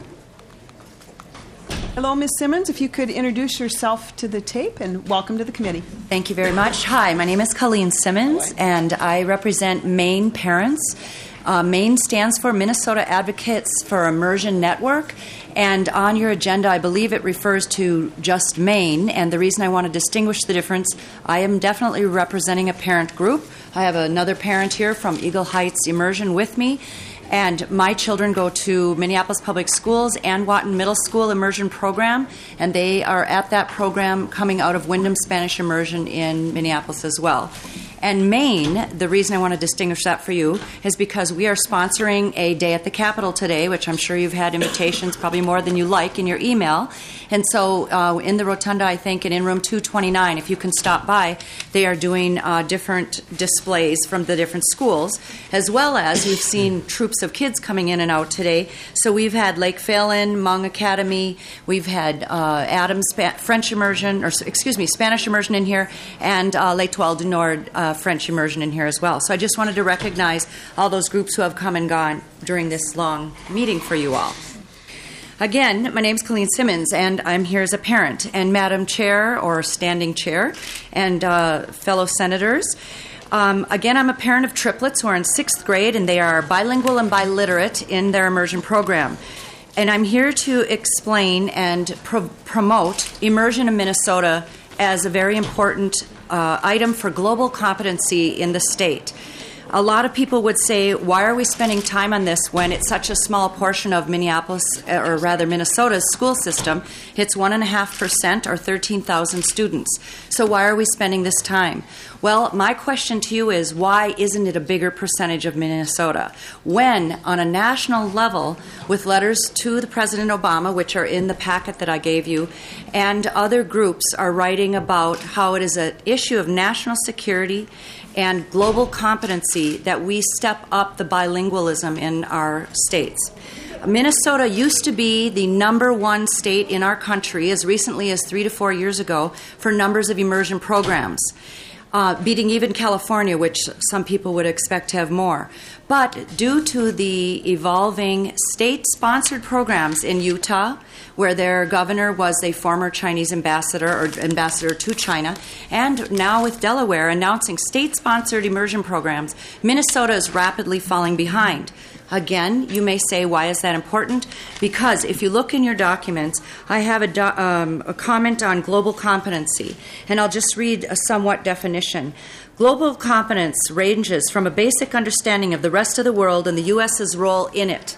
Hello, Ms. Simmons. If you could introduce yourself to the tape, and welcome to the committee. Thank you very much. Hi, my name is Colleen Simmons, and I represent Maine parents. Maine stands for Minnesota Advocates for Immersion Network, and on your agenda, I believe it refers to just Maine, and the reason I want to distinguish the difference, I am definitely representing a parent group. I have another parent here from Eagle Heights Immersion with me, and my children go to Minneapolis Public Schools and Whatton Middle School Immersion Program, and they are at that program coming out of Wyndham Spanish Immersion in Minneapolis as well. And Maine, the reason I want to distinguish that for you is because we are sponsoring a day at the Capitol today, which I'm sure you've had invitations, probably more than you like, in your email. And so in the rotunda, I think, and in room 229, if you can stop by, they are doing different displays from the different schools, as well as we've seen troops of kids coming in and out today. So we've had Lake Phelan, Hmong Academy, we've had Adams Spanish immersion in here, and L'Etoile du Nord French immersion in here as well. So I just wanted to recognize all those groups who have come and gone during this long meeting for you all. Again, my name is Colleen Simmons, and I'm here as a parent. And Madam Chair, or Standing Chair, and fellow senators, again, I'm a parent of triplets who are in 6th grade, and they are bilingual and biliterate in their immersion program. And I'm here to explain and promote immersion in Minnesota as a very important item for global competency in the state. A lot of people would say, why are we spending time on this when it's such a small portion of Minnesota's school system? It's 1.5% or 13,000 students. So why are we spending this time? Well, my question to you is, why isn't it a bigger percentage of Minnesota? When, on a national level, with letters to the President Obama, which are in the packet that I gave you, and other groups are writing about how it is an issue of national security and global competency that we step up the bilingualism in our states. Minnesota used to be the number one state in our country as recently as 3 to 4 years ago for numbers of immersion programs, beating even California, which some people would expect to have more. But due to the evolving state-sponsored programs in Utah, where their governor was a former Chinese ambassador or ambassador to China, and now with Delaware announcing state-sponsored immersion programs, Minnesota is rapidly falling behind. Again, you may say, why is that important? Because if you look in your documents, I have a comment on global competency, and I'll just read a somewhat definition. Global competence ranges from a basic understanding of the rest of the world and the U.S.'s role in it.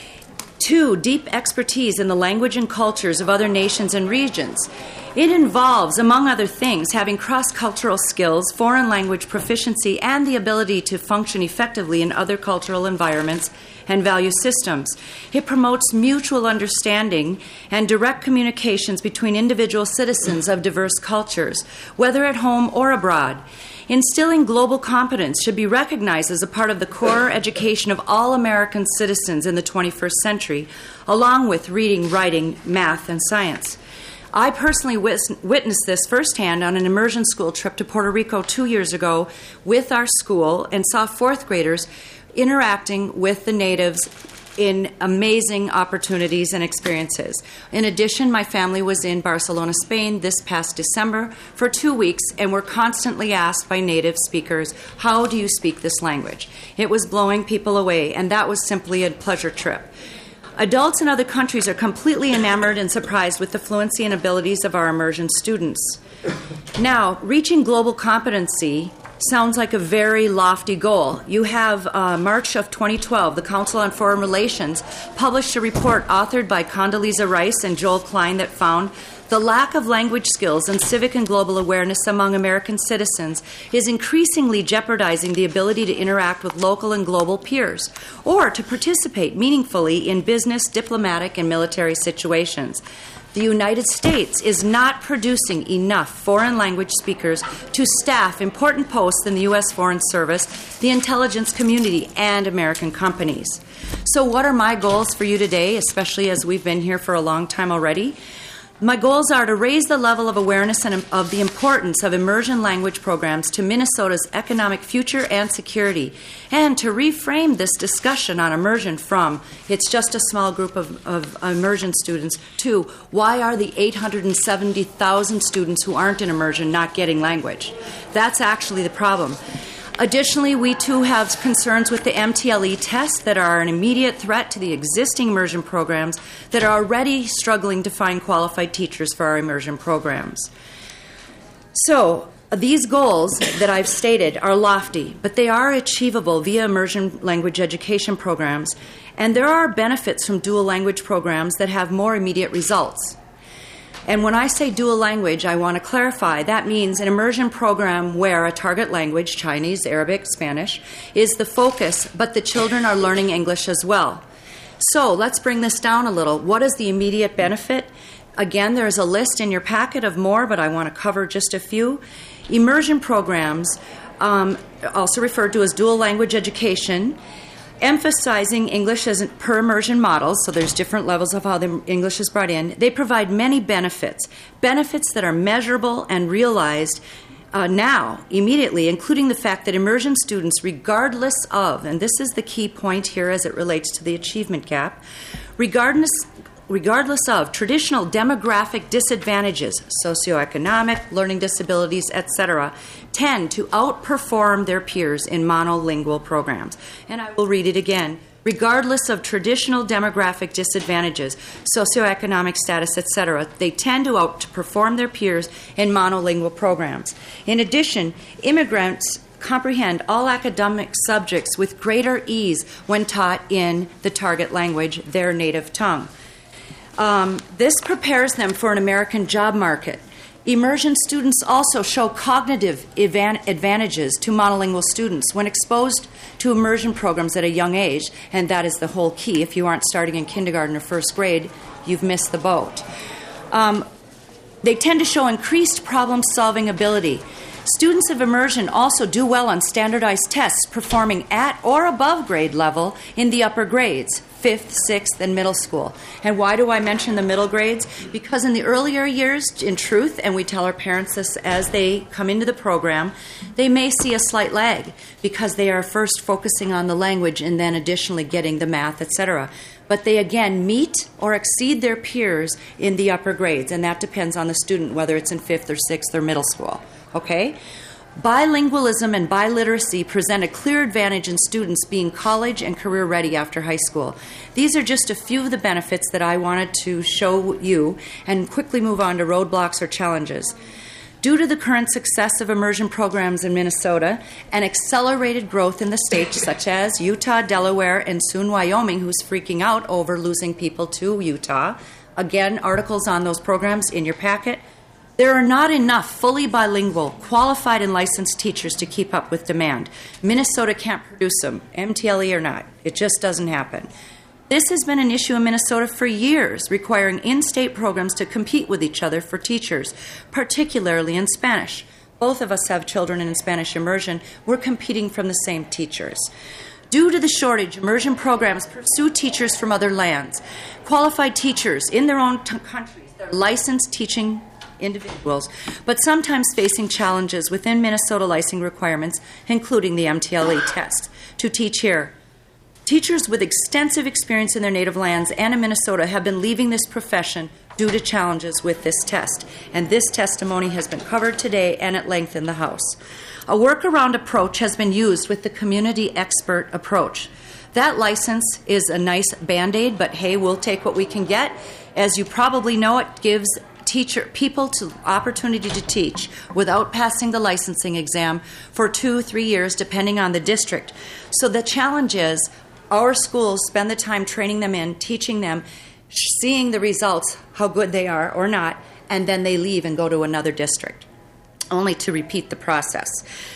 2, deep expertise in the language and cultures of other nations and regions. It involves, among other things, having cross-cultural skills, foreign language proficiency, and the ability to function effectively in other cultural environments and value systems. It promotes mutual understanding and direct communications between individual citizens of diverse cultures, whether at home or abroad. Instilling global competence should be recognized as a part of the core education of all American citizens in the 21st century, along with reading, writing, math, and science. I personally witnessed this firsthand on an immersion school trip to Puerto Rico 2 years ago with our school and saw fourth graders interacting with the natives in amazing opportunities and experiences. In addition, my family was in Barcelona, Spain this past December for 2 weeks and were constantly asked by native speakers, how do you speak this language? It was blowing people away, and that was simply a pleasure trip. Adults in other countries are completely enamored and surprised with the fluency and abilities of our immersion students. Now, reaching global competency sounds like a very lofty goal. You have March of 2012, the Council on Foreign Relations published a report authored by Condoleezza Rice and Joel Klein that found the lack of language skills and civic and global awareness among American citizens is increasingly jeopardizing the ability to interact with local and global peers or to participate meaningfully in business, diplomatic, and military situations. The United States is not producing enough foreign language speakers to staff important posts in the U.S. Foreign Service, the intelligence community, and American companies. So what are my goals for you today, especially as we've been here for a long time already? My goals are to raise the level of awareness and of the importance of immersion language programs to Minnesota's economic future and security, and to reframe this discussion on immersion from it's just a small group of immersion students to why are the 870,000 students who aren't in immersion not getting language? That's actually the problem. Additionally, we too have concerns with the MTLE tests that are an immediate threat to the existing immersion programs that are already struggling to find qualified teachers for our immersion programs. So, these goals that I've stated are lofty, but they are achievable via immersion language education programs, and there are benefits from dual language programs that have more immediate results. And when I say dual language, I want to clarify that means an immersion program where a target language, Chinese, Arabic, Spanish, is the focus, but the children are learning English as well. So let's bring this down a little. What is the immediate benefit? Again, there's a list in your packet of more, but I want to cover just a few. Immersion programs, also referred to as dual language education, emphasizing English as per immersion models, so there's different levels of how the English is brought in. They provide many benefits that are measurable and realized now, immediately, including the fact that immersion students, regardless of, and this is the key point here as it relates to the achievement gap, regardless of traditional demographic disadvantages, socioeconomic, learning disabilities, etc., tend to outperform their peers in monolingual programs. And I will read it again. Regardless of traditional demographic disadvantages, socioeconomic status, etc., they tend to outperform their peers in monolingual programs. In addition, immigrants comprehend all academic subjects with greater ease when taught in the target language, their native tongue. This prepares them for an American job market. Immersion students also show cognitive advantages to monolingual students when exposed to immersion programs at a young age, and that is the whole key. If you aren't starting in kindergarten or first grade, you've missed the boat. They tend to show increased problem-solving ability. Students of immersion also do well on standardized tests performing at or above grade level in the upper grades. 5th, 6th, and middle school. And why do I mention the middle grades? Because in the earlier years, in truth, and we tell our parents this as they come into the program, they may see a slight lag because they are first focusing on the language and then additionally getting the math, etc. But they again meet or exceed their peers in the upper grades, and that depends on the student, whether it's in 5th or 6th or middle school. Okay? Bilingualism and biliteracy present a clear advantage in students being college and career ready after high school. These are just a few of the benefits that I wanted to show you and quickly move on to roadblocks or challenges. Due to the current success of immersion programs in Minnesota and accelerated growth in the states such as Utah, Delaware, and soon Wyoming, who's freaking out over losing people to Utah, again, articles on those programs in your packet, there are not enough fully bilingual, qualified and licensed teachers to keep up with demand. Minnesota can't produce them, MTLE or not. It just doesn't happen. This has been an issue in Minnesota for years, requiring in-state programs to compete with each other for teachers, particularly in Spanish. Both of us have children in Spanish immersion. We're competing from the same teachers. Due to the shortage, immersion programs pursue teachers from other lands. Qualified teachers in their own countries, they're licensed teaching individuals, but sometimes facing challenges within Minnesota licensing requirements, including the MTLE test, to teach here. Teachers with extensive experience in their native lands and in Minnesota have been leaving this profession due to challenges with this test, and this testimony has been covered today and at length in the House. A workaround approach has been used with the community expert approach. That license is a nice Band-Aid, but hey, we'll take what we can get. As you probably know, it gives people to opportunity to teach without passing the licensing exam for 2-3 years, depending on the district. So the challenge is our schools spend the time training them in, teaching them, seeing the results, how good they are or not, and then they leave and go to another district, only to repeat the process.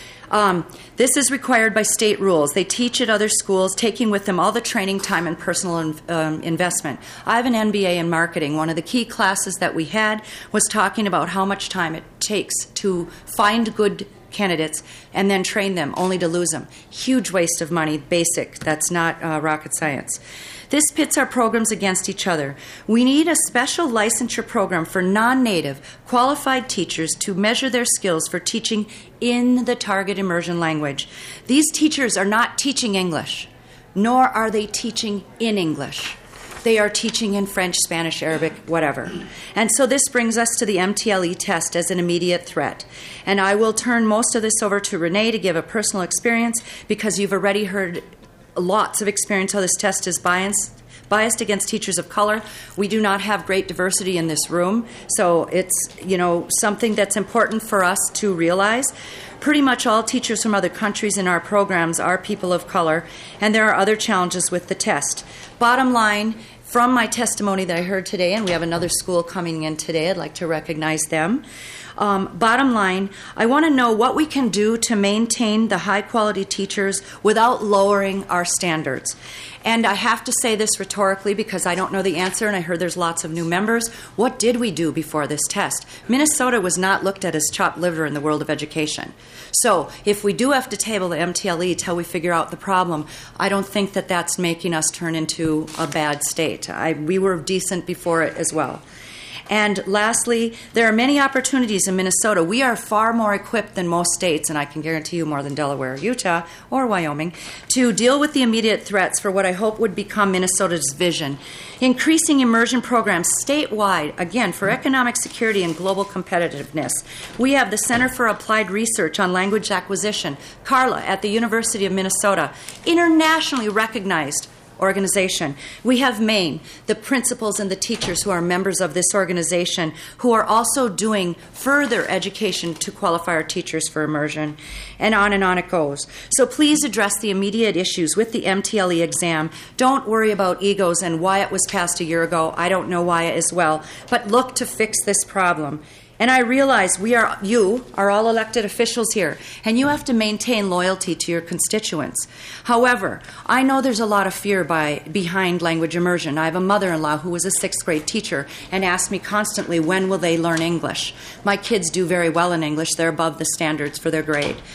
This is required by state rules. They teach at other schools, taking with them all the training time and personal investment. I have an MBA in marketing. One of the key classes that we had was talking about how much time it takes to find good candidates and then train them, only to lose them. Huge waste of money, basic. That's not rocket science. This pits our programs against each other. We need a special licensure program for non-native, qualified teachers to measure their skills for teaching in the target immersion language. These teachers are not teaching English, nor are they teaching in English. They are teaching in French, Spanish, Arabic, whatever. And so this brings us to the MTLE test as an immediate threat. And I will turn most of this over to Renee to give a personal experience, because you've already heard lots of experience how this test is biased against teachers of color. We do not have great diversity in this room, so it's something that's important for us to realize. Pretty much all teachers from other countries in our programs are people of color, and there are other challenges with the test. Bottom line, from my testimony that I heard today, and we have another school coming in today, I'd like to recognize them. Bottom line, I want to know what we can do to maintain the high-quality teachers without lowering our standards. And I have to say this rhetorically because I don't know the answer, and I heard there's lots of new members. What did we do before this test? Minnesota was not looked at as chopped liver in the world of education. So if we do have to table the MTLE till we figure out the problem, I don't think that that's making us turn into a bad state. We were decent before it as well. And lastly, there are many opportunities in Minnesota. We are far more equipped than most states, and I can guarantee you more than Delaware, Utah, or Wyoming, to deal with the immediate threats for what I hope would become Minnesota's vision. Increasing immersion programs statewide, again, for economic security and global competitiveness. We have the Center for Applied Research on Language Acquisition, CARLA, at the University of Minnesota, internationally recognized organization. We have Maine, the principals and the teachers who are members of this organization, who are also doing further education to qualify our teachers for immersion, and on it goes. So please address the immediate issues with the MTLE exam. Don't worry about egos and why it was passed a year ago. I don't know why as well, but look to fix this problem. And I realize you are all elected officials here, and you have to maintain loyalty to your constituents. However, I know there's a lot of fear behind language immersion. I have a mother-in-law who was a 6th grade teacher and asked me constantly, when will they learn English? My kids do very well in English. They're above the standards for their grade.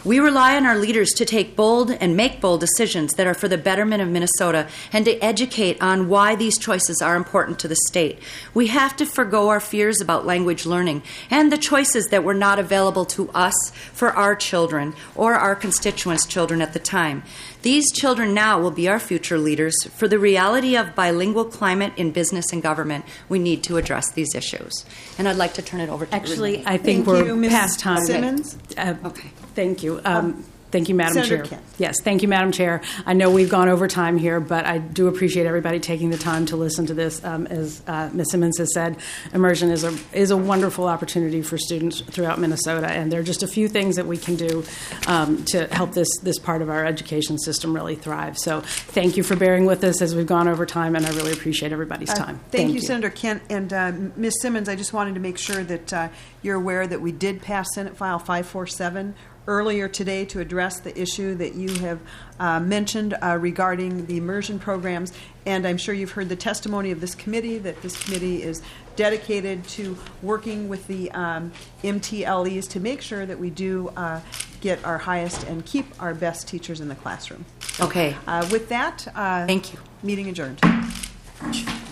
We rely on our leaders to take bold and make bold decisions that are for the betterment of Minnesota and to educate on why these choices are important to the state. We have to forgo our fears about language learning and the choices that were not available to us for our children or our constituents' children at the time. These children now will be our future leaders. For the reality of bilingual climate in business and government, we need to address these issues. And I'd like to turn it over to Actually, Renee. I think Thank we're you, Ms. past time. Simmons? Okay. Thank you. Thank you, Madam Senator Chair. Kent. Yes, thank you, Madam Chair. I know we've gone over time here, but I do appreciate everybody taking the time to listen to this. As Ms. Simmons has said, immersion is a wonderful opportunity for students throughout Minnesota, and there are just a few things that we can do to help this part of our education system really thrive. So thank you for bearing with us as we've gone over time, and I really appreciate everybody's time. Thank you, Senator Kent. And Ms. Simmons, I just wanted to make sure that you're aware that we did pass Senate File 547 earlier today to address the issue that you have mentioned regarding the immersion programs. And I'm sure you've heard the testimony of this committee, that this committee is dedicated to working with the MTLEs to make sure that we do get our highest and keep our best teachers in the classroom. Okay. With that, thank you. Meeting adjourned.